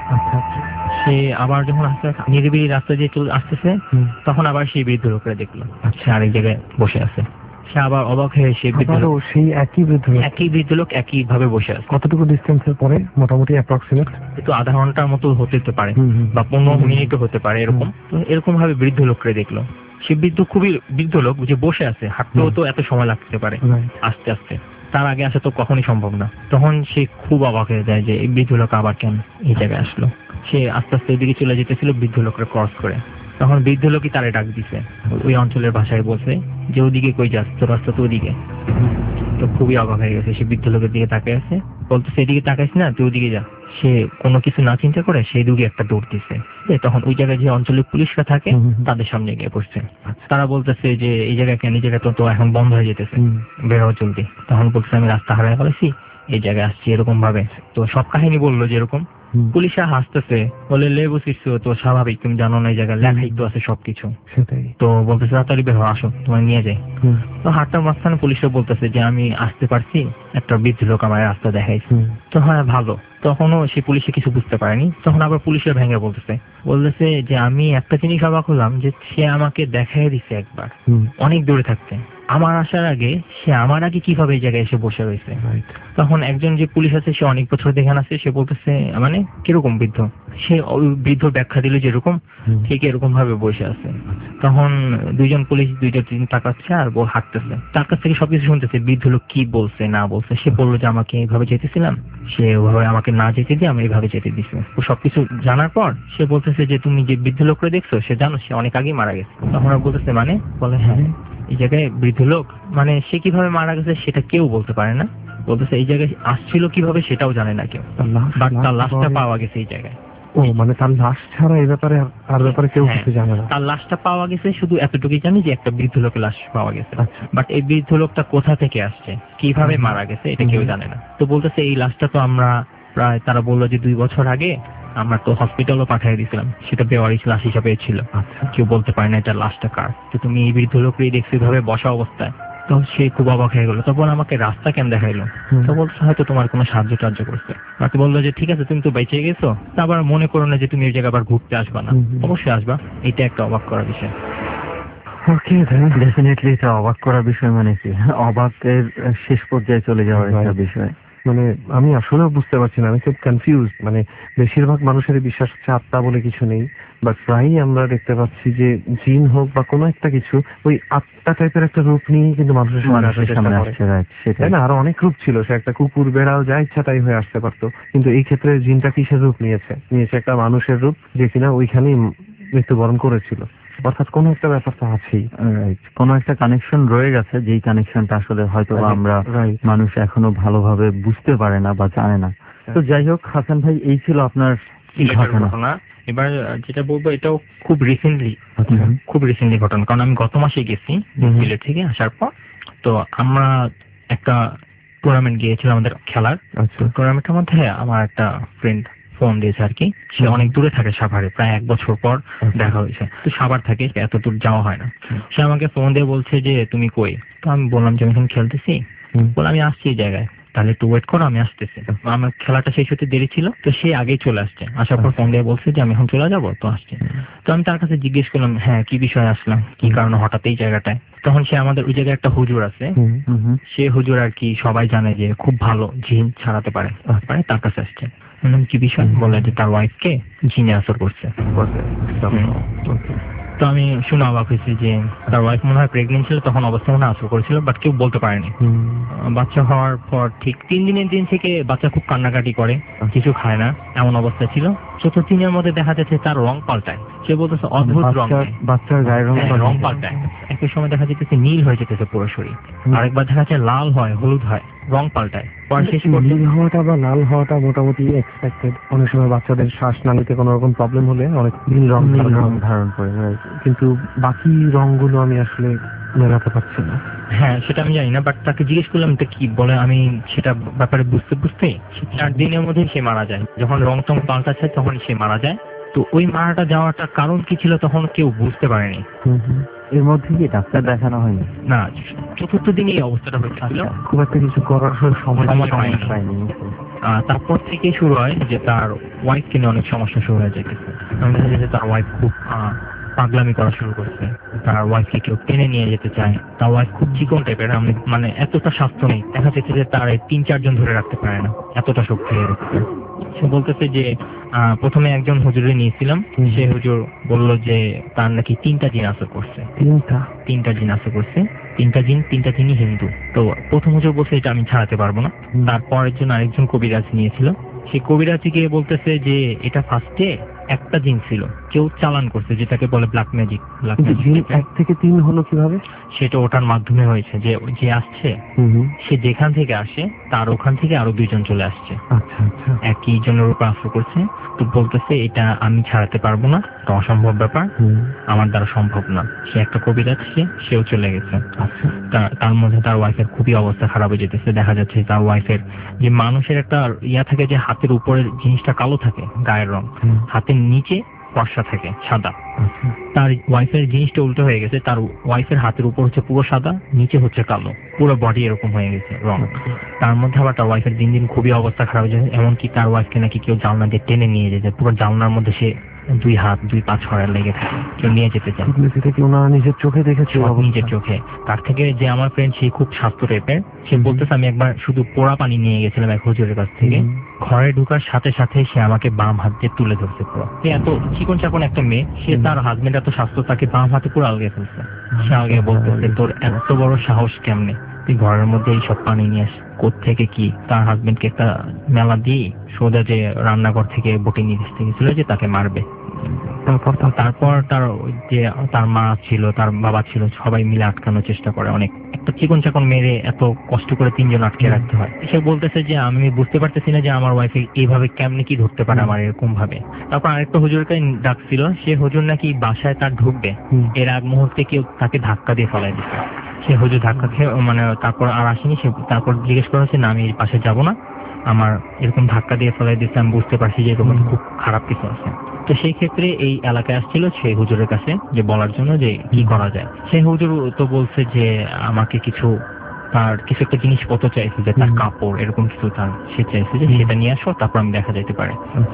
Speaker 8: সে আবার যখন আস্তে আস্তে নিরিবিলি রাস্তা দিয়ে চলে আসতেছে, তখন আবার সেই বৃদ্ধ লোকরা দেখলো আচ্ছা আরেক জায়গায় বসে আছে। সে আবার অবাক হয়ে সেই বৃদ্ধ লোক,
Speaker 4: সেই একই বৃদ্ধ লোক
Speaker 8: একই বৃদ্ধ লোক একই ভাবে বসে আছে।
Speaker 4: কতটুকু ডিস্টেন্সের পরে? মোটামুটি অ্যাপ্রক্সিমেট
Speaker 8: একটু আধা ঘন্টার মতো হতে পারে বা পনেরো মিনিটও হতে পারে এরকম। এরকম ভাবে বৃদ্ধ লোকরা দেখলো। সে বৃদ্ধ খুবই বৃদ্ধ লোক যে বসে আছে, হাঁটতেও তো এত সময় লাগতে পারে আস্তে আস্তে, তার আগে আসা তো কখনই সম্ভব না। তখন সে খুব অবাক হয়ে যায় যে এই বৃদ্ধ লোক আবার কেন এই জায়গায় আসলো। সে আস্তে আস্তে ওইদিকে চলে যেতেছিল বৃদ্ধ লোকরা ক্রস করে। তখন বৃদ্ধ লোকই তারে ডাক দিছে, ওই অঞ্চলের ভাষায় বলছে যে ওদিকে কই যাস, তোর রাস্তা তো ওদিকে। তো খুবই অবাক হয়ে গেছে, সে বৃদ্ধ লোকের দিকে তাকিয়ে আছে, বলতো সেদিকে তাকাইস না, তুই ওদিকে যা। সে কোনো কিছু না চিন্তা করে সেই দিকে একটা দৌড় দিছে। তখন ওই জায়গায় যে অঞ্চলের পুলিশরা থাকে তাদের সামনে গিয়ে পড়ছে। তারা বলতেছে যে এই জায়গায় কেন, এই জায়গা তো এখন বন্ধ হয়ে যেতেছে, বের হওয়া চলতি। তখন বলছে আমি রাস্তা হারাই ফেলেছি, এই জায়গায় আসছি এরকম ভাবে। তো সব কাহিনী বললো যেরকম। পুলিশরা হাসতেছে, বলে লেবু শিখছো তো স্বাভাবিক, তুমি জানো না এই জায়গায় লেখাই তো আছে সবকিছু। তো বলতেছে তাড়াতাড়ি বের হো, আসো তোমার নিয়ে যাই। তো হাটটার মাঝখানে পুলিশরা বলতেছে যে আমি আসতে পারছি, একটা বৃদ্ধ লোক আমার রাস্তা দেখাইছে। তো হ্যাঁ ভালো। তখনও সে পুলিশে কিছু বুঝতে পারেনি। তখন আবার পুলিশের ভেঙে বলতেছে বলতেছে যে আমি একটা জিনিস অবাক হলাম যে সে আমাকে দেখাই দিছে একবার অনেক দূরে থাকতে, আমার আসার আগে সে আমার আগে কিভাবে এই জায়গায় এসে বসে রয়েছে। তখন একজন যে পুলিশ আছে সে অনেক বছর দেখে আছে, সে বলতেছে মানে কিরকম বৃদ্ধ, সে বৃদ্ধ ব্যাখ্যা দিল যেরকম ঠিক এরকম ভাবে বসে আছে। তখন দুইজন পুলিশ দুইটা তিন তাকাচ্ছে আর বল হাঁটতেছে, তার কাছ থেকে সবকিছু শুনতেছে বৃদ্ধ লোক কি বলছে না বলছে। সে বললো যে আমাকে এইভাবে যেতেছিলাম, সে ওভাবে আমাকে না যেতে দিয়ে আমি এইভাবে যেতে দিছি। ও সবকিছু জানার পর সে বলতেছে যে তুমি যে বৃদ্ধ লোকরা দেখছো সে জানো সে অনেক আগেই মারা গেছে। তখন আর বলতেছে মানে, বলে হ্যাঁ এই জায়গায় বৃদ্ধ লোক, মানে সে কিভাবে মারা গেছে সেটা কেউ বলতে পারে না। বলতেছে এই জায়গায় আসছিল কিভাবে সেটাও জানে না কেউ, বাট তার লাশটা পাওয়া গেছে এই জায়গায়।
Speaker 4: ও মানে তার লাশ ছাড়া এই ব্যাপারে আর- তার ব্যাপারে কেউ
Speaker 8: হ্যাঁ,
Speaker 4: কিছু জানে না।
Speaker 8: তার লাশটা পাওয়া গেছে শুধু এতটুকুই জানি যে একটা বৃদ্ধ লোকের লাশ পাওয়া গেছে,
Speaker 4: আচ্ছা।
Speaker 8: বাট এই বৃদ্ধ লোকটা কোথা থেকে আসছে, কিভাবে
Speaker 4: হুম।
Speaker 8: মারা গেছে এটা কেউ
Speaker 4: হুম।
Speaker 8: জানে না। তো বলতেছে এই লাশটা তো আমরা প্রায়, তারা বললো যে দুই বছর আগে আমরা তো হসপিটালও পাঠিয়ে দিয়েছিলাম, সেটা বেওয়ারিশ লাশ হিসাবে ছিল,
Speaker 4: আচ্ছা।
Speaker 8: কেউ বলতে পারে না এটা লাশটা কার। তো তুমি এই বৃদ্ধ লোককেই দেখছি ভাবে বসা অবস্থায়, তো সে খুব অবাক হয়ে গেলো। তখন আমাকে রাস্তা কেন দেখাইলো,
Speaker 4: হুম।
Speaker 8: তো বলছে হয়তো তোমার কোনো সাহায্য টাহায্য করছে। বাকি বললো যে ঠিক আছে তুমি তো বেঁচে গেছো, তা আবার মনে করো না যে তুমি এই জায়গায় আবার ঘুরতে আসবা না,
Speaker 4: হুম, হুম।
Speaker 8: অবশ্যই আসবা। এটা একটা অবাক করার বিষয়।
Speaker 3: ওকে, ডেফিনেটলি এটা অবাক করার বিষয়, মানে কি অবাকের শেষ পর্যায়ে চলে যাওয়ার একটা
Speaker 4: Right.
Speaker 3: বিষয়।
Speaker 4: মানে আমি আসলেও বুঝতে পারছি না, আমি খুব কনফিউজ। মানে বেশিরভাগ মানুষেরই বিশ্বাস হচ্ছে আত্মা বলে কিছু নেই, বাট প্রায়ই আমরা দেখতে পাচ্ছি যে জিন হোক বা কোনো একটা কিছু ওই আত্মা টাইপের একটা রূপ নিয়ে কিন্তু মানুষের সামনে আসার
Speaker 3: মানুষের
Speaker 4: চেষ্টা
Speaker 3: সামনে
Speaker 4: করে,
Speaker 3: আসছে, রাইট, সেটাই।
Speaker 4: তাই না? আরো অনেক রূপ ছিল, সে একটা কুকুর, বেড়াল, যা ইচ্ছা তাই হয়ে আসতে পারতো, কিন্তু এই ক্ষেত্রে জিনটা কিসের রূপ নিয়েছে? নিয়েছে একটা মানুষের রূপ, যে কিনা ওইখানেই মৃত্যুবরণ করেছিল। অর্থাৎ কোনো একটা ব্যাপার তো আছেই।
Speaker 3: রাইট, কোনো একটা কানেকশন রয়ে গেছে, যেই কানেকশনটা আসলে হয়তো বা আমরা
Speaker 4: Right.
Speaker 3: মানুষ এখনো ভালোভাবে বুঝতে পারে না বা জানে না। তো যাই হোক, হাসান ভাই, এই ছিল আপনার
Speaker 8: সিলেটের
Speaker 3: ঘটনা।
Speaker 8: ঘটনা। এবার যেটা বলবো এটাও খুব রিসেন্টলি,
Speaker 4: আচ্ছা।
Speaker 8: খুব রিসেন্টলি ঘটনা, কারণ আমি গত মাসে গেছি
Speaker 4: হুম।
Speaker 8: সিলেট থেকে আসার পর। তো আমরা একটা টুর্নামেন্ট গিয়েছিলাম আমাদের খেলার।
Speaker 4: আচ্ছা।
Speaker 8: টুর্নামেন্টের মধ্যে আমার একটা ফ্রেন্ড ফোন দিয়েছে আর কি, সে
Speaker 4: হুম।
Speaker 8: অনেক দূরে থাকে সাভারে, প্রায় এক বছর পর
Speaker 4: আচ্ছা।
Speaker 8: দেখা হয়েছে। তো সাভার থাকে, এত দূর যাওয়া হয় না। সে আমাকে ফোন দিয়ে বলছে যে তুমি কই, তো আমি বললাম যে আমি এখন খেলতেছি।
Speaker 4: হুম।
Speaker 8: বলে আমি আসছি এই জায়গায়, তাহলে একটু ওয়েট করো, আমি আসতেছি। আমার খেলাটা শেষ হতে দেরি ছিল, তো সে আগেই চলে আসছে। আসার পর ফোন দিয়ে বলছে যে আমি এখন চলে যাবো, তো আসছে। তো আমি তার কাছে জিজ্ঞেস করলাম হ্যাঁ কি বিষয়ে আসলাম, কি কারণে হঠাৎ এই জায়গাটায়। তখন সে আমাদের ওই জায়গায় একটা হুজুর আছে,
Speaker 4: হুম।
Speaker 3: হুম হুম।
Speaker 8: সে হুজুর আর কি সবাই জানে যে খুব ভালো জিন ছাড়াতে পারে, পারে তার কাছে আসছে। বললাম কি বিষয়, বলে যে তার ওয়াইফকে জিনে আসর করছে।
Speaker 4: ওকে।
Speaker 8: তো আমি শুনে অবাক হয়েছি যে তার ওয়াইফ মনে হয় প্রেগনেন্ট ছিল, তখন অবস্থা মনে হয় আসর করেছিল, বাট কেউ বলতে পারেনি।
Speaker 4: হুম।
Speaker 8: আহ, বাচ্চা হওয়ার পর ঠিক তিন দিনের দিন থেকে বাচ্চা খুব কান্নাকাটি করে, কিছু খায় না, এমন অবস্থা ছিল। চতুর্থ দিনের মধ্যে দেখা যাচ্ছে তার রং পাল্টায়, সে বলতেছে অদ্ভুত রং,
Speaker 3: বাচ্চার- বাচ্চার গায়ের রং
Speaker 8: হ্যাঁ,
Speaker 3: পাল্টায়।
Speaker 8: রং পাল্টায়। একই সময় দেখা যেতেছে নীল হয়ে যেতেছে পুরো শরীর, আরেকবার দেখা যাচ্ছে লাল হয়, হলুদ হয়, রং পাল্টায়। পরে শেষ
Speaker 4: নীল
Speaker 8: পর্যন্ত
Speaker 4: হওয়াটা বা লাল হওয়াটা মোটামুটি এক্সপেক্টেড। অনেক সময় বাচ্চাদের শ্বাসনালীতে কোনো রকম প্রবলেম হলে অনেক নীল রং
Speaker 3: নীল
Speaker 4: ধারণ
Speaker 3: রং
Speaker 4: করে।
Speaker 3: ধারণ করে, right.
Speaker 4: কিন্তু বাকি রংগুলো আমি আসলে মেলাতে পারছি না।
Speaker 8: হ্যাঁ সেটা আমি জানি না, বাট তাকে জিজ্ঞেস করলাম এটা কি, বলে আমি সেটা ব্যাপারে বুঝতে বুঝতে চার দিনের মধ্যে সে মারা যায়। যখন রং টং পাল্টাচ্ছে তখন সে মারা যায়। তো ওই মারাটা যাওয়াটা কারণ কি ছিল তখন কেউ বুঝতে পারেনি।
Speaker 4: হুম হুম।
Speaker 3: এর মধ্যে কি ডাক্তার দেখানো হয়নি?
Speaker 8: না, চতুর্থ দিনে এই অবস্থাটা হয়েছিল,
Speaker 4: খুব একটা কিছু করার সময়
Speaker 8: সময় হয়নি।
Speaker 3: পাইনি।
Speaker 8: আহ, তারপর থেকে শুরু হয় যে তার ওয়াইফকে নিয়ে অনেক সমস্যা শুরু হয়ে যেতেছে। আমি দেখা যায় যে তার ওয়াইফ খুব আহ, পাগলামি করা শুরু করছে, তার ওয়াইফকে কেউ টেনে নিয়ে যেতে চায়। তার ওয়াইফ খুব চিকন টাইপের, আমি মানে এতটা স্বাস্থ্য নেই, দেখা যাচ্ছে যে তার এই তিন চারজন ধরে রাখতে পারে না, এতটা শক্তি হয়ে গেছে। সে বলতেছে যে আহ, প্রথমে একজন হুজুরে নিয়েছিলাম,
Speaker 4: হুম।
Speaker 8: সে হুজুর বললো যে তার নাকি তিনটা জিন আসর করছে,
Speaker 4: তিনটা।
Speaker 8: তিনটা জিন আসর করছে, তিনটা জিন, তিনটা জিনই হিন্দু। তো প্রথম হুজুর বলছে এটা আমি ছাড়াতে পারবো না।
Speaker 4: হুম।
Speaker 8: তারপরের জন্য আরেকজন কবিরাজ নিয়েছিল, সেই কবিরাজ গিয়ে বলতেছে যে এটা ফার্স্টে একটা জিন ছিল, কেউ চালান করছে, যেটাকে বলে ব্ল্যাক ম্যাজিক। ব্ল্যাক
Speaker 4: কিন্তু জিন
Speaker 8: ম্যাজিক
Speaker 4: এক থেকে তিন হলো কিভাবে?
Speaker 8: সেটা ওটার মাধ্যমে হয়েছে, যে যে আসছে
Speaker 4: হুম হুম।
Speaker 8: সে যেখান থেকে আসে তার ওখান থেকে আরো দুইজন চলে আসছে,
Speaker 4: আচ্ছা আচ্ছা।
Speaker 8: একই জনের উপর আশ্রয় করছে। তো বলতেছে এটা আমি ছাড়াতে পারবো না, এটা অসম্ভব ব্যাপার,
Speaker 4: হুম।
Speaker 8: আমার দ্বারা সম্ভব না। সে একটা কবিরাজ, সে সেও চলে গেছে।
Speaker 4: আচ্ছা।
Speaker 8: তা- তার মধ্যে তার ওয়াইফের খুবই অবস্থা খারাপ হয়ে যেতেছে। দেখা যাচ্ছে তার ওয়াইফের যে মানুষের একটা ইয়া থাকে যে হাতের উপরের জিনিসটা কালো থাকে, গায়ের রং,
Speaker 4: হুম।
Speaker 8: হাতের নিচে ফর্সা থাকে সাদা।
Speaker 4: আচ্ছা।
Speaker 8: তার ওয়াইফের জিনিসটা উল্টো হয়ে গেছে, তার ওয়াইফের হাতের উপর হচ্ছে পুরো সাদা, নিচে হচ্ছে কালো, পুরো বডি এরকম হয়ে গেছে রং। তার মধ্যে আবার তার ওয়াইফের দিন দিন খুবই অবস্থা খারাপ হয়ে যায়, এমনকি তার ওয়াইফকে নাকি কেউ জানলা দিয়ে টেনে নিয়ে যেতে, পুরো জানলার মধ্যে সে দুই হাত দুই পা ছড়ার লেগে থাকে, কেউ নিয়ে যেতে চায়।
Speaker 4: এটা কি ওনারা নিজের চোখে দেখেছে?
Speaker 8: সব
Speaker 4: অবস্থা?
Speaker 8: নিজের চোখে। তার থেকে যে আমার ফ্রেন্ড, সে খুব স্বাস্থ্য টাইপের, সে
Speaker 4: হুম।
Speaker 8: বলতেছে আমি একবার শুধু পোড়া পানি নিয়ে গেছিলাম এক হুজুরের কাছ থেকে,
Speaker 4: হুম।
Speaker 8: ঘরে ঢোকার সাথে সাথে সে আমাকে বাম হাত দিয়ে তুলে ধরছে পুরো। সে এত চিকন চাকন একটা মেয়ে, সে
Speaker 4: হুম।
Speaker 8: তার হাজবেন্ড এত স্বাস্থ্য, তাকে বাম হাতে পুরো আলগে ফেলছে। সে আগে বলতেছে তোর এত বড় সাহস কেমনে, তুই ঘরের মধ্যে এই সব পানি নিয়ে আস কোত্থেকে কি। তার হাজবেন্ডকে একটা মেলা দিয়ে সোজা যে রান্নাঘর থেকে বটি নিয়ে আসতে গেছিল যে তাকে মারবে।
Speaker 4: তারপর
Speaker 8: তারপর তার ওই যে তার মা ছিল, তার বাবা ছিল, সবাই মিলে আটকানোর চেষ্টা করে। অনেক একটা চিকন চাকন মেরে এত কষ্ট করে তিনজন আটকে রাখতে হয়। সে বলতেছে যে আমি বুঝতে পারতেছি না যে আমার ওয়াইফে এইভাবে কেমনে কি ধরতে পারে আমার এরকম ভাবে। তারপর আরেকটা হুজুরকে ডাকছিল, সে হুজুর নাকি বাসায় তার ঢুকবে এর আগ মুহূর্তে কেউ তাকে ধাক্কা দিয়ে ফেলাই দিচ্ছে। সে হুজুর ধাক্কা খেয়ে মানে তারপর আর আসেনি। সে তারপর জিজ্ঞেস করা হচ্ছে না আমি এই পাশে যাবো না, আমার এরকম ধাক্কা দিয়ে ফেলাই দিচ্ছে, আমি বুঝতে পারছি যে এরকম খুব খারাপ কিছু আছে। তো সেই ক্ষেত্রে এই এলাকায় আসছিল সেই হুজুরের কাছে যে বলার জন্য যে কি করা যায়। সেই হুজুর তো বলছে যে আমাকে কিছু তার কিছু একটা জিনিসপত্র চাইছে, যে তার কাপড় এরকম কিছু তার সে চাইছে যে সেটা নিয়ে আসো, তারপর আমি দেখা যেতে পারে।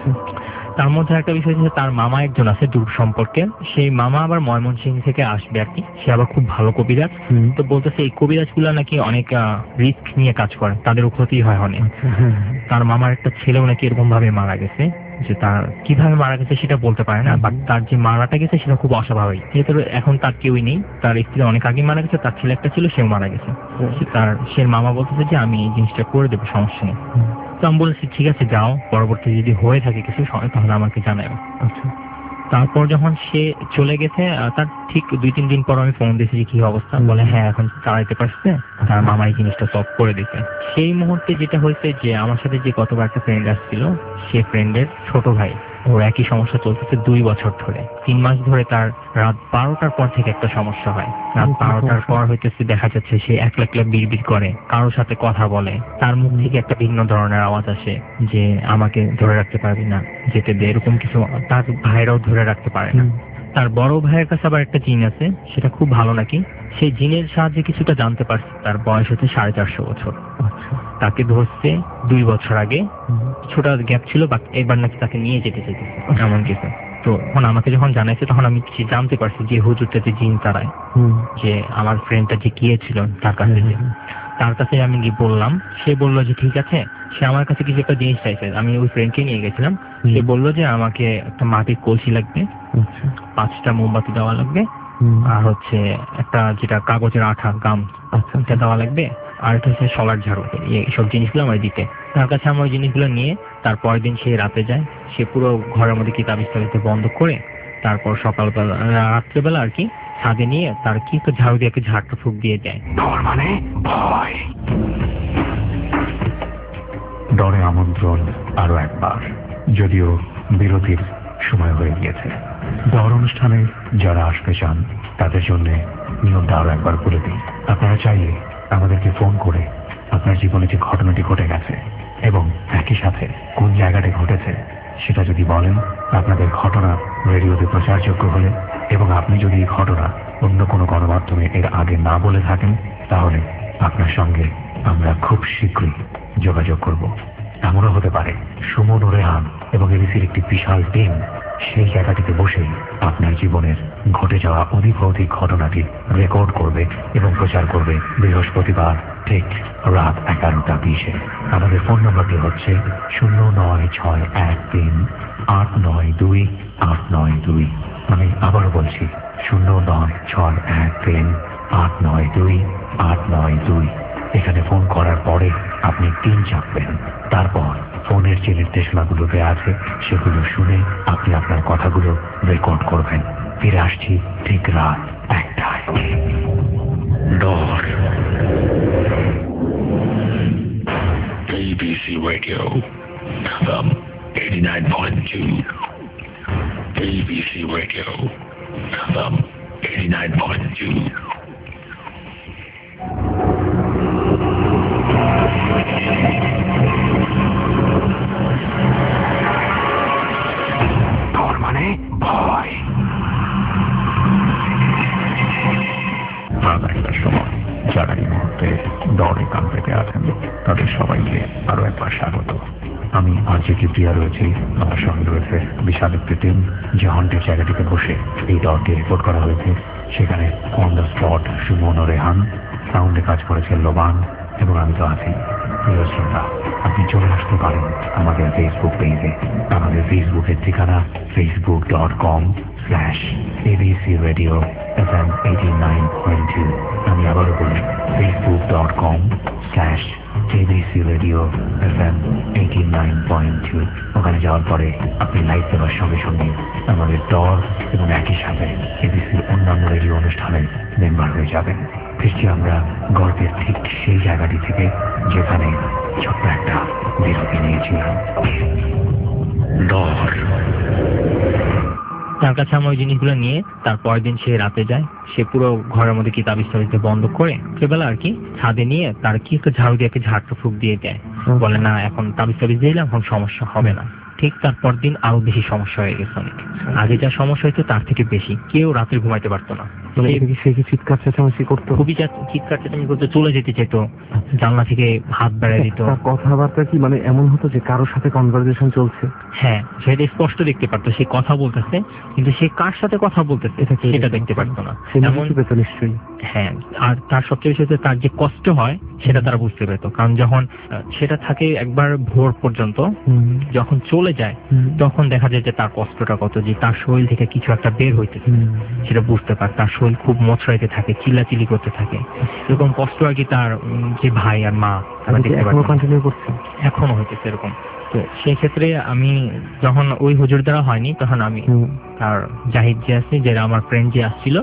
Speaker 8: তার মধ্যে একটা বিষয় হচ্ছে তার মামা একজন আছে দূর সম্পর্কে, সেই মামা আবার ময়মনসিংহ থেকে আসবে আর কি। সে আবার খুব ভালো কবিরাজ। তো বলতেছে এই কবিরাজ গুলা নাকি অনেক রিস্ক নিয়ে কাজ করে, তাদেরও ক্ষতি হয় অনেক। তার মামার একটা ছেলেও নাকি এরকম ভাবে মারা গেছে, যে তার কিভাবে মারা গেছে সেটা বলতে পারে না, বাট তার যে মারাটা গেছে সেটা খুব অস্বাভাবিক। যেহেতু এখন তার কেউই নেই, তার স্ত্রী অনেক আগে মারা গেছে, তার ছেলে একটা ছিল সেও মারা গেছে। তার সে মামা বলতেছে যে আমি এই জিনিসটা করে দেবো, সমস্যা নেই। তো আমি বলেছি ঠিক আছে যাও, পরবর্তী যদি হয়ে থাকে কিছু সময় তাহলে আমাকে জানাও। আচ্ছা। তারপর যখন সে চলে গেছে তার ঠিক দুই তিন দিন পর আমি ফোন দিয়েছি যে কি অবস্থা, বলে হ্যাঁ এখন চালাইতে পারছে, তার মামা এই জিনিসটা সলভ করে দিতে। সেই মুহূর্তে যেটা হয়েছে যে আমার সাথে যে গতবার একটা ফ্রেন্ড আসছিল, সে ফ্রেন্ডের ছোট ভাই, ওর একই সমস্যা চলতেছে দুই বছর ধরে। তিন মাস ধরে তার রাত বারোটার পর থেকে একটা সমস্যা হয়। রাত বারোটার পর হইতেছে দেখা যাচ্ছে সে একলা একলা বিড়বিড় করে, কারোর সাথে কথা বলে, তার মুখ থেকে একটা ভিন্ন ধরনের আওয়াজ আসে যে আমাকে ধরে রাখতে পারবি না, যেতে দে, এরকম কিছু। তার ভাইরাও ধরে রাখতে পারে না। তার বড় ভাইয়ের কাছে আবার একটা জিন আছে, সেটা খুব ভালো নাকি। সেই জিনের সাহায্যে কিছুটা জানতে পারছে। তার বয়স হচ্ছে সাড়ে চারশো বছর। তাকে ধরছে দুই বছর আগে, ছোট গ্যাপ ছিল, বাট এবার নাকি তাকে নিয়ে যেতে চাইতেছে এমন কিছু। তো এখন আমাকে যখন জানাইছে তখন আমি জানতে পারছি যে হুজুরটা যে জিন তারায়, যে আমার ফ্রেন্ডটা যে গিয়েছিল তার কাছে, যে তার কাছে আমি গিয়ে বললাম, সে বললো যে ঠিক আছে। সে আমার কাছে কিছু একটা জিনিস চাইছে, আমি ওই ফ্রেন্ডকে নিয়ে গেছিলাম। সে বললো যে আমাকে একটা মাটির কলসি লাগবে, পাঁচটা মোমবাতি দেওয়া লাগবে, আর হচ্ছে একটা যেটা কাগজের আঠা গাম এটা দেওয়া লাগবে, আর একটা হচ্ছে সলার ঝাড়ু, এইসব জিনিসগুলো আমার দিতে। তার কাছে আমার ওই জিনিসগুলো নিয়ে তারপরের দিন সে রাতে যায়। সে পুরো ঘরের মধ্যে কিতাব ইস্তাবিতে বন্ধ করে তারপর সকালবেলা রাত্রেবেলা আর কি ছাদে নিয়ে তার কি তো ঝাড়ু দিয়ে ঝাড়টা ফুক দিয়ে দেয়।
Speaker 2: মানে ভয়, ডরে আমন্ত্রণ আরো একবার, যদিও বিরতির সময় হয়ে গিয়েছে। ডর অনুষ্ঠানে যারা আসতে চান তাদের জন্য নিয়মটা আরো একবার বলে দিই। আপনারা চাইলে আমাদেরকে ফোন করে আপনার জীবনে যে ঘটনাটি ঘটে গেছে এবং একই সাথে কোন জায়গাটা ঘটেছে সেটা যদি বলেন, আপনাদের ঘটনা রেডিওতে প্রচারযোগ্য হলে এবং আপনি যদি এই ঘটনা অন্য কোনো গণমাধ্যমে এর আগে না বলে থাকেন, তাহলে আপনার সঙ্গে আমরা খুব শীঘ্রই যোগাযোগ করব। এমনও হতে পারে সুমন ও রেহান এবং এবিসির একটি বিশাল টিম সেই জায়গাটিতে বসেই আপনার জীবনের ঘটে যাওয়া অধিক অধিক ঘটনাটি রেকর্ড করবে এবং প্রচার করবে বৃহস্পতিবার ঠিক রাত এগারোটা বিশে। আমাদের ফোন নম্বরটি হচ্ছে শূন্য নয় ছয় এক তিন আট নয় দুই আট নয় দুই। আমি আবারও বলছি শূন্য নয় ছয় এক তিন আট নয় দুই আট নয় দুই। এখানে ফোন করার পরে আপনি তিন চাপবেন, তারপর ফোনের যে নির্দেশনাগুলোতে আছে সেগুলো শুনে আপনি আপনার কথাগুলো রেকর্ড করবেন। ফিরে আসছি ঠিক রাত একটায়। ডর A B C Radio F M eighty-nine point two A B C Radio F M eighty-nine point two মানে ভয়। রাত একটার সময় যারা এই মুহূর্তে ডরে কান পেতে আছেন তাদের সবাইকে আরো একবার স্বাগত। আমি আজ কি প্রিয়া রয়েছি, আমার সঙ্গে রয়েছে বিশাল একটি টিম যে হন্টের জায়গাটিতে বসে এই ডরটি রিপোর্ট করা হয়েছে। সেখানে অন দ্য স্পট সুমন ও রেহান, সাউন্ডে কাজ করেছে লোবান এবং আমি তো আছি। প্রিয় শ্রোতা, আপনি চলে আসতে পারেন আমাদের ফেসবুক পেজে। আমাদের ফেসবুকের ঠিকানা Facebook dot com slash ABC radio F M eighty nine point two. আমি আবারও বলি Facebook dot com slash JBC radio F M eighty nine point two. ওখানে যাওয়ার পরে আপনি লাইভ দেওয়ার সঙ্গে সঙ্গে আমাদের দল এবং একই সাথে এবিসির অন্যান্য রেডিও অনুষ্ঠানে মেম্বার হয়ে যাবেন। ফিরছি আমরা গল্পের ঠিক সেই জায়গাটি থেকে যেখানে ছোট্ট একটা বিরতি নিয়েছিলাম। দল
Speaker 8: তার কাছে আমার ওই জিনিসগুলো নিয়ে তারপরের দিন সে রাতে যায়, সে পুরো ঘরের মধ্যে কিতাব ইস্তাবিতে বন্ধ করে সেবেলা আর কি ছাদে নিয়ে তার কি একটা ঝাড়ু দিয়ে ঝাড়টা ফুক দিয়ে দেয়, বলে না এখন তাবিজ টাবিজ দিলাম এখন সমস্যা হবে না। ঠিক তারপর দিন আরো বেশি সমস্যা হয়ে গেছে অনেক, আগে যা সমস্যা হতো তার থেকে বেশি, কেউ রাত্রে ঘুমাইতে পারতো না।
Speaker 4: সে কি চিৎকার চেঁচামেচি করতো?
Speaker 8: খুবই চিৎকার চেঁচামেচি করতে, চলে যেতে চেত, জানলা থেকে হাত বেড়ায় দিত।
Speaker 4: কথাবার্তা কি মানে এমন হতো যে কারোর সাথে কনভারসেশন চলছে?
Speaker 8: হ্যাঁ, সেটা স্পষ্ট দেখতে পারতো, সে কথা বলতেছে কিন্তু সে কার সাথে কথা বলতেছে সেটা দেখতে পারতো না। এমন
Speaker 4: নিশ্চয়ই।
Speaker 8: হ্যাঁ, আর তার সবচেয়ে বেশি হচ্ছে তার যে কষ্ট হয় সেটা তারা বুঝতে পেত, কারণ যখন সেটা থাকে একবার ভোর পর্যন্ত, যখন চলে যায় তখন দেখা যায় যে তার কষ্টটা কত, যে তার শরীর থেকে কিছু একটা বের হইতেছে সেটা বুঝতে পার, তার শরীর খুব মোচড়াইতে থাকে, চিল্লাচিল্লি করতে থাকে, এরকম কষ্ট আর কি তার যে ভাই আর মা তারা দেখতে পাচ্ছে, এখনো হইতেছে এরকম। তো সেই ক্ষেত্রে আমি যখন ওই হুজুর দ্বারা হয়নি তখন আমি তার জাহিদ যে আছে, যেটা আমার ফ্রেন্ড যে আসছিল,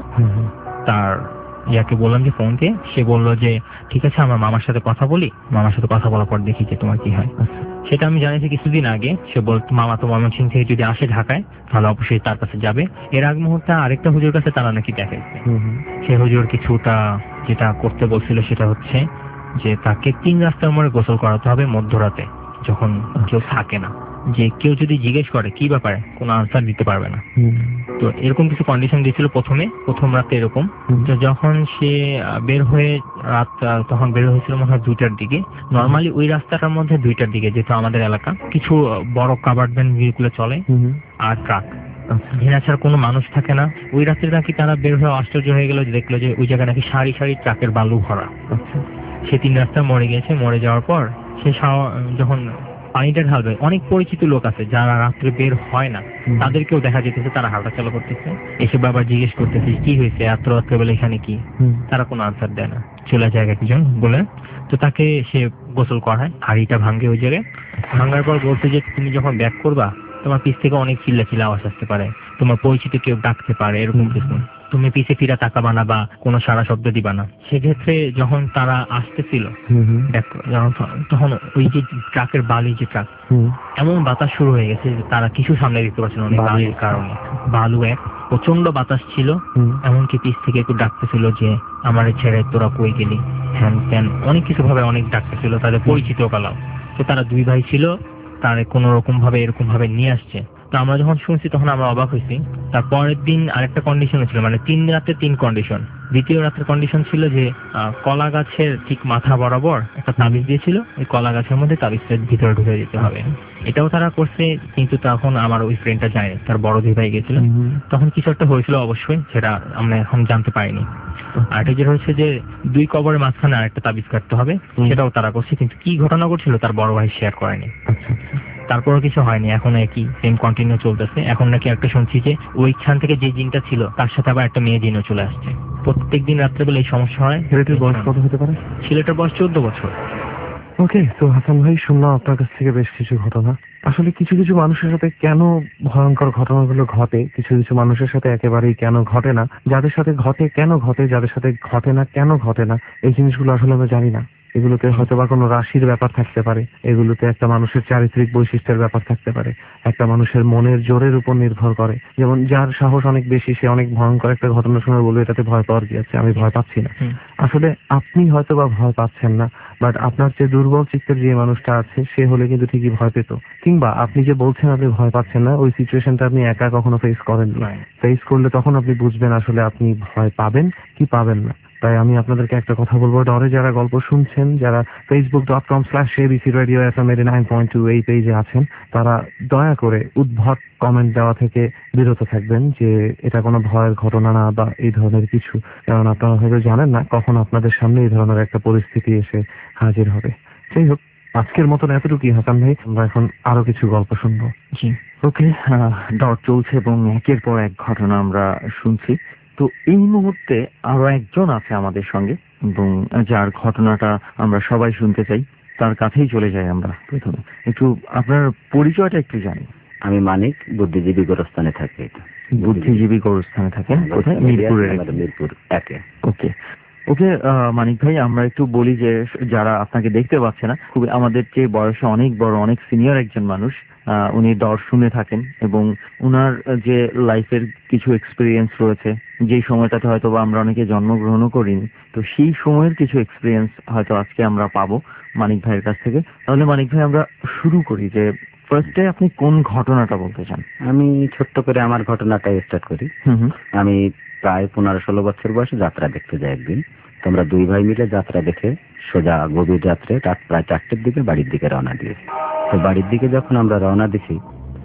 Speaker 8: তার ইয়াকে বললাম যে ফোন দিয়ে, সে বললো যে ঠিক আছে আমার মামার সাথে কথা বলি, মামার সাথে কথা বলার পর দেখি যে তোমার কি হয়। সেটা আমি জানিয়েছি কিছুদিন আগে, সে বলতো মামা তো ময়মনসিংহ থেকে যদি আসে ঢাকায় তাহলে অবশ্যই তার কাছে যাবে। এর আগ মুহূর্তে আরেকটা হুজুর কাছে তারা নাকি দেখাইছে, সে হুজুর কিছুটা যেটা করতে বলছিল সেটা হচ্ছে যে তাকে তিন রাস্তার মোড়ে গোসল করাতে হবে মধ্যরাতে, যখন কেউ থাকে না, যে কেউ যদি জিজ্ঞেস করে কি ব্যাপারে কোনো আনসার দিতে পারবে না। তো এরকম কিছু কন্ডিশন দিয়েছিল প্রথমে, প্রথম রাতে এরকম। তো যখন সে বের হয়ে রাত তখন বের হয়েছিল মনে হয় দুইটার দিকে, নর্মালি ওই রাস্তাটার মধ্যে দুইটার দিকে যেহেতু আমাদের এলাকা কিছু বড় কাভার্ডম্যান ভেহিকুল চলে আর ট্রাক, এরা ছাড়া কোনো মানুষ থাকে না। ওই রাত্রে নাকি তারা বের হয়ে আশ্চর্য হয়ে গেল, দেখলো যে ওই জায়গায় নাকি সারি সারি ট্রাকের বালু ভরা। সে তিন রাস্তা মরে গেছে, মরে যাওয়ার পর সে যখন পানিটা ঢালবে, অনেক পরিচিত লোক আছে যারা রাত্রে বের হয় না, তাদেরকেও দেখা যেতেছে তারা হাঁটা চলা করতেছে, এসে বাবা জিজ্ঞেস করতেছে কি হয়েছে এত রাত্রে বেলা এখানে কি, তারা কোনো আনসার দেয় না, চলে যায় একজন বলে। তো তাকে সে গোসল করায়, হাড়িটা ভাঙে ওই জায়গায়, ভাঙার পর বলতে যে তুমি যখন ব্যাক করবা তোমার পিছ থেকে অনেক চিল্লা চিল্লা আওয়াজ আসতে পারে, তোমার পরিচিত কেউ ডাকতে পারে, এরকম কিছু, তুমি পিছে ফিরা তাকাবা না বা কোনো সারা শব্দ দিবা না। সেক্ষেত্রে যখন তারা আসতেছিল তখন ওই যে ট্রাকের বালি যে ট্রাক, এমন বাতাস শুরু হয়ে গেছে যে তারা কিছু সামনে দিতে পারছে না, অনেক বালির কারণে। বালু এক প্রচন্ড বাতাস ছিল, এমনকি পিছ থেকে একটু ডাকতেছিল যে আমার ছেড়ে তোরা কই গেলি, হ্যান ত্যান অনেক কিছু ভাবে অনেক ডাকতেছিল, তাদের পরিচিত কালাম। তো তারা দুই ভাই ছিল, তার কোন রকম ভাবে এরকম ভাবে নিয়ে আসছে। তো আমরা যখন শুনছি তখন আমরা অবাক হয়েছি। তার পরের দিন আরেকটা কন্ডিশন ছিল, মানে তিন রাতে তিন কন্ডিশন। দ্বিতীয় রাতের কন্ডিশন ছিল যে কলা গাছের ঠিক মাথা বরাবর একটা তাবিজ দিয়েছিল, ওই কলা গাছের মধ্যে তাবিজটা ভিতরে ঢুকে যেতে হবে। এটাও তারা করছে, কিন্তু তখন আমার ওই ফ্রেন্ডটা যায়নি, তার বড় দুই ভাই গেছিল। তখন কিছু একটা হয়েছিল অবশ্যই, সেটা আমরা এখন জানতে পারিনি। আর এটা যেটা হচ্ছে যে দুই কবরের মাঝখানে আরেকটা তাবিজ কাটতে হবে, সেটাও তারা করছে, কিন্তু কি ঘটনা করছিল তার বড় ভাই শেয়ার করেনি। তারপরও কিছু হয়নি, এখন একই সেম কন্টিনিউ চলতেছে। এখন নাকি একটা শুনছি যে ওইখান থেকে যে জিনটা ছিল তার সাথে আবার একটা মেয়ে জিনও চলে আসছে। প্রত্যেক দিন রাত্রেবেলা এই সমস্যা হয়।
Speaker 4: ছেলেটির বয়স কত হতে পারে?
Speaker 8: ছেলেটার বয়স চোদ্দ বছর।
Speaker 4: ওকে, তো হাসান ভাই শুনলাম আপনার কাছ থেকে বেশ কিছু ঘটনা। আসলে কিছু কিছু মানুষের সাথে কেন ভয়ঙ্কর ঘটনাগুলো ঘটে, কিছু কিছু মানুষের সাথে একেবারেই কেন ঘটে না, যাদের সাথে ঘটে কেন ঘটে, যাদের সাথে ঘটে না কেন ঘটে না, এই জিনিসগুলো আসলে আমরা জানি না। এগুলোতে হয়তো বা কোনো রাশির ব্যাপার থাকতে পারে, এগুলোতে একটা মানুষের চারিত্রিক বৈশিষ্ট্যের ব্যাপার থাকতে পারে, একটা মানুষের মনের জোরের উপর নির্ভর করে। যেমন যার সাহস অনেক বেশি সে অনেক ভয়ঙ্কর একটা ঘটনা শুনে বলবে এটাতে ভয় পাওয়ার কি আছে, আমি ভয় পাচ্ছি না। আসলে আপনি হয়তো বা ভয় পাচ্ছেন না, বাট আপনার যে দুর্বল চিত্তের যে মানুষটা আছে সে হলে কিন্তু ঠিকই ভয় পেত। কিংবা আপনি যে বলছেন আপনি ভয় পাচ্ছেন না, ওই সিচুয়েশনটা আপনি একা কখনো ফেস করেন না। ফেস করলে তখন আপনি বুঝবেন আসলে আপনি ভয় পাবেন কি পাবেন না। তাই আমি আপনাদেরকে একটা কথা বলবো, ডরে যারা গল্প শুনছেন, যারা Facebook dot com slash ABC radio F M eighty nine point two এই পেজে আছেন, তারা দয়া করে উদ্ভট কমেন্ট দেওয়া থেকে বিরত থাকবেন, যে এটা কোনো ভয়ের ঘটনা না বা এই ধরনের কিছু। কারণ আপনারা হয়তো জানেন না কখন আপনাদের সামনে এই ধরনের একটা পরিস্থিতি এসে হাজির হবে। যাই হোক, আজকের মতন এতটুকুই হাসান ভাই, আমরা এখন আরো কিছু গল্প শুনবো।
Speaker 3: ওকে, ডর চলছে এবং একের পর এক ঘটনা আমরা শুনছি। তো তো এই মুহূর্তে আরো একজন আছে আমাদের সঙ্গে এবং যার ঘটনাটা আমরা সবাই শুনতে চাই, তার কাছেই চলে যাই আমরা প্রথমে। একটু আপনার পরিচয়টা একটু জানি।
Speaker 9: আমি মানিক, বুদ্ধিজীবী গোরস্থানে থাকি।
Speaker 3: বুদ্ধিজীবী গোরস্থানে থাকেন কোথায়? মিরপুরের
Speaker 9: মিরপুর একে।
Speaker 3: ওকে ওকে মানিক ভাই, আমরা একটু বলি যে যারা আপনাকে দেখতে পাচ্ছে না, খুবই আমাদের চেয়ে বয়সে অনেক বড়, অনেক সিনিয়র একজন মানুষ। উনি দর্শনে থাকেন এবং উনার যে লাইফের কিছু এক্সপিরিয়েন্স রয়েছে, যেই সময়টাতে হয়তো বা আমরা অনেকে জন্মগ্রহণও করিনি, তো সেই সময়ের কিছু এক্সপিরিয়েন্স হয়তো আজকে আমরা পাবো মানিক ভাইয়ের কাছ থেকে। তাহলে মানিক ভাই, আমরা শুরু করি যে ফার্স্টে আপনি কোন ঘটনাটা বলতে চান?
Speaker 9: আমি ছোট্ট করে আমার ঘটনাটা স্টার্ট করি। আমি প্রায় পনেরো ষোলো বছর বয়সে যাত্রা দেখতে যাই একদিন। তোমরা দুই ভাই মিলে যাত্রা দেখে সোজা গভীর রাত্রে রাত প্রায় চারটের দিকে বাড়ির দিকে রওনা দিয়েছি। তো বাড়ির দিকে যখন আমরা রওনা দিছি,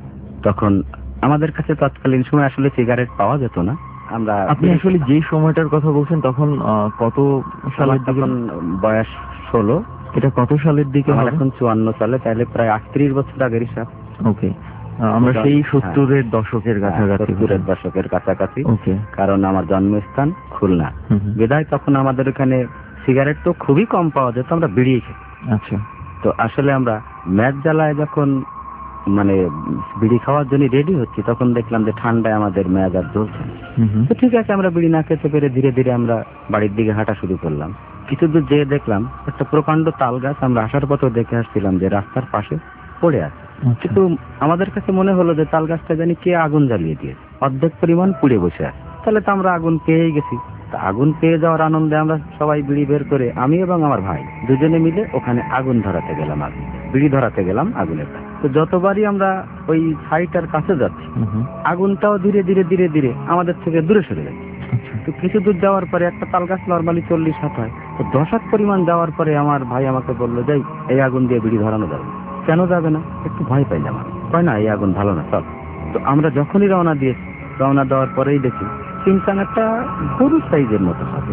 Speaker 9: তখন আমাদের কাছে তৎকালীন সময় আসলে সিগারেট পাওয়া যেত না। আমরা
Speaker 3: আপনি আসলে যে সময়টার কথা বলছেন তখন কত সালের?
Speaker 9: তখন বয়স ষোলো।
Speaker 3: এটা কত সালের দিকে?
Speaker 9: এখন চুয়ান্ন সালে, তাহলে প্রায় আটত্রিশ বছর আগের হিসাব।
Speaker 3: ওকে, আমরা সেই সত্তরের দশকের কাছাকাছি।
Speaker 9: সত্তরের দশকের কাছাকাছি, কারণ আমার জন্মস্থান খুলনা। বিদায় তখন আমাদের এখানে সিগারেট তো খুবই কম পাওয়া যেত, আমরা বিড়ি খেতাম।
Speaker 3: আচ্ছা।
Speaker 9: তো আসলে আমরা ম্যাচ জ্বালায় যখন মানে বিড়ি খাওয়ার জন্য রেডি হচ্ছি, তখন দেখলাম যে ঠান্ডায় আমাদের ম্যাচ আর জ্বলছে। তো ঠিক আছে, আমরা বিড়ি না খেতে পেরে ধীরে ধীরে আমরা বাড়ির দিকে হাঁটা শুরু করলাম। কিছু দূর যেয়ে দেখলাম একটা প্রকাণ্ড তাল গাছ, আমরা আসার পথে দেখে আসছিলাম যে রাস্তার পাশে পড়ে আছে। কিন্তু আমাদের কাছে মনে হলো যে তাল গাছটা জানি কে আগুন জ্বালিয়ে দিয়েছে, অর্ধেক পরিমাণ পুড়ে বসে আছে। তাহলে তো আমরা আগুন পেয়ে গেছি। তা আগুন পেয়ে যাওয়ার আনন্দে আমরা সবাই বিড়ি বের করে আমি এবং আমার ভাই দুজনে মিলে ওখানে আগুন ধরাতে গেলাম, আগুন বিড়ি ধরাতে গেলাম আগুনের কাছে। তো যতবারই আমরা ওই সাইটার কাছে যাচ্ছি, আগুনটাও ধীরে ধীরে ধীরে ধীরে আমাদের থেকে দূরে সরে যাচ্ছে। তো কিছু দূর যাওয়ার পরে একটা তাল গাছ নর্মালি চল্লিশ হাত হয়, তো দশ হাত পরিমাণ যাওয়ার পরে আমার ভাই আমাকে বললো, যাই এই আগুন দিয়ে বিড়ি ধরানো যাবে। কেন যাবে না? একটু ভয় পাইলাম। হয় না, এই আগুন ভালো না, চল। তো আমরা যখনই রওনা দিয়েছি, রওনা দেওয়ার পরেই দেখি চিনচান একটা গরু সাইজের মতো হবে,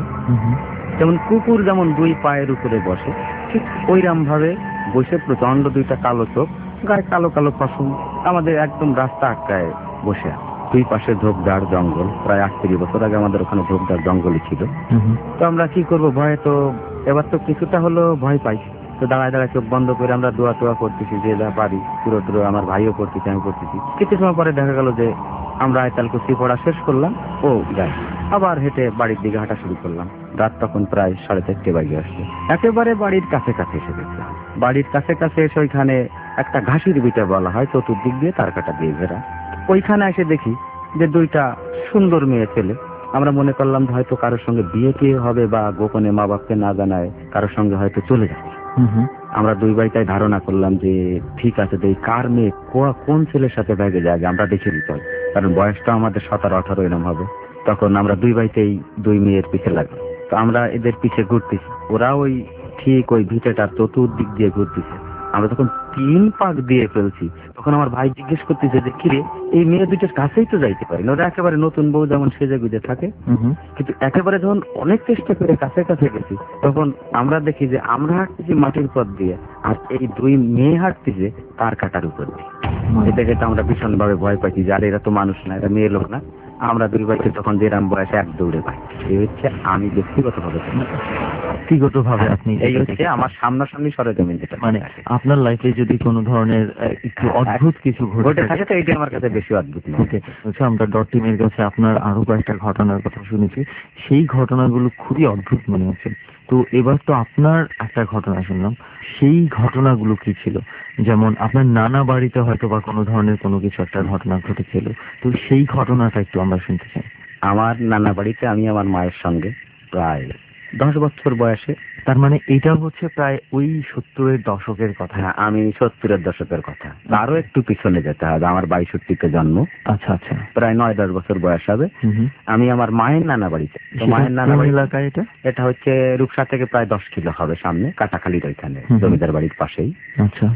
Speaker 9: যেমন কুকুর যেমন দুই পায়ের উপরে বসে, ঠিক ওইরকম ভাবে বসে প্রচন্ড দুইটা কালো চোখ, গায়ে কালো কালো পশম, আমাদের একদম রাস্তা আটকায় বসে আছে। দুই পাশে ঝোপঝাড় জঙ্গল, প্রায় আটত্রিশ বছর আগে আমাদের ওখানে ঝোপঝাড় জঙ্গলই ছিল। তো আমরা কি করবো, ভয়ে তো এবার তো কিছুটা হলো ভয় পাই। তো দাঁড়ায় দাঁড়ায় চোখ বন্ধ করে আমরা দোয়া টোয়া করতেছি, যে যা পারি পুরো টুরো, আমার ভাইও করতেছি, আমি করতেছি। কিছু সময় পরে দেখা গেল যে আমরা আয়তাল কুস্তি পড়া শেষ করলাম, ও যাই আবার হেঁটে বাড়ির দিকে হাঁটা শুরু করলাম। রাত তখন প্রায় সাড়ে চারটে বাজে আসছে। একেবারে বাড়ির কাছে কাছে এসে দেখলাম, বাড়ির কাছে কাছে এসে ওইখানে একটা ঘাসির বিটা বলা হয়, চতুর্দিক দিয়ে তার কাটা দিয়ে ঘেরা। ওইখানে এসে দেখি যে দুইটা সুন্দর মেয়ে ছেলে। আমরা মনে করলাম হয়তো কারোর সঙ্গে বিয়ে টিয়ে হবে, বা গোপনে মা বাপকে না জানায় কারোর সঙ্গে হয়তো চলে যাচ্ছে। আমরা দুই ভাইটাই ধারণা করলাম যে ঠিক আছে, তো এই কার মেয়ে, কোন ছেলের সাথে ব্যাগে যায় আমরা দেখে দিতে হয়, কারণ বয়সটা আমাদের সতেরো আঠারো এরম হবে। তখন আমরা দুই ভাইতেই দুই মেয়ের পিছে লাগলো। তো আমরা এদের পিছে ঘুরতেছি, ওরা ওই ঠিক ওই ভিটেটার চতুর্দিক দিয়ে ঘুরতেছে। আমরা তখন তিন পাক দিয়ে ফেলছি। তখন আমার ভাই জিজ্ঞেস করতেছে যে কিরে, এই মেয়ে দুটোর কাছেই তো যাইতে পারি না, ওরা একেবারে নতুন বউ যেমন সেজে গুজে থাকে, কিন্তু একেবারে যখন অনেক চেষ্টা করে কাছে কাছে গেছি, তখন আমরা দেখি যে আমরা হাঁটতেছি মাটির পথ দিয়ে, আর এই দুই মেয়ে হাঁটতেছে তার কাটার উপর দিয়ে। এটা যেটা আমরা ভীষণ ভাবে ভয় পাইছি, যে আর এরা তো মানুষ না, এরা মেয়ে লোক না। আমরা দুই ভাইকে তখন যেরাম বয়সে এক দৌড়ে পাই। এই হচ্ছে আমি ব্যক্তিগত ভাবে
Speaker 3: ব্যক্তিগত ভাবে আপনি,
Speaker 9: এই হচ্ছে আমার সামনাসামনি সরেজমিন, যেটা
Speaker 3: মানে আপনার লাইফে যদি কোনো ধরনের একটু অদ্ভুত কিছু ঘটে
Speaker 9: থাকে, তো এইটা আমার কাছে বেশি অদ্ভুত।
Speaker 3: আমরা ডট টিমের কাছে আপনার আরো কয়েকটা ঘটনার কথা শুনেছি, সেই ঘটনাগুলো খুবই অদ্ভুত মনে হচ্ছে। তো এবার তো আপনার একটা ঘটনা শুনলাম, সেই ঘটনাগুলো কি ছিল? যেমন আপনার নানা বাড়িতে হয়তো বা কোনো ধরনের কোনো কিছু একটা ঘটনা ঘটেছিল, তো সেই ঘটনাটা একটু আমরা শুনতে চাই।
Speaker 9: আমার নানা বাড়িতে আমি আমার মায়ের সঙ্গে প্রায় দশ বছর বয়সে,
Speaker 3: তার মানে এটা হচ্ছে প্রায় ওই সত্তরের দশকের কথা।
Speaker 9: হ্যাঁ, আমি সত্তরের দশকের কথা, তারও একটু পিছনে যেতে হবে। আমার বাইষট্টিতে জন্ম।
Speaker 3: আচ্ছা আচ্ছা,
Speaker 9: প্রায় নয় দশ বছর বয়স হবে। আমি আমার মায়ের নানা বাড়িতে, মায়ের নানা বাড়ি এলাকায়, এটা এটা হচ্ছে রূপসা থেকে প্রায় দশ কিলো হবে সামনে, কাটাখালির ওইখানে, জমিদার বাড়ির পাশেই।
Speaker 3: আচ্ছা।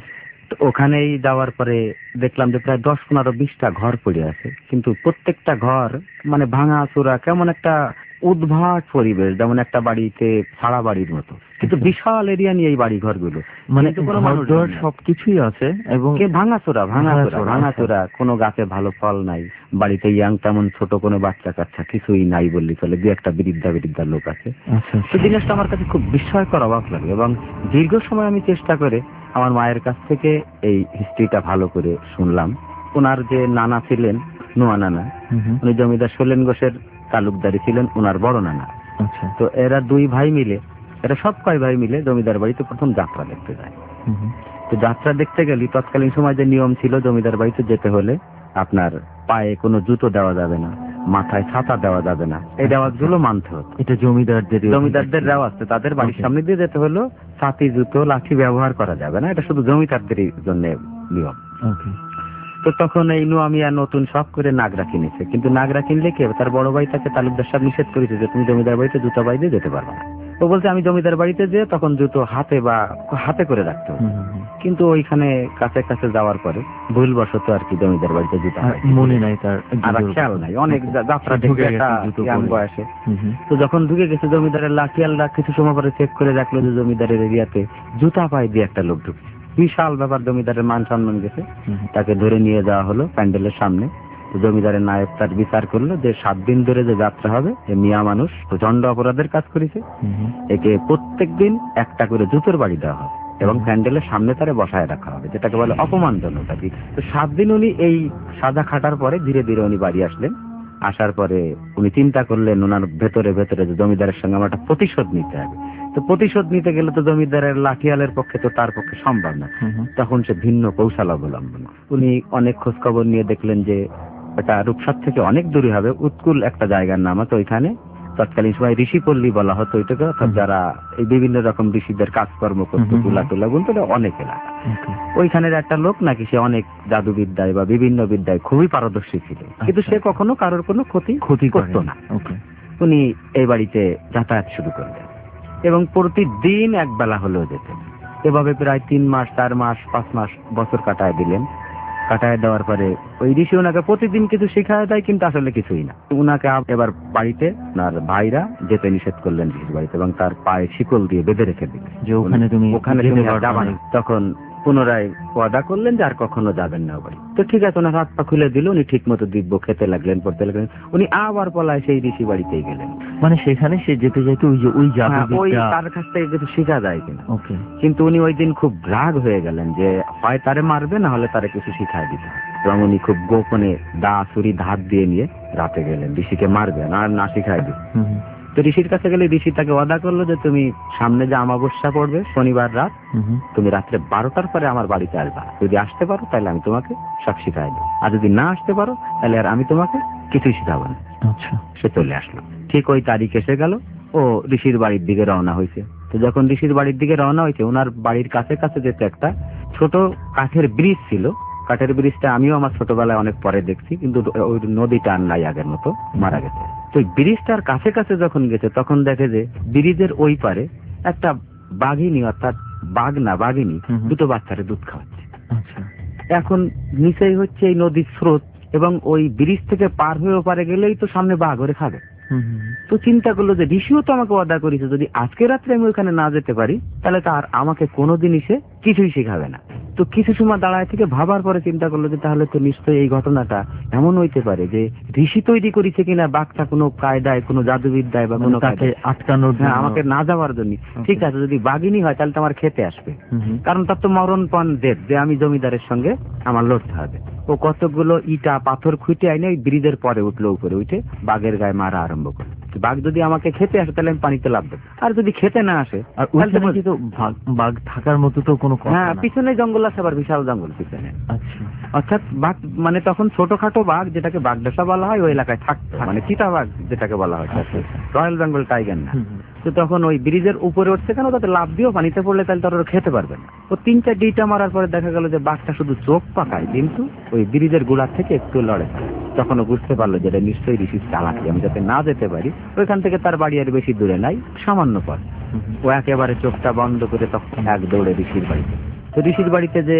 Speaker 9: তো ওখানেই যাওয়ার পরে দেখলাম যে প্রায় দশ পনেরো বিশটা ঘর পড়ে আছে, কিন্তু প্রত্যেকটা ঘর মানে ভাঙা চোরা, কেমন একটা উদ্ভাট পরিবেশ, যেমন একটা বাড়িতে ছাড়া বাড়ির মতো, কিন্তু বিশাল এরিয়া নিয়ে এই বাড়ি ঘরগুলো,
Speaker 3: মানে
Speaker 9: কিন্তু কোনো মানুষ
Speaker 3: ঘরদোর
Speaker 9: নেই।
Speaker 3: সবকিছুই আছে এবং
Speaker 9: কে ভাঙা চোরা ভাঙা চোরা
Speaker 3: ভাঙাচোরা,
Speaker 9: ভাঙা
Speaker 3: আচ্ছা।
Speaker 9: চোরা, কোনো গাছে ভালো ফল নাই, বাড়িতে ইয়াং তেমন ছোট কোনো বাচ্চা কাচ্চা কিছুই নাই বললি চলে, দু একটা বৃদ্ধা বৃদ্ধা লোক আছে।
Speaker 3: আচ্ছা
Speaker 9: তো জিনিসটা আমার কাছে খুব বিস্ময়কর অবাক লাগে, এবং দীর্ঘ সময় আমি চেষ্টা করে আমার মায়ের কাছ থেকে এই হিস্ট্রিটা ভালো করে শুনলাম। ওনার যে নানা ছিলেন, নোয়া নানা,
Speaker 3: হুম হুম,
Speaker 9: উনি জমিদার সোলেন ঘোষের তালুকদারি ছিলেন, ওনার বড় নানা।
Speaker 3: আচ্ছা
Speaker 9: তো এরা দুই ভাই মিলে, এরা সব কয় ভাই মিলে জমিদার বাড়িতে প্রথম যাত্রা দেখতে যায়।
Speaker 3: হুম হুম,
Speaker 9: তো যাত্রা দেখতে গেলে তৎকালীন সময় যে নিয়ম ছিল, জমিদার বাড়িতে যেতে হলে আপনার পায়ে কোনো জুতো দেওয়া যাবে না, মাথায় ছাতা দেওয়া যাবে না, এই রেওয়াজগুলো মানতে হতো।
Speaker 3: এটা জমিদারদের
Speaker 9: জমিদারদের রেওয়াজ, তো তাদের বাড়ির
Speaker 3: Okay.
Speaker 9: সামনে দিয়ে যেতে হলো, ছাতি জুতো লাঠি ব্যবহার করা যাবে না, এটা শুধু জমিদারদের জন্য নিয়ম।
Speaker 3: ওকে,
Speaker 9: তো তখন এই নোয়ামিয়া নতুন শখ করে নাগরা কিনেছে, কিন্তু নাগরা কিনলে কি হবে, তার বড় ভাই তাকে তালুকদার সাহেব নিষেধ করেছে যে তুমি জমিদার বাড়িতে জুতো বাইরে যেতে পারবে না। ও বলছে আমি জমিদার বাড়িতে যে তখন জুতো হাতে বা হাতে করে রাখতে হবে।
Speaker 3: হুম হুম হুম।
Speaker 9: কিন্তু ওইখানে কাছে কাছে যাওয়ার পরে ভুলবশত আর কি জমিদার বাড়িতে জুতো
Speaker 3: আর
Speaker 9: পাইনি।
Speaker 3: মনে নাই তার
Speaker 9: আর খেয়াল নাই, অনেক যা- যাত্রা
Speaker 3: সে ঢুকে
Speaker 9: দেখে
Speaker 3: গেছে
Speaker 9: একটা
Speaker 3: জুতো
Speaker 9: young
Speaker 3: পরে।
Speaker 9: বয়সে।
Speaker 3: হুম হুম,
Speaker 9: তো যখন ঢুকে গেছে জমিদারের লাঠিয়ালরা কিছু সময় পরে চেক করে দেখলো যে জমিদারের এরিয়াতে জুতা পায়ে দিয়ে একটা লোক ঢুকছে। বিশাল ব্যাপার, জমিদারের মান সম্মান গেছে।
Speaker 3: হুম হুম,
Speaker 9: তাকে ধরে নিয়ে যাওয়া হলো প্যান্ডেলের সামনে। তো জমিদারের নায়ক তার বিচার করলো যে সাত দিন ধরে যে যাত্রা হবে, এ মিয়া মানুষ প্রচন্ড অপরাধের কাজ করেছে,
Speaker 3: হুম হুম,
Speaker 9: একে প্রত্যেক দিন একটা করে জুতোর বাড়ি দেওয়া হবে এবং প্যান্ডেলের সামনে তারে বসায় রাখা হবে, যেটাকে বলে অপমানজনক আর কি। তো সাত দিন উনি এই সাজা খাটার পরে ধীরে ধীরে উনি বাড়ি আসলেন। আসার পরে উনি চিন্তা করলেন ওনার ভেতরে ভেতরে যে জমিদারের সঙ্গে আমার একটা প্রতিশোধ নিতে হবে। তো প্রতিশোধ নিতে গেলে তো জমিদারের লাঠিয়ালের পক্ষে তো তার পক্ষে সম্ভব না।
Speaker 3: হুম হুম,
Speaker 9: তখন সে ভিন্ন কৌশল অবলম্বন। উনি অনেক খোঁজ খবর নিয়ে দেখলেন যে এটা রূপসার থেকে অনেক দূরে হবে, উৎকুল একটা জায়গার নাম আছে, ওইখানে তৎকালীন সময় ঋষিপল্লী বলা হতো ওইটাকে, অর্থাৎ যারা এই বিভিন্ন রকম ঋষিদের কাজকর্ম করতো,
Speaker 3: হুম হুম,
Speaker 9: তুলা তুলা বলতো, এটা অনেক এলাকা।
Speaker 3: ওকে,
Speaker 9: ওইখানের একটা লোক নাকি সে অনেক জাদুবিদ্যায় বা বিভিন্ন বিদ্যায় খুবই পারদর্শী ছিল, কিন্তু সে কখনো কারোর কোনো ক্ষতি
Speaker 3: ক্ষতি
Speaker 9: করতো
Speaker 3: করে
Speaker 9: না।
Speaker 3: ওকে,
Speaker 9: উনি এই বাড়িতে যাতায়াত শুরু করলেন এবং প্রতিদিন এক বেলা হলেও যেতেন। এভাবে প্রায় তিন মাস চার মাস পাঁচ মাস বছর কাটায় দিলেন। কাটায় দেওয়ার পরে ওই ঋষি ওনাকে প্রতিদিন কিছু শিখায় দেয়, কিন্তু আসলে কিছুই না। উনাকে আব- এবার বাড়িতে ওনার ভাইরা যেতে নিষেধ করলেন ঋষির বাড়িতে এবং তার পায়ে শিকল দিয়ে বেঁধে রেখে দিলেন
Speaker 3: যে ওখানে তুমি
Speaker 9: ওখানে
Speaker 3: যেতে
Speaker 9: তুমি আর
Speaker 3: পারবে
Speaker 9: যাবা
Speaker 3: না।
Speaker 9: না। তখন পুনরায় ওয়াদা করলেন যে আর কখনো যাবেন না ও বাড়ি। তো ঠিক আছে, ওনার হাত পা খুলে দিল, উনি ঠিক মতো দিব্য খেতে লাগলেন, পড়তে লাগলেন। উনি আবার পলায় সেই ঋষি বাড়িতেই গেলেন।
Speaker 3: মানে সেখানে সে যেতে যেতে ওই যে ওই
Speaker 9: হ্যাঁ, ওই
Speaker 3: জাদুবিদ্যা।
Speaker 9: তার কাছ থেকে কিছু শেখা যায় কিনা।
Speaker 3: ওকে,
Speaker 9: কিন্তু উনি ওই দিন খুব রাগ হয়ে গেলেন যে হয় তারে মারবে, না হলে তারে কিছু শিখায় দিতে হবে। এবং উনি খুব গোপনে দা ছুরি ধার দিয়ে নিয়ে রাতে গেলেন, ঋষিকে মারবে না আর না শিখায় দিবে।
Speaker 3: হুম হুম,
Speaker 9: তো ঋষির কাছে গেলে ঋষি তাকে ওয়াদা করলো যে তুমি সামনে যে অমাবস্যা পড়বে শনিবার রাত,
Speaker 3: হুম হুম,
Speaker 9: তুমি রাত্রে বারোটার পরে আমার বাড়িতে আসবা। যদি আসতে পারো তাহলে আমি তোমাকে সব শিখাই দেবো, আর যদি না আসতে পারো তাহলে আর আমি তোমাকে কিছুই শিখাবো না।
Speaker 3: আচ্ছা,
Speaker 9: সে চলে আসলো। ঠিক ওই তারিখ এসে গেল, ও ঋষির বাড়ির দিকে রওনা হয়েছে। তো যখন ঋষির বাড়ির দিকে রওনা হয়েছে, ওনার বাড়ির কাছে কাছে যেতে একটা ছোট কাঠের ব্রিজ ছিল। কাঠের ব্রিজটা আমিও আমার ছোটবেলায় অনেক পরে দেখছি, কিন্তু ওই নদীটা আর নাই, আগের মতো মারা গেছে। তো ওই ব্রিজটার কাছে কাছে যখন গেছে তখন দেখে যে ব্রিজের ওই পারে একটা বাঘিনী, অর্থাৎ বাঘ না বাঘিনী,
Speaker 3: হুম হুম,
Speaker 9: দুটো বাচ্চারে দুধ খাওয়াচ্ছে।
Speaker 3: আচ্ছা,
Speaker 9: এখন নিচেই হচ্ছে এই নদীর স্রোত, এবং ওই ব্রিজ থেকে পার হয়ে পারে গেলেই তো সামনে বাঘ ওরে খাবে।
Speaker 3: হুম হুম,
Speaker 9: তো চিন্তা করলো যে ঋষিও তো আমাকে ওয়াদা করেছে যদি আজকে রাত্রে আমি ওখানে না যেতে পারি তাহলে তার আমাকে কোনোদিনই সে কিছুই শেখাবে না। তো কিছু সময় দাঁড়ায় থেকে ভাবার পরে চিন্তা করলো যে তাহলে তো নিশ্চয়ই এই ঘটনাটা এমন হইতে পারে যে ঋষি তৈরি করেছে কিনা বাঘটা কোনো কায়দায়, কোনো জাদুবিদ্যায় বা
Speaker 3: মানে
Speaker 9: কোনো
Speaker 3: তাকে
Speaker 9: কায়দায়,
Speaker 3: আটকানোর
Speaker 9: হ্যাঁ,
Speaker 3: জন্য।
Speaker 9: আমাকে না যাওয়ার জন্য। ঠিক আছে, যদি বাঘিনী হয় তাহলে তো আমার খেতে আসবে,
Speaker 3: হুম হুম,
Speaker 9: কারণ তার তো মরণপণ জেদ যে আমি জমিদারের সঙ্গে আমার লড়তে হবে। ও কতগুলো ইটা পাথর খুঁটে আইনে ওই ব্রিজের পরে উঠলো, উপরে উঠে বাঘের গায়ে মারা আরম্ভ করে। বাঘ যদি আমাকে খেতে আসে তাহলে আমি পানিতে লাভ দেবো, আর যদি খেতে না আসে
Speaker 3: আর
Speaker 9: তাহলে তো
Speaker 3: ওইখানে কি তো বাঘ বাঘ থাকার মতো তো কোনো কথা
Speaker 9: হ্যাঁ,
Speaker 3: না।
Speaker 9: পিছনে জঙ্গল আছে, আবার বিশাল জঙ্গল পিছনে।
Speaker 3: আচ্ছা,
Speaker 9: অর্থাৎ বাঘ মানে তখন ছোটখাটো বাঘ যেটাকে বাগডাসা বলা হয় ওই এলাকায় থাকতো, মানে চিতা বাঘ যেটাকে বলা হয়, রয়্যাল বেঙ্গল টাইগার না।
Speaker 3: হুম হুম,
Speaker 9: তো তখন ওই ব্রিজের উপরে উঠছে কেন, তাতে লাভ দিয়েও পানিতে পড়লে তাহলে তারা খেতে পারবে না। ও তিন চার ডিটা মারার পরে দেখা গেল যে বাঘটা শুধু চোখ পাকায়, কিন্তু ওই ব্রিজের গোড়ার থেকে একটু লড়ে। তখন ও বুঝতে পারলো যে এটা নিশ্চয়ই ঋষির চালাকি, আমি যাতে না যেতে পারি। ওইখান থেকে তার বাড়ি আর বেশি দূরে নাই, সামান্য পথ।
Speaker 3: হুম হুম,
Speaker 9: ও একেবারে চোখটা বন্ধ করে তখন এক দৌড়ে ঋষির বাড়িতে। তো ঋষির বাড়িতে যে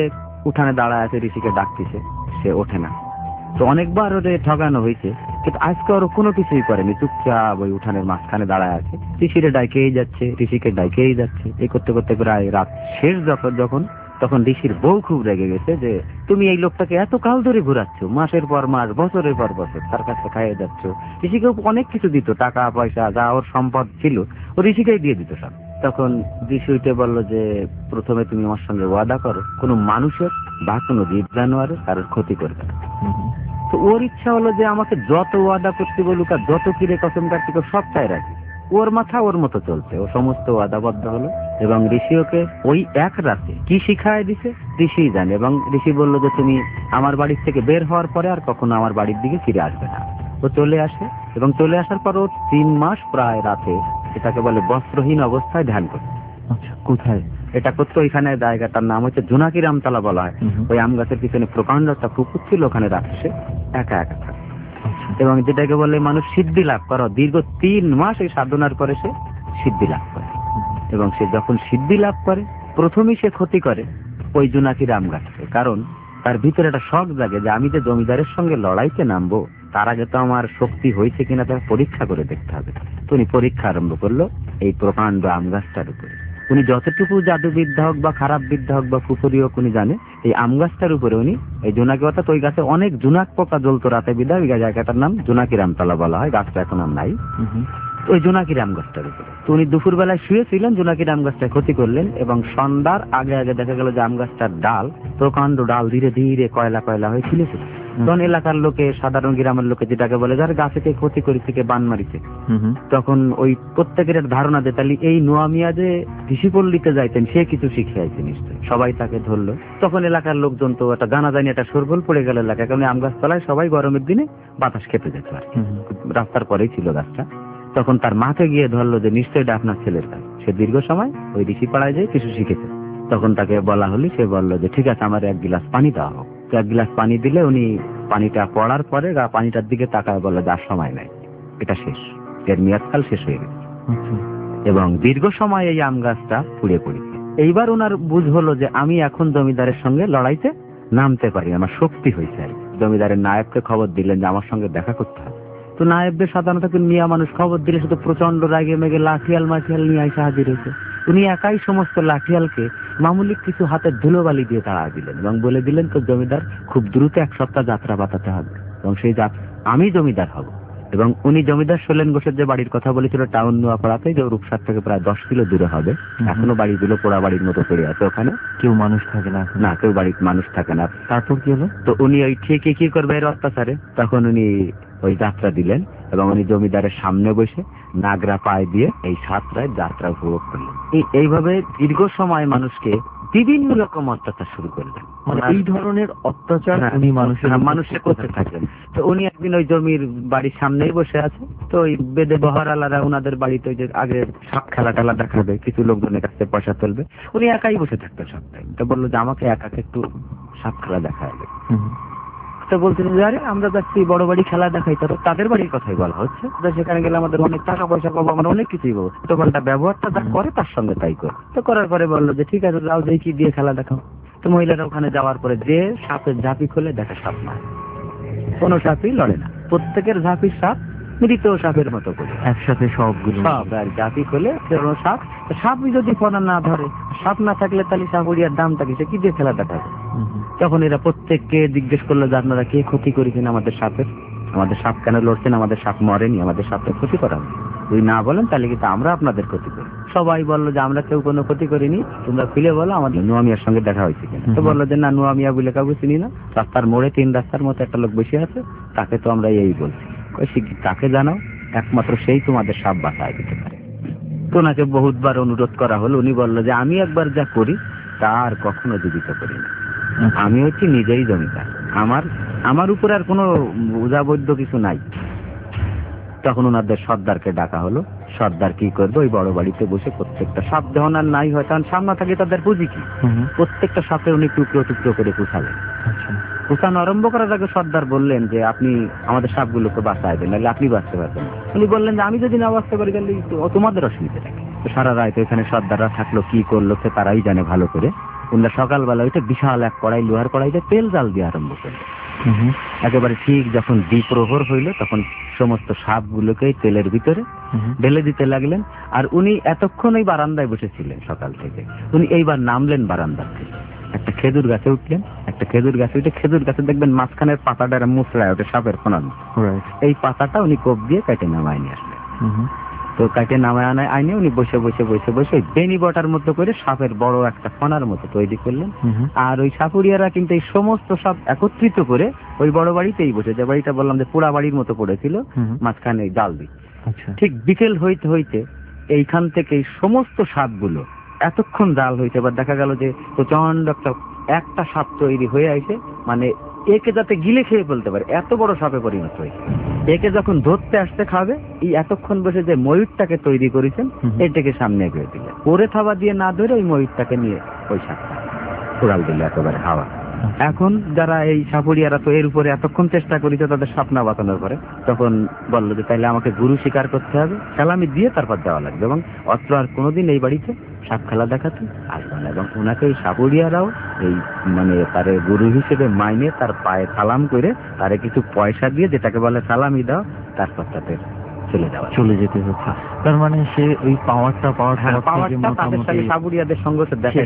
Speaker 9: উঠানে দাঁড়ায় আছে, ঋষিকে ডাকতেছে, সে ওঠে না। তো অনেকবার ওরে ঠগানো হয়েছে, কিন্তু আজকে ওর কোনো কিছুই করেনি, চুপচাপ ওই উঠানের মাঝখানে দাঁড়ায় আছে, ঋষিরে ডাইকেই যাচ্ছে, ঋষিকে ডাইকেই যাচ্ছে। এই করতে করতে প্রায় রাত শেষ যখন যখন তখন ঋষির বউ খুব রেগে গেছে যে তুমি এই লোকটাকে এত কাল ধরে ঘুরাচ্ছ, মাসের পর মাস, বছরের পর বছর তার কাছে খাইয়ে যাচ্ছ। ঋষিকে অনেক কিছু দিত, টাকা পয়সা যা ওর সম্পদ ছিল ও ঋষিকেই দিয়ে দিত সব। তখন ঋষি উঠে বললো যে প্রথমে তুমি আমার সঙ্গে ওয়াদা করো কোনো মানুষের বা কোনো জীব জানোয়ারের কারোর ক্ষতি করবে না। তো ওর ইচ্ছা হলো যে আমাকে যত ওয়াদা করতে বলুক আর যত কিরে কসম কাটতে সব চাই রাখি, ওর মাথা ওর মতো চলছে, ও সমস্ত ওয়াদাবদ্ধ হলো। এবং ঋষি ওকে ওই এক রাতে কি শিখায় দিছে ঋষি জানে। এবং ঋষি বললো যে তুমি আমার বাড়ির থেকে বের হওয়ার পরে আর কখনো আমার বাড়ির দিকে ফিরে আসবে না। ও চলে আসে এবং চলে আসার পর ও তিন মাস প্রায় রাতে এটাকে বলে বস্ত্রহীন অবস্থায় ধ্যান করছে।
Speaker 3: আচ্ছা, কোথায়
Speaker 9: এটা করতো? ওইখানে জায়গাটার নাম হচ্ছে জোনাকি রামতলা বলা হয়। ওই আম গাছের পিছনে প্রকাণ্ড একটা পুকুর ছিল, ওখানে রাত্রে একা একা থাকে। এবং যেটাকে বলে মানুষ সিদ্ধি লাভ করো, দীর্ঘ তিন মাস এই সাধনার পরে সে সিদ্ধি লাভ করে। এবং সে যখন সিদ্ধি লাভ করে প্রথমেই সে ক্ষতি করে ওই জোনাকি রাম গাছকে, কারণ তার ভিতরে একটা শখ জাগে যে আমি যে জমিদারের সঙ্গে লড়াইতে নামবো তার আগে তো আমার শক্তি হয়েছে কিনা তার পরীক্ষা করে দেখতে হবে। তো উনি পরীক্ষা আরম্ভ করলো এই প্রকাণ্ড আম গাছটার উপরে। উনি যতটুকু জাদুবিদ্যা হোক বা খারাপ বিদ্যা হোক বা কুপুরি হোক উনি জানে, এই আম গাছটার উপরে উনি এই জোনাকি, অর্থাৎ ওই গাছে অনেক জোনাক পোকা জ্বলতো রাতে বিদায়, ওই জায়গাটার নাম জোনাকি রামতলা বলা হয়, গাছটা এখন আর নাই। ওই জোনাকি রাম গাছটার উপরে তো উনি দুপুর বেলায় শুয়েছিলেন, জোনাকি রাম গাছটা ক্ষতি করলেন। এবং সন্ধ্যার আগে আগে দেখা গেল যে আম গাছটার ডাল, প্রকাণ্ড ডাল ধীরে ধীরে কয়লা কয়লা হয়ে ছিলেছিল। তখন এলাকার লোকে, সাধারণ গ্রামের লোকে যেটাকে বলে যার গাছেকে ক্ষতি করেছে, কে বান মারিছে, তখন ওই প্রত্যেকের ধারণা যে তাহলে এই নোয়া মিয়া যে ঋষিপল্লীতে যাইতেন সে কিছু শিখে আইছে নিশ্চয়ই। সবাই তাকে ধরলো। তখন এলাকার লোকজন তো একটা গানা জানি একটা সরগোল পড়ে গেল এলাকায়, কারণ আম গাছ তলায় সবাই গরমের দিনে বাতাস খেতে যেত আর কি, রাস্তার পরেই ছিল গাছটা। তখন তার মাকে গিয়ে ধরলো যে নিশ্চয়ই এটা আপনার ছেলের কাজ, সে দীর্ঘ সময় ওই ঋষি পাড়ায় যেয়ে কিছু শিখেছে। তখন তাকে বলা হলি, সে বললো যে ঠিক আছে আমার এক গিলাস পানি দেওয়া হোক। এক গিলাস পানি দিলে উনি পানিটা পড়ার পরে পানিটার দিকে তাকায় বললো যার সময় নাই, এটা শেষ, এর মেয়াদকাল শেষ হয়ে গেছে। এবং দীর্ঘ সময় এই আম গাছটা পুড়ে পড়েছে। এইবার ওনার বুঝ হলো যে আমি এখন জমিদারের সঙ্গে লড়াইতে নামতে পারি, আমার শক্তি হয়েছে। জমিদারের নায়েবকে খবর দিলেন যে আমার সঙ্গে দেখা করতে হবে। তো নায়েবদের সাধারণত মিয়া মানুষ খবর দিলে শুধু প্রচন্ড রাগে মেগে লাঠিয়াল মাঠিয়াল নিয়ে এসে হাজির হয়েছে। উনি একাই সমস্ত লাঠিয়ালকে মামুলি কিছু হাতের ধুলোবালি দিয়ে তাড়া দিলেন এবং বলে দিলেন তো জমিদার খুব দ্রুত এক সপ্তাহ যাত্রা বাতাতে হবে এবং সেই যাত্রা আমি জমিদার হব। এবং উনি জমিদার সোলেন ঘোষের যে বাড়ির কথা বলেছিল টাউন নোয়াপাড়াতে, যে রূপসার থেকে প্রায় দশ কিলো দূরে হবে, এখনো বাড়িগুলো পোড়া বাড়ির মতো পড়ে আছে, ওখানে কেউ মানুষ থাকে না, না কেউ বাড়ির মানুষ থাকে না। তারপর কি হলো, তো উনি ওই ঠিকই কি করবে এর অত্যাচারে, তখন উনি ওই যাত্রা দিলেন এবং উনি জমিদারের সামনে বসে নাগরা পায়ে দিয়ে এই সাতটায় যাত্রা উপভোগ করলেন। এইভাবে দীর্ঘ সময় মানুষকে বিভিন্ন রকম অত্যাচার শুরু করলেন।
Speaker 3: মানে এই ধরনের অত্যাচার উনি মানুষের
Speaker 9: মানুষকে করতে থাকলেন। তো উনি একদিন ওই জমির বাড়ির সামনেই বসে আছে, তো ওই বেদে বহারালারা ওনাদের বাড়িতে ওই যে আগে সাপ খেলা টেলা দেখাবে, কিছু লোকজনের কাছে পয়সা তুলবে, উনি একাই বসে থাকতেন সব টাইম। তো বললো যে আমাকে একাকে একটু সাপ খেলা দেখাবে। তো বলছিলেন যে আরে আমরা যাচ্ছি বড় বাড়ি খেলা দেখাই, তো তাদের বাড়ির কথাই বলা হচ্ছে, সেখানে গেলে আমাদের অনেক টাকা পয়সা পাবো, আমরা অনেক কিছুই পাবো। তো পাল্টা ব্যবহারটা যা করে তার সঙ্গে তাই করে। তো করার পরে বললো যে ঠিক আছে যাও, দেখি দিয়ে খেলা দেখাও। তো মহিলারা ওখানে যাওয়ার পরে যে সাপের ঝাঁপি খুলে দেখে সাপ নয়, কোনো সাপই লড়ে না, প্রত্যেকের ঝাঁপির সাপ মৃত সাপের মতো করে
Speaker 3: একসাথে সবগুলো
Speaker 9: সব আর ঝাঁপি খুলে সাপ। সাপই যদি ফোনা না ধরে, সাপ না থাকলে তাহলে সাপুরিয়ার দামটা কি, সে কি দিয়ে খেলা দেখাবে? তখন এরা প্রত্যেককে জিজ্ঞেস করলো যে আপনারা কে ক্ষতি করেছেন আমাদের সাপের, আমাদের সাপ কেন লড়ছেন, আমাদের সাপ মরেনি, আমাদের সাপের ক্ষতি করা হবে। যদি না বলেন তাহলে কিন্তু আমরা আপনাদের ক্ষতি করি। সবাই বললো যে আমরা কেউ কোনো ক্ষতি করিনি, তোমরা ফিরে বলো আমাদের নোয়া মিয়ার সঙ্গে দেখা হয়েছে কিনা। তো বললো যে না, নোয়া মিয়া বলে কাউকে চিনি না, রাস্তার মোড়ে তিন রাস্তার মতো একটা লোক বসে আছে, তাকে তো আমরা এই বলছি। তাকে জানাও, একমাত্র সেই তোমাদের সাপ বাঁচায় দিতে পারে। তো ওনাকে বহুতবার অনুরোধ করা হলো, উনি বললো যে আমি একবার যা করি তার কখনো জীবিত করি না, আমি হচ্ছি নিজেই জমিদার, আমার আমার উপর আর কোনো উজাবৈধ কিছু নাই। তখন ওনাদের সর্দারকে ডাকা হলো। সর্দার কি করবে, ওই বড় বাড়িতে বসে প্রত্যেকটা সাপ যখন আর নাই হয় তখন সামনা থাকে তাদের পুঁজি কি, প্রত্যেকটা সাপে উনি টুকরো টুকরো করে কুচালেন। কুচানো আরম্ভ করার আগে সর্দার বললেন যে আপনি আমাদের সাপগুলোকে বাঁচায় দেন, নাহলে আপনি বাঁচতে পারবেন না। উনি বললেন যে আমি যদি না বাঁচতে পারি তাহলে তোমাদের অসুবিধা থাকে। তো সারা রাত এখানে সর্দাররা থাকলো, কি করলো সে তারাই জানে ভালো করে। ওনারা সকালবেলা ওইটা বিশাল এক কড়াই, লোহার কড়াইতে তেল জাল দিয়ে আরম্ভ করলো। একেবারে ঠিক যখন দ্বিপ্রহর হইল তখন সমস্ত সাপগুলোকে তেলের ভিতরে ঢেলে দিতে লাগলেন। আর উনি এতক্ষণ ওই বারান্দায় বসেছিলেন সকাল থেকে, উনি এইবার নামলেন বারান্দা থেকে, একটা খেজুর গাছে উঠলেন, একটা খেজুর গাছে উঠে খেজুর গাছে দেখবেন মাঝখানের পাতাটা মুচড়ায় ওঠে সাপের ফোনার, এই পাতাটা উনি কোপ দিয়ে কেটে নামায় নিয়ে আসলেন। তো কাটে নামায় আনায় আইনে উনি বসে বসে বসে বসে ওই বেনি বটার মতো করে সাপের বড় একটা ফনার মতো তৈরি করলেন। আর ওই সাপুরিয়ারা কিন্তু এই সমস্ত সাপ একত্রিত করে ওই বড় বাড়িতেই বসে, যে বাড়িটা বললাম যে পোড়া বাড়ির মতো পড়েছিল, মাঝখানে জাল দিই। ঠিক বিকেল হইতে হইতে এইখান থেকে এই সমস্ত সাপগুলো এতক্ষণ জাল হইতে এবার দেখা গেল যে প্রচন্ড একটা একটা সাপ তৈরি হয়ে আইছে, মানে একে যাতে গিলে খেয়ে ফেলতে পারে এত বড় সাপে পরিণত হয়েছে। একে যখন ধরতে আসতে খাবে, এই এতক্ষণ বসে যে ময়ূরটাকে তৈরি করেছেন এটাকে সামনে এগিয়ে দিলে, ওরে থাবা দিয়ে না ধরে ওই ময়ূরটাকে নিয়ে ওই সাপটা উড়াল দিলে একেবারে হাওয়া। এখন যারা এই সাপুরিয়ারা তো এর উপরে এতক্ষণ চেষ্টা করেছে তাদের স্বপ্ন বাঁচানোর পরে, তখন বললো যে তাইলে আমাকে গুরু স্বীকার করতে হবে, সালামি দিয়ে তারপর দেওয়া লাগবে, এবং অত্র আর কোনোদিন এই বাড়িতে সাপ খেলা দেখাতে আসবে না। এবং ওনাকে এই সাপুরিয়ারাও এই মানে তার গুরু হিসেবে মাইনে তার পায়ে সালাম করে তারে কিছু পয়সা দিয়ে, যেটাকে বলে সালামি দাও, তারপর তাতে চলে যাওয়া
Speaker 3: চলে যেতে হচ্ছে। তার মানে সে ওই পাওয়ারটা পাওয়ার
Speaker 9: সাপুরিয়াদের সঙ্গে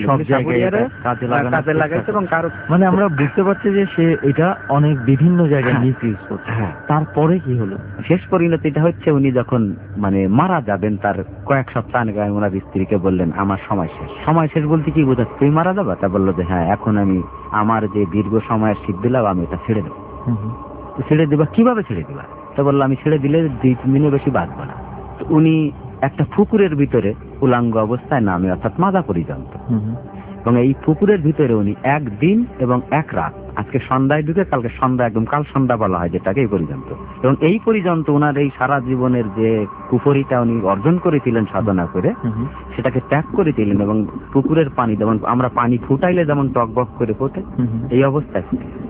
Speaker 9: কাজে লাগাইছে এবং কারো
Speaker 3: মানে আমরা বুঝতে পারছি যে সে এটা অনেক বিভিন্ন জায়গায় মিস ইউজ করছে। তারপরে কি হলো
Speaker 9: শেষ পরিণতিটা হচ্ছে উনি যখন মানে মারা যাবেন তার কয়েক সপ্তাহ আগে ওনার স্ত্রীকে বললেন আমার সময় শেষ। সময় শেষ বলতে কি বোঝাচ্ছে, তুই মারা যাবা? তা বললো যে হ্যাঁ, এখন আমি আমার যে দীর্ঘ সময়ের সিদ্ধিলাভ আমি এটা ছেড়ে দেবো। ছেড়ে দিবা? কিভাবে ছেড়ে দিবা? তা বললো আমি ছেড়ে দিলে দুই তিন দিনে বেশি বাঁচবো না। উনি একটা পুকুরের ভিতরে উলাঙ্গ অবস্থায় নামে, অর্থাৎ মাজা পর্যন্ত, এবং এই পুকুরের ভিতরে উনি একদিন এবং এক রাত, আজকে সন্ধ্যায় ঢুকে কালকে সন্ধ্যা, একদম কাল সন্ধ্যা বলা হয় যেটাকে, এই পর্যন্ত, এবং এই পর্যন্ত ওনার এই সারা জীবনের যে কুফরিটা উনি অর্জন করেছিলেন সাধনা করে সেটাকে ত্যাগ করেছিলেন, এবং পুকুরের পানি যেমন আমরা পানি ফুটাইলে যেমন টকবক করে ফোটে এই অবস্থায়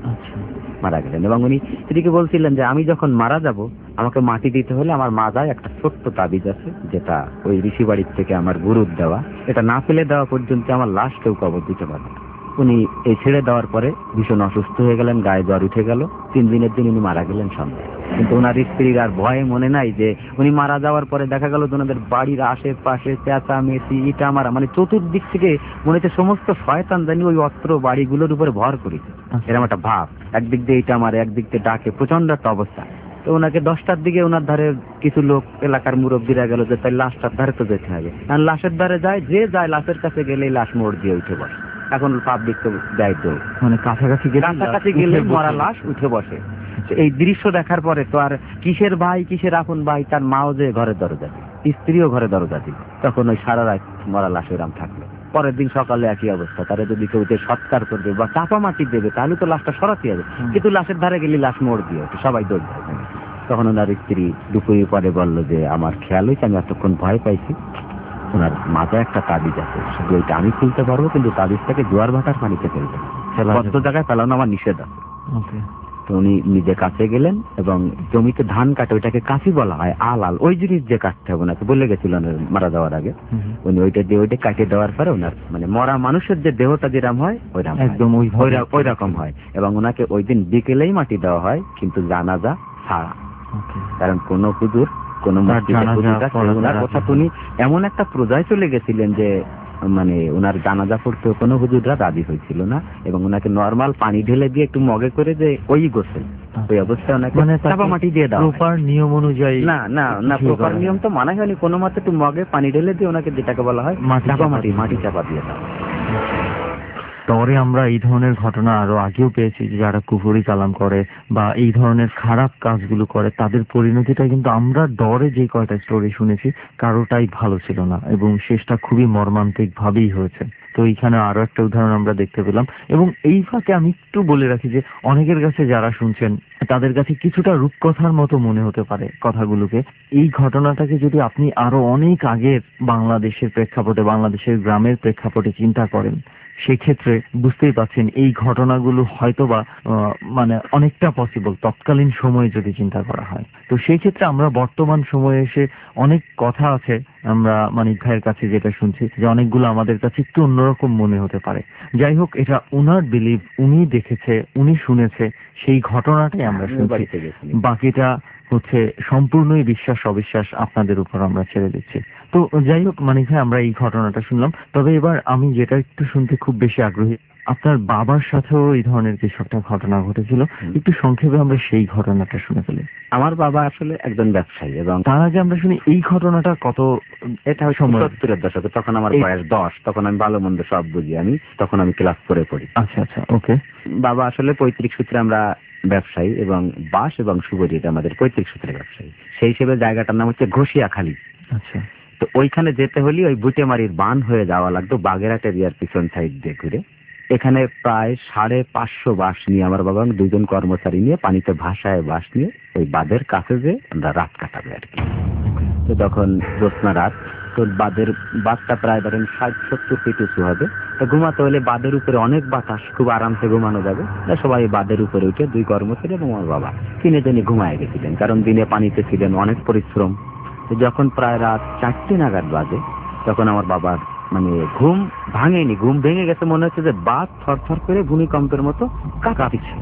Speaker 9: মারা গেলেন। এবং উনি স্ত্রীকে বলছিলেন যে আমি যখন মারা যাব আমাকে মাটি দিতে হলে আমার মাজায় একটা ছোট্ট তাবিজ আছে, যেটা ওই ঋষি বাড়ির থেকে আমার গুরুর দেওয়া, এটা না ফেলে দেওয়া পর্যন্ত আমার লাশ কেউ কবর দিতে পারবে না। উনি এই ছেড়ে দেওয়ার পরে ভীষণ অসুস্থ হয়ে গেলেন, গায়ে জ্বর উঠে গেল, তিন দিনের দিন উনি মারা গেলেন সন্ধ্যায়। কিন্তু ওনার স্ত্রীর আর ভয়ে মনে নাই যে উনি মারা যাওয়ার পরে দেখা গেল ওনাদের বাড়ির আশেপাশে চেঁচা মেচি ইটা মারা, মানে চতুর্দিক থেকে মনে হচ্ছে সমস্ত শয়তান জানি ওই অস্ত্র বাড়িগুলোর উপরে ভর করেছে, এরকম একটা ভাব। একদিক দিয়ে ইটা মারে, একদিক দিয়ে ডাকে, প্রচন্ড একটা অবস্থা। তো ওনাকে দশটার দিকে ওনার ধারে কিছু লোক এলাকার মুরব্বীরা গেল যে তাই লাশটার ধারে তো যেতে হবে, আর লাশের ধারে যায়, যে যায় লাশের কাছে গেলেই লাশ মোড় দিয়ে উঠে বসে। এখন পাবলিক তো দায়িত্ব, মানে কাছাকাছি গেলে কাছাকাছি গেলে মরা লাশ উঠে বসে। এই দৃশ্য দেখার পরে তো আর কিসের ভাই কিসের আপন ভাই, তার মাও যে ঘরে দরজা, স্ত্রীও ঘরে দরজা দিল, তখন ওই সারা রাত মরা লাশ এরাম থাকলো। পরের দিন সকালে একই অবস্থা, তারা যদি কেউ সৎকার করবে বা চাপা মাটি দেবে তাহলে তো লাশটা সরাতে হবে, কিন্তু লাশের ধারে গেলে লাশ মোড় দিয়ে ওঠে, সবাই দৌড় যায়। তখন ওনার স্ত্রী দুপুরের পরে বললো যে আমার খেয়াল হয়েছে আমি এতক্ষণ ভয় পাইছি, ওনার মাথায় একটা তাবিজ আছে, শুধু ওইটা আমি খুলতে পারবো, কিন্তু তাবিজটাকে জোয়ার ভাটার পানিতে ফেলবে, কত জায়গায় ফেলানো আমার নিষেধ আছে। তো উনি নিজে কাছে গেলেন এবং জমিতে ধান কাটে, ওইটাকে কাশি বলা হয়, আল আল ওই জিনিস যে কাটতে হবে ওনাকে বলে গেছিল মারা যাওয়ার আগে। উনি ওইটা দিয়ে ওইটা কাটে দেওয়ার পরে ওনার মানে মরা মানুষের যে দেহটা যেরকম হয় ওইরকম একদম ওই রকম হয়, এবং ওনাকে ওই দিন বিকেলেই মাটি দেওয়া হয়, কিন্তু জানাজা ছাড়া। কারণ কোন হুজুর কোন অর্থাৎ উনি এমন একটা প্রজায় চলে গেছিলেন যে মানে ওনার জানাজা পড়তে কোনো হুজুররা রাজি হয়েছিল না, এবং ওনাকে নর্মাল পানি ঢেলে দিয়ে একটু মগে করে যে ওই গোসল, ওই অবস্থায় ওনাকে চাপা মাটি দিয়ে দাও, প্রপার নিয়ম অনুযায়ী। না না না প্রপার নিয়ম তো মানা হয়নি, কোনো মতে একটু মগে পানি ঢেলে দিয়ে ওনাকে যেটাকে বলা হয় চাপা মাটি, মাটি চাপা দিয়ে দাও।
Speaker 3: পরে আমরা এই ধরনের ঘটনা আরো আগেও পেয়েছি, যে যারা কুফরি কালাম করে বা এই ধরনের খারাপ কাজগুলো করে তাদের পরিণতিটা কিন্তু আমরা ডরে যে কয়টা স্টোরি শুনেছি কারোটাই ভালো ছিল না, এবং শেষটা খুবই মর্মান্তিক ভাবেই হয়েছে। তো এইখানে আরো একটা উদাহরণ আমরা দেখতে পেলাম। এবং এই ফাঁকে আমি একটু বলে রাখি যে অনেকের কাছে যারা শুনছেন তাদের কাছে কিছুটা রূপকথার মতো মনে হতে পারে কথাগুলোকে। এই ঘটনাটাকে যদি আপনি আরো অনেক আগের বাংলাদেশের প্রেক্ষাপটে, বাংলাদেশের গ্রামের প্রেক্ষাপটে চিন্তা করেন, সেক্ষেত্রে বুঝতেই পাচ্ছেন এই ঘটনাগুলো হয়তোবা মানে অনেকটা পসিবল তৎকালীন সময়ে যদি চিন্তা করা হয়। তো সেই ক্ষেত্রে আমরা বর্তমান সময়ে এসে অনেক কথা আছে আমরা মানিক ভাইয়ের কাছে যেটা শুনছি যে অনেকগুলো আমাদের কাছে একটু অন্যরকম মনে হতে পারে। যাই হোক, এটা উনার বিলিভ, উনি দেখেছে, উনি শুনেছে, সেই ঘটনাটাই আমরা শুনছি। বাকিটা হচ্ছে সম্পূর্ণই বিশ্বাস অবিশ্বাস আপনাদের উপর আমরা ছেড়ে দিচ্ছি। তো যাই হোক মানিক ভাই, আমরা এই ঘটনাটা শুনলাম। তবে এবার আমি যেটা একটু শুনতে খুব বেশি আগ্রহী, আপনার বাবার সাথেও এই ধরনের কিছু একটা ঘটনা ঘটেছিল, একটু সংক্ষেপে আমরা সেই ঘটনাটা শুনে ফেলি।
Speaker 9: আমার বাবা আসলে একজন ব্যবসায়ী, এবং
Speaker 3: তার আগে আমরা শুনি এই ঘটনাটা কত,
Speaker 9: এটা সত্তরের দশকে, তখন আমার বয়স দশ, তখন আমি ভালো মন্দ সব বুঝি, আমি তখন আমি ক্লাস করে পড়ি।
Speaker 3: আচ্ছা আচ্ছা, ওকে।
Speaker 9: বাবা আসলে পৈতৃক সূত্রে আমরা ব্যবসায়ী, এবং বাঁশ এবং সুবরি এটা আমাদের পৈতৃক সূত্রে ব্যবসায়ী। সেই হিসেবে জায়গাটার নাম হচ্ছে ঘষিয়াখালী।
Speaker 3: আচ্ছা,
Speaker 9: তো ওইখানে যেতে হলে ওই বুটেমারির বান হয়ে যাওয়া লাগতো বাগেরহাট এরিয়ার পিছন সাইড দিয়ে ঘুরে। এখানে প্রায় সাড়ে পাঁচশো বাঁশ নিয়ে আমার বাবা দুজন কর্মচারী নিয়ে পানিতে ভাসায় বাঁশ নিয়ে ওই বাঁধের কাছে যে আমরা রাত কাটাবে আর কি। তো তখন জ্যোৎস্না রাত, তো বাঁধের বাঁধটা প্রায় ধরেন ষাট সত্তর ফিট উঁচু হবে। তো ঘুমাতে হলে বাঁধের উপরে অনেক বাতাস, খুব আরামসে ঘুমানো যাবে। সবাই বাঁধের উপরে উঠে দুই কর্মচারী এবং আমার বাবা তিনে জনই ঘুমায় গেছিলেন, কারণ দিনে পানিতে ছিলেন, অনেক পরিশ্রম। তো যখন প্রায় রাত চারটে নাগাদ বাজে, তখন আমার বাবার মানে ঘুম ভাঙেনি, ঘুম ভেঙে গেছে, মনে হচ্ছে যে বাঁধ থরথর করে ভূমিকম্পের মতো কাঁপছে।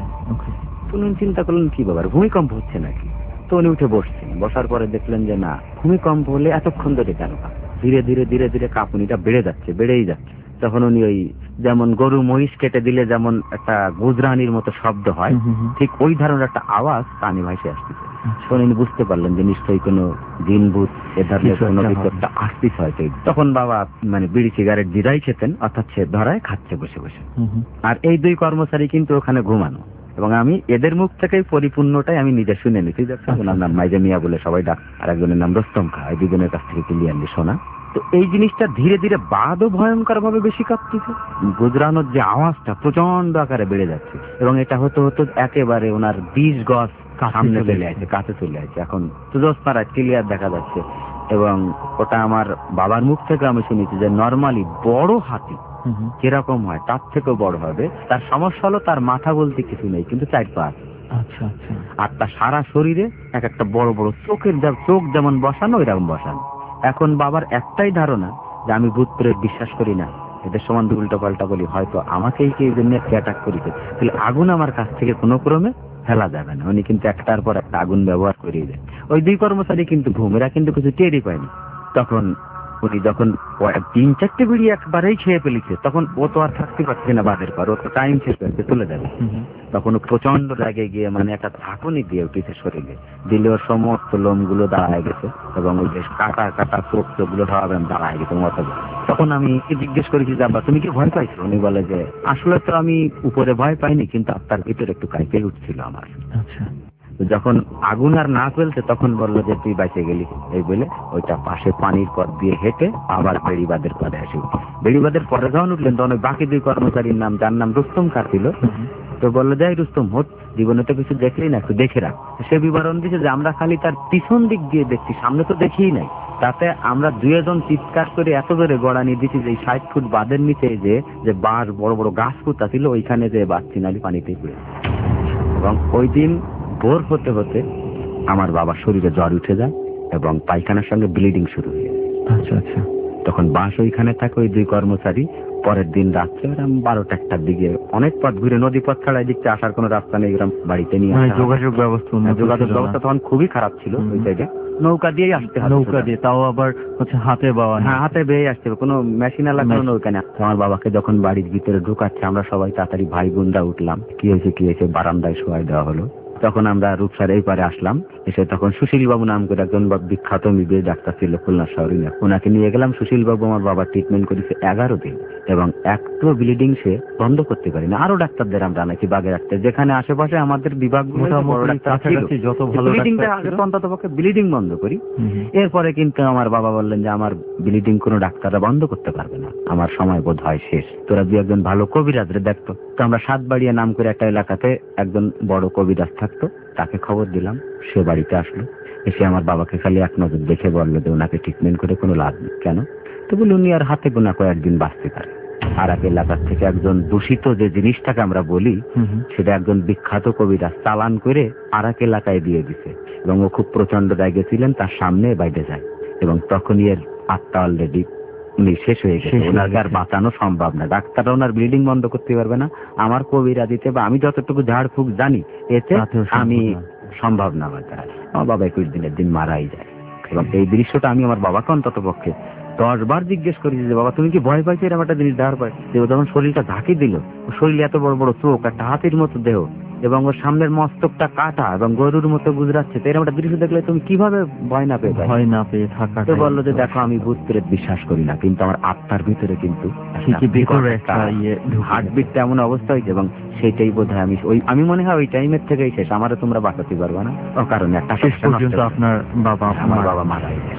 Speaker 9: তো উনি চিন্তা করলেন কি ব্যাপার, ভূমিকম্প হচ্ছে নাকি। তো উনি উঠে বসছেন, বসার পরে দেখলেন যে না, ভূমিকম্প হলে এতক্ষণ ধরে কেন কাঁপে, ধীরে ধীরে ধীরে ধীরে কাঁপুনিটা বেড়ে যাচ্ছে, বেড়েই যাচ্ছে। তখন উনি ওই যেমন গরু মহিষ কেটে দিলে যেমন একটা গুজরানির মতো শব্দ হয়, ঠিক ওই ধরনের একটা আওয়াজ কানে ভাসে আসতেছে। উনি বুঝতে পারলেন যে নিশ্চয়ই কোনো জিন ভূত এ ধরনের কোনো কিছু একটা আসতেছে হয়তো। তখন বাবা মানে বিড়ি সিগারেট জিরাই খেতেন, অর্থাৎ সে ধরায় খাচ্ছে বসে বসে। আর এই দুই কর্মচারী কিন্তু ওখানে ঘুমানো, এবং আমি এদের মুখ থেকে পরিপূর্ণটাই আমি নিজে শুনে নিচ্ছি। ওনার নাম মাইজা মিয়া বলে সবাই ডাক, আর একজনের নাম রোস্তম খা, এই দুজনের কাছ থেকে ক্লিয়ারলি শোনা। তো এই জিনিসটা ধীরে ধীরে বাদও ভয়ঙ্কর ভাবে বেশি কাঁপতেছে, গুজরানোর যে আওয়াজটা প্রচন্ড আকারে বেড়ে যাচ্ছে, এবং এটা হতো হতো একেবারে ওনার বিশ গজ সামনে চলে আসছে, কাছে চলে আসছে। এখন সুজস্তারা ক্লিয়ার দেখা যাচ্ছে, এবং ওটা আমার বাবার মুখ থেকে আমি শুনেছি যে নর্মালি বড় হাতি কিরকম হয় তার থেকেও বড় হবে। তার সমস্যা হলো তার মাথা বলতে কিছু নেই, কিন্তু চার পা আছে।
Speaker 3: আচ্ছা আচ্ছা।
Speaker 9: আর তার সারা শরীরে এক একটা বড় বড় চোখের চোখ যেমন বসানো এরকম বসানো। এখন বাবার একটাই ধারণা যে আমি ভূত প্রেত বিশ্বাস করি না, এদের সমান উল্টো পাল্টা বলি, হয়তো আমাকেই কি এই জন্য অ্যাটাক করিতে, তাহলে আগুন আমার কাছ থেকে কোনো ক্রমে ফেলা যাবে না। উনি কিন্তু একটার পর একটা আগুন ব্যবহার করিয়ে দেন। ওই দুই কর্মচারী কিন্তু ঘুম, এরা কিন্তু কিছু টেরই পায়নি। তখন উনি যখন তিন চারটে বিড়ি একবারেই খেয়ে ফেলেছে, তখন ও তো আর থাকতে পারছে না বাদের পর, ও তো টাইম শেষ হয়েছে, চলে যাবে। তখন প্রচন্ড রাগে গিয়ে মানে একটা ঝাঁকুনি দিয়ে উঠেছে শরীরে, দিলে ওর সমস্ত লোমগুলো দাঁড়ায় গেছে, এবং ওই যে কাটা কাটা চোখ চোখগুলো সব দাঁড়ায় গেছে মতো। তখন আমি জিজ্ঞেস করেছি যে আব্বা তুমি কি ভয় পাইছো? উনি বলে যে আসলে তো আমি উপরে ভয় পাইনি, কিন্তু আপনার ভিতরে একটু কাঁপে উঠছিল আমার।
Speaker 3: আচ্ছা।
Speaker 9: যখন আগুন আর না চলছে তখন বললো যে তুই বেঁচে গেলি, এই বলে ওইটা পাশে পানির পথ দিয়ে হেঁটে আবার বেড়িবাদের পরে আসে। বেড়িবাদের পরে যখন উঠলেন তখন বাকি দুই কর্মচারীর নাম, যার নাম রুস্তম খা ছিল, তো বললো যাই রুস্তম হোক, জীবনে তো কিছু দেখলি না, একটু দেখে রাখ। সে বিবরণ দিচ্ছে যে আমরা খালি তার পিছন দিক দিয়ে দেখছি, সামনে তো দেখিই নাই। তাতে আমরা দুইজন চিৎকার করে এত জোরে গড়া নিয়ে দিচ্ছি যে ষাট ফুট বাঁধের নিচে যে যে বাঁশ বড় বড় গাছ পুঁতা ছিল ওইখানে যে বাচ্চি নালি পানিতে পড়ে। এবং ওই দিন ভোর হতে হতে আমার বাবার শরীরে জ্বর উঠে যায় এবং পায়খানার সঙ্গে ব্লিডিং শুরু হয়ে যায়।
Speaker 3: আচ্ছা আচ্ছা।
Speaker 9: তখন বাস ওইখানে থাকে ওই দুই কর্মচারী। পরের দিন রাত্রে বারোটা একটার দিকে অনেক পথ ঘুরে, নদী পথ ছাড়া এদিকে আসার কোনো রাস্তা নেই, গ্রাম বাড়িতে নিয়ে
Speaker 3: যোগাযোগ ব্যবস্থা
Speaker 9: যোগাযোগ ব্যবস্থা তখন খুবই খারাপ ছিল ওই সাইডে। নৌকা দিয়েই আসতে হবে,
Speaker 3: নৌকা দিয়ে, তাও আবার হচ্ছে হাতে বাওয়া।
Speaker 9: হ্যাঁ, হাতে বেয়ে আসতে হবে, কোনো মেশিন আলাদা নৌকা না। আমার বাবাকে যখন বাড়ির ভিতরে ঢুকাচ্ছে আমরা সবাই তাড়াতাড়ি ভাই বোনরা উঠলাম, কি হয়েছে কি হয়েছে, বারান্দায় শোয়াই দেওয়া হলো। তখন আমরা রূপসার এই পারে আসলাম, এসে তখন সুশীল বাবু নাম করে একজন বিখ্যাত এমবিবিএস ডাক্তার ছিল খুলনা শহরে, ওনাকে নিয়ে গেলাম। সুশীল বাবু আমার বাবার ট্রিটমেন্ট করেছে এগারো দিন, এবং একটু ব্লিডিং সে বন্ধ করতে পারি না। আরো ডাক্তারদের আমরা নাকি বাগে রাখতে, যেখানে আশেপাশে আমাদের বিভাগ অন্তত পক্ষে ব্লিডিং বন্ধ করি। এরপরে কিন্তু আমার বাবা বললেন যে আমার ব্লিডিং কোনো ডাক্তাররা বন্ধ করতে পারবে না, আমার সময় বোধ হয় শেষ, তোরা দু একজন ভালো কবিরাজরে দেখতো। তো আমরা সাত বাড়িয়া নাম করে একটা এলাকাতে একজন বড় কবিরাজ থাকতো, তাকে খবর দিলাম। সে বাড়িতে আসলো, এসে আমার বাবাকে খালি এক নজর দেখে বললো যে ওনাকে ট্রিটমেন্ট করে কোনো লাভ নেই। কেন? তো বলি উনি আর হাতে গোনা কয়েকদিন বাঁচতে পারে। আর এক এলাকার থেকে একজন দূষিত যে জিনিসটাকে আমরা বলি সেটা একজন বিখ্যাত কবিরাজ চালান করে আর এক এলাকায় দিয়ে দিছে, এবং ও খুব প্রচন্ড জায়গায় ছিলেন, তার সামনে বাইরে যায়, এবং তখনই এর আত্মা অলরেডি উনি শেষ হয়ে গেছে, ওনাকে আর বাঁচানো সম্ভব না। ডাক্তাররা ওনার ব্লিডিং বন্ধ করতে পারবে না, আমার কবিরা দিতে বা আমি যতটুকু ঝাড়ফুঁক জানি এতে আমি সম্ভব না আমার দ্বারা। আমার বাবা একুশ দিনের দিন মারাই যায়। এবং এই দৃশ্যটা আমি আমার বাবাকে অন্তত পক্ষে দশ বার জিজ্ঞেস করেছি যে বাবা তুমি কি ভয় পাইছো এরকম একটা জিনিস দেওয়ার পরে? যে ও যখন শরীরটা ঢাকি দিল, শরীরে এত বড় বড় চোখ, একটা হাতির মতো দেহ এবং ওর সামনের মস্তকটা কাটা এবং গরুর মতো গুজরাচ্ছে, তো এরকম একটা দৃশ্য দেখলে তুমি কিভাবে ভয় না পেয়ে
Speaker 3: ভয় না পেয়ে থাকা?
Speaker 9: তো বললো যে দেখো আমি ভূত প্রেত বিশ্বাস করি না, কিন্তু আমার আত্মার ভিতরে কিন্তু হার্টবিটটা এমন অবস্থা হয়েছে এবং সেইটাই বোধ হয় আমি ওই আমি মনে হয় ওই টাইমের থেকেই শেষ, আমারও তোমরা বাঁচাতে পারবে না। ও কারণে একটা
Speaker 3: শেষ পর্যন্ত আপনার বাবা
Speaker 9: আমার বাবা মারা গেছে।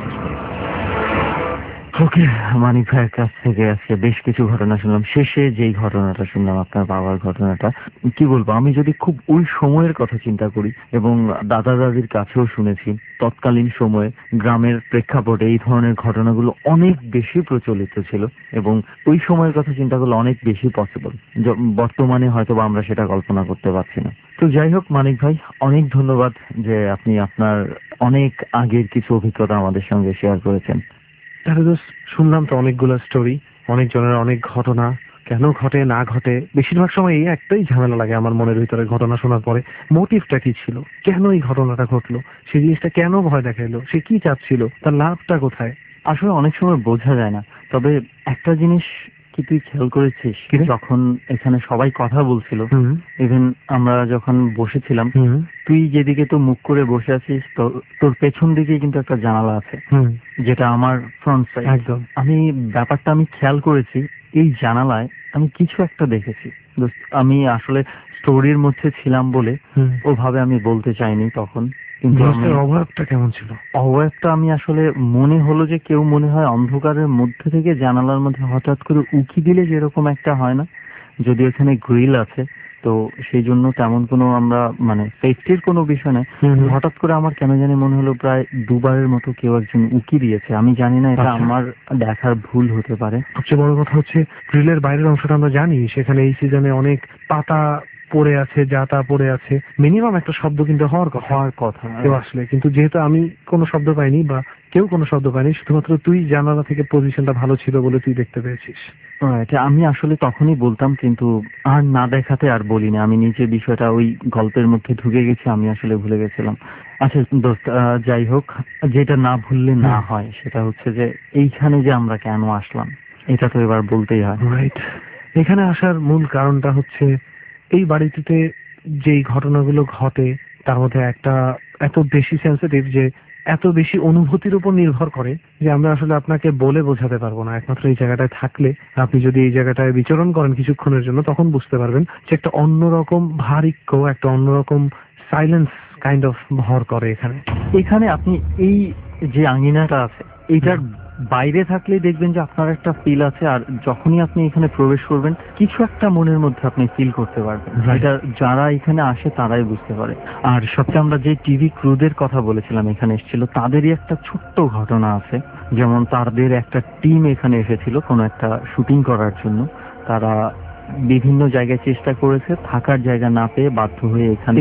Speaker 3: ওকে, মানিক ভাইয়ের কাছ থেকে আজকে বেশ কিছু ঘটনা শুনলাম। শেষে যেই ঘটনাটা শুনলাম আপনার বাবার ঘটনাটা, কি বলবো, আমি যদি খুব ওই সময়ের কথা চিন্তা করি এবং দাদা দাদির কাছেও শুনেছি, তৎকালীন সময়ে গ্রামের প্রেক্ষাপটে এই ধরনের ঘটনাগুলো অনেক বেশি প্রচলিত ছিল এবং ওই সময়ের কথা চিন্তা করলে অনেক বেশি পসিবল। বর্তমানে হয়তো বা আমরা সেটা কল্পনা করতে পারছি না। তো যাই হোক মানিক ভাই, অনেক ধন্যবাদ যে আপনি আপনার অনেক আগের কিছু অভিজ্ঞতা আমাদের সঙ্গে শেয়ার করেছেন।
Speaker 4: তাহলে তো শুনলাম তো অনেকগুলো স্টোরি, অনেকজনের অনেক ঘটনা, কেন ঘটে না ঘটে। বেশিরভাগ সময় এই একটাই ঝামেলা লাগে আমার মনের ভিতরে ঘটনা শোনার পরে, মোটিভটা কি ছিল, কেন এই ঘটনাটা ঘটলো, সেই জিনিসটা কেন ভয় দেখাইলো, সে কি চাচ্ছিল, তার লাভটা কোথায়।
Speaker 3: আসলে অনেক সময় বোঝা যায় না। তবে একটা জিনিস কি তুই খেয়াল করেছিস, যখন এখানে সবাই কথা বলছিল, ইভেন আমরা যখন বসেছিলাম, তুই যেদিকে তো মুখ করে বসে আছিস, তোর পেছন দিকে কিন্তু একটা জানালা আছে, যেটা আমার ফ্রন্ট সাইড। একদম আমি ব্যাপারটা আমি খেয়াল করেছি, এই জানালায় আমি কিছু একটা দেখেছি। আমি আসলে স্টোরির মধ্যে ছিলাম বলে ওভাবে আমি বলতে চাইনি তখন, কিন্তু
Speaker 4: অভাবটা কেমন ছিল,
Speaker 3: অভাবটা আমি আসলে মনে হলো যে কেউ মনে হয় অন্ধকারের মধ্যে থেকে জানালার মধ্যে হঠাৎ করে উকি দিলে যেরকম একটা হয় না, যদি এখানে গ্রিল আছে তো সেই জন্য তেমন কোনো আমরা মানে সেফটির কোনো বিষয় নেই, হঠাৎ করে আমার কেন জানি মনে হলো প্রায় দুবারের মতো কেউ একজন উকি দিয়েছে। আমি জানি না এটা আমার দেখার ভুল হতে পারে।
Speaker 4: সবচেয়ে বড় কথা হচ্ছে গ্রিলের বাইরের অংশটা আমরা জানি সেখানে এই সিজনে অনেক পাতা পড়ে আছে, যা তা পড়ে আছে, মিনিমাম একটা শব্দ কিন্তু হওয়ার কথা হওয়ার কথা কেউ আসলে, কিন্তু যেহেতু আমি কোনো শব্দ পাইনি বা কেউ কোনো শব্দ পাইনি, শুধুমাত্র তুই জানালা থেকে পজিশনটা ভালো ছিল বলে তুই দেখতে পেয়েছিস।
Speaker 3: এটা আমি আসলে তখনই বলতাম, কিন্তু আর না দেখাতে আর বলিনি। আমি নিজে বিষয়টা ওই গল্পের মধ্যে ঢুকে গেছি, আমি আসলে ভুলে গেছিলাম। আচ্ছা দোস্ত, যাই হোক, যেটা না ভুললে না হয় সেটা হচ্ছে যে এইখানে যে আমরা কেন আসলাম, এটা তো এবার বলতেই হয়।
Speaker 4: রাইট, এখানে আসার মূল কারণটা হচ্ছে এই বাড়িটিতে যেই ঘটনাগুলো ঘটে তার মধ্যে একটা এত বেশি সেন্সিটিভ, যে এত বেশি অনুভূতির উপর নির্ভর করে যে আমরা আসলে আপনাকে বলে বোঝাতে পারবো না। একমাত্র এই জায়গাটায় থাকলে, আপনি যদি এই জায়গাটায় বিচরণ করেন কিছুক্ষণের জন্য, তখন বুঝতে পারবেন যে একটা অন্যরকম ভারিক্য, একটা অন্যরকম সাইলেন্স কাইন্ড অফ ভর করে এখানে।
Speaker 3: এখানে আপনি এই যে আঙিনাটা আছে, এইটার বাইরে থাকলে দেখবেন যে আপনার একটা ফিল আছে, আর যখনই আপনি এখানে প্রবেশ করবেন কিছু একটা মনের মধ্যে আপনি ফিল করতে পারবেন। এটা যারা এখানে আসে তারাই বুঝতে পারে। আর সবচেয়ে আমরা যে টিভি ক্রুদের কথা বলেছিলাম এখানে এসেছিল, তাদেরই একটা ছোট্ট ঘটনা আছে। যেমন তাদের একটা টিম এখানে এসেছিল কোনো একটা শুটিং করার জন্য, তারা বিভিন্ন জায়গায় চেষ্টা করেছে, থাকার জায়গা না পেয়ে বাধ্য হয়ে এখানে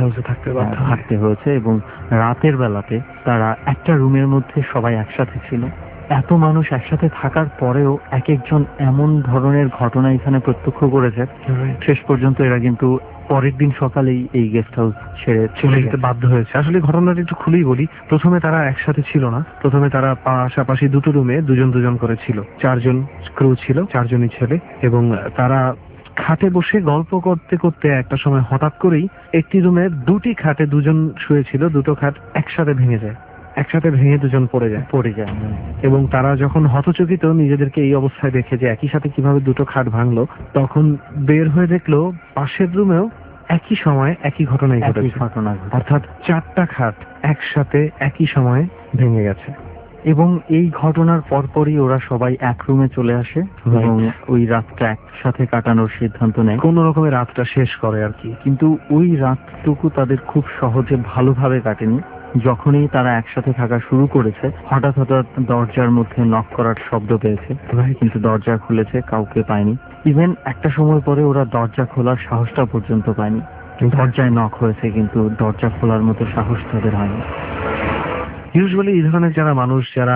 Speaker 3: থাকতে হয়েছে। এবং রাতের বেলাতে তারা একটা রুমের মধ্যে সবাই একসাথে ছিল। এত মানুষ একসাথে থাকার পরেও এক একজন এমন ধরনের ঘটনা এখানে প্রত্যক্ষ করেছে, শেষ পর্যন্ত এরা কিন্তু পরের দিন সকালেই এই গেস্ট হাউস ছেড়ে
Speaker 4: চলে যেতে বাধ্য হয়েছে। আসলে ঘটনাটা একটু খুলেই বলি। প্রথমে তারা একসাথে ছিল না, প্রথমে তারা পাশাপাশি দুটো রুমে দুজন দুজন করে ছিল, চারজন ক্রু ছিল, চারজনই ছেলে, এবং তারা খাটে বসে গল্প করতে করতে একটা সময় হঠাৎ করেই একটি রুমে দুটি খাটে দুজন শুয়েছিল, দুটো খাট একসাথে ভেঙে যায়, একসাথে ভেঙে দুজন পড়ে যায় পড়ে যায় এবং তারা যখন হতচকিত নিজেদেরকে এই অবস্থায় দেখে যে একই সাথে কিভাবে দুটো খাট ভাঙলো, তখন বের হয়ে দেখলো পাশের রুমেও একই সময় একই ঘটনাই ঘটেছে। ঘটনা অর্থাৎ চারটা খাট একসাথে একই সময় ভেঙে গেছে।
Speaker 3: এবং এই ঘটনার পরপরই ওরা সবাই এক রুমে চলে আসে এবং ওই রাতটা একসাথে কাটানোর সিদ্ধান্ত নেয়,
Speaker 4: কোন রকমের রাতটা শেষ করে আর কি।
Speaker 3: কিন্তু ওই রাতটুকু তাদের খুব সহজে ভালোভাবে কাটেনি। যখনই তারা একসাথে থাকা শুরু করেছে, হঠাৎ হঠাৎ দরজার মধ্যে নক করার শব্দ পেয়েছে, কিন্তু দরজা খুলেছে, কাউকে পায়নি। ইভেন একটা সময় পরে ওরা দরজা খোলার সাহসটা পর্যন্ত পায়নি। দরজায় নক হয়েছে কিন্তু দরজা খোলার মতো সাহস তাদের হয়নি।
Speaker 4: ইউজুয়ালি এই ধরনের যারা মানুষ যারা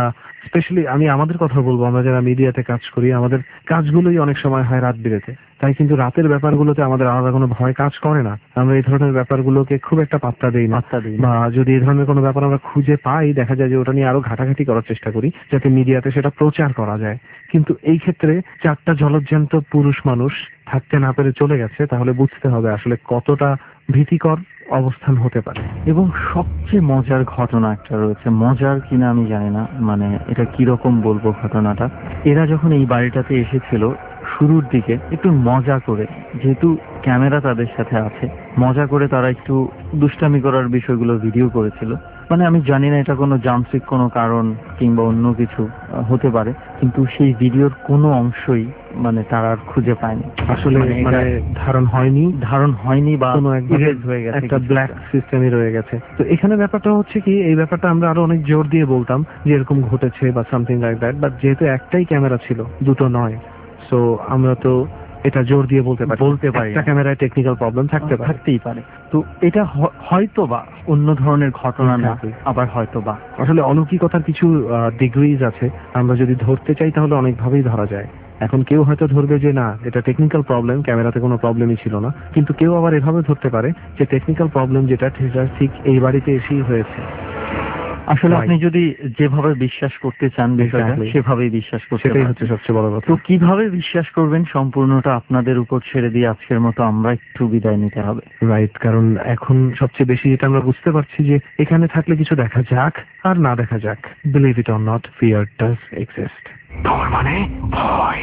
Speaker 4: স্পেশালি আমি আমাদের কথা বলবো, আমরা যারা মিডিয়াতে কাজ করি আমাদের কাজগুলোই অনেক সময় হয় রাত বিরেতে, তাই কিন্তু রাতের ব্যাপারগুলোতে আমাদের আলাদা কোনো ভয় কাজ করে না। আমরা এই ধরনের ব্যাপারগুলোকে খুব একটা পাত্তা দেই না, বা যদি এই ধরনের কোনো ব্যাপার আমরা খুঁজে পাই দেখা যায় যে ওটা নিয়ে আরো ঘাটাঘাটি করার চেষ্টা করি যাতে মিডিয়াতে সেটা প্রচার করা যায়। কিন্তু এই ক্ষেত্রে চারটা জলজ্যান্ত পুরুষ মানুষ থাকতে না পেরে চলে গেছে, তাহলে বুঝতে হবে আসলে কতটা ভীতিকর অবস্থান হতে পারে।
Speaker 3: এবং সবচেয়ে মজার ঘটনা একটা রয়েছে, মজার কিনা আমি জানি না, মানে এটা কিরকম বলবো ঘটনাটা। এরা যখন এই বাড়িটাতে এসেছিল শুরুর দিকে একটু মজা করে, যেহেতু ক্যামেরা তাদের সাথে আছে, মজা করে তারা একটু দুষ্টামি করার বিষয়গুলো ভিডিও করেছিল। মানে আমি জানি না এটা কোনো যান্ত্রিক কোনো কারণ কিংবা অন্য কিছু হতে পারে, কিন্তু সেই ভিডিওর কোনো অংশই মানে তারা আর খুঁজে পায়নি।
Speaker 4: আসলে মানে ধারণ হয়নি ধারণ হয়নি বা কোনো একটা ব্ল্যাক সিস্টেমই রয়ে গেছে। তো এখানে ব্যাপারটা হচ্ছে কি, এই ব্যাপারটা আমরা আরো অনেক জোর দিয়ে বলতাম যে এরকম ঘটেছে বা সামথিং লাইক দ্যাট, বাট যেহেতু একটাই ক্যামেরা ছিল, দুটো নয়, সো আমরা তো এটা জোর দিয়ে বলতে পারি বলতে পারি একটা ক্যামেরায় টেকনিক্যাল প্রবলেম থাকতে পারে, থাকতেই পারে। তো এটা হয়তো বা অন্য ধরনের ঘটনা না, আবার হয়তো বা আসলে অলৌকিকতার কিছু ডিগ্রিজ আছে, আমরা যদি ধরতে চাই তাহলে অনেকভাবেই ধরা যায়। এখন কেউ হয়তো ধরবে যে না এটা টেকনিক্যাল প্রবলেম, ক্যামেরাতে কোনো প্রবলেমই ছিল না, কিন্তু কেউ আবার এভাবে ধরতে পারে যে টেকনিক্যাল প্রবলেম যেটা ঠিক এই বাড়িতে এসেই হয়েছে।
Speaker 3: আসলে আপনি যদি যেভাবে বিশ্বাস করতে চান বিষয়টা সেভাবেই বিশ্বাস করতে,
Speaker 4: সেটাই হচ্ছে সবচেয়ে বড় কথা।
Speaker 3: তো কিভাবে বিশ্বাস করবেন সম্পূর্ণটা আপনাদের উপর ছেড়ে দিয়ে আজকের মতো আমরা একটু বিদায় নিতে হবে।
Speaker 4: রাইট, কারণ এখন সবচেয়ে বেশি যেটা আমরা বুঝতে পারছি যে এখানে থাকলে কিছু দেখা যাক আর না দেখা যাক, believe it or not, fear does exist.
Speaker 2: তার মানে ভয়।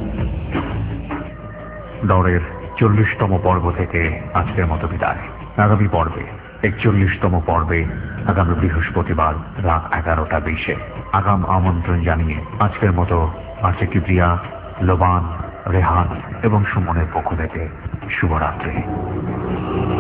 Speaker 2: দৌড়ের চল্লিশতম পর্ব থেকে আজকের মতো বিদায়। আগামী পর্বে একচল্লিশতম পর্বে আগামী বৃহস্পতিবার রাত এগারোটা বিশে আগাম আমন্ত্রণ জানিয়ে আজকের মতো আর্চে কিবরিয়া, লোবান, রেহান এবং সুমনের পক্ষ থেকে শুভরাত্রি।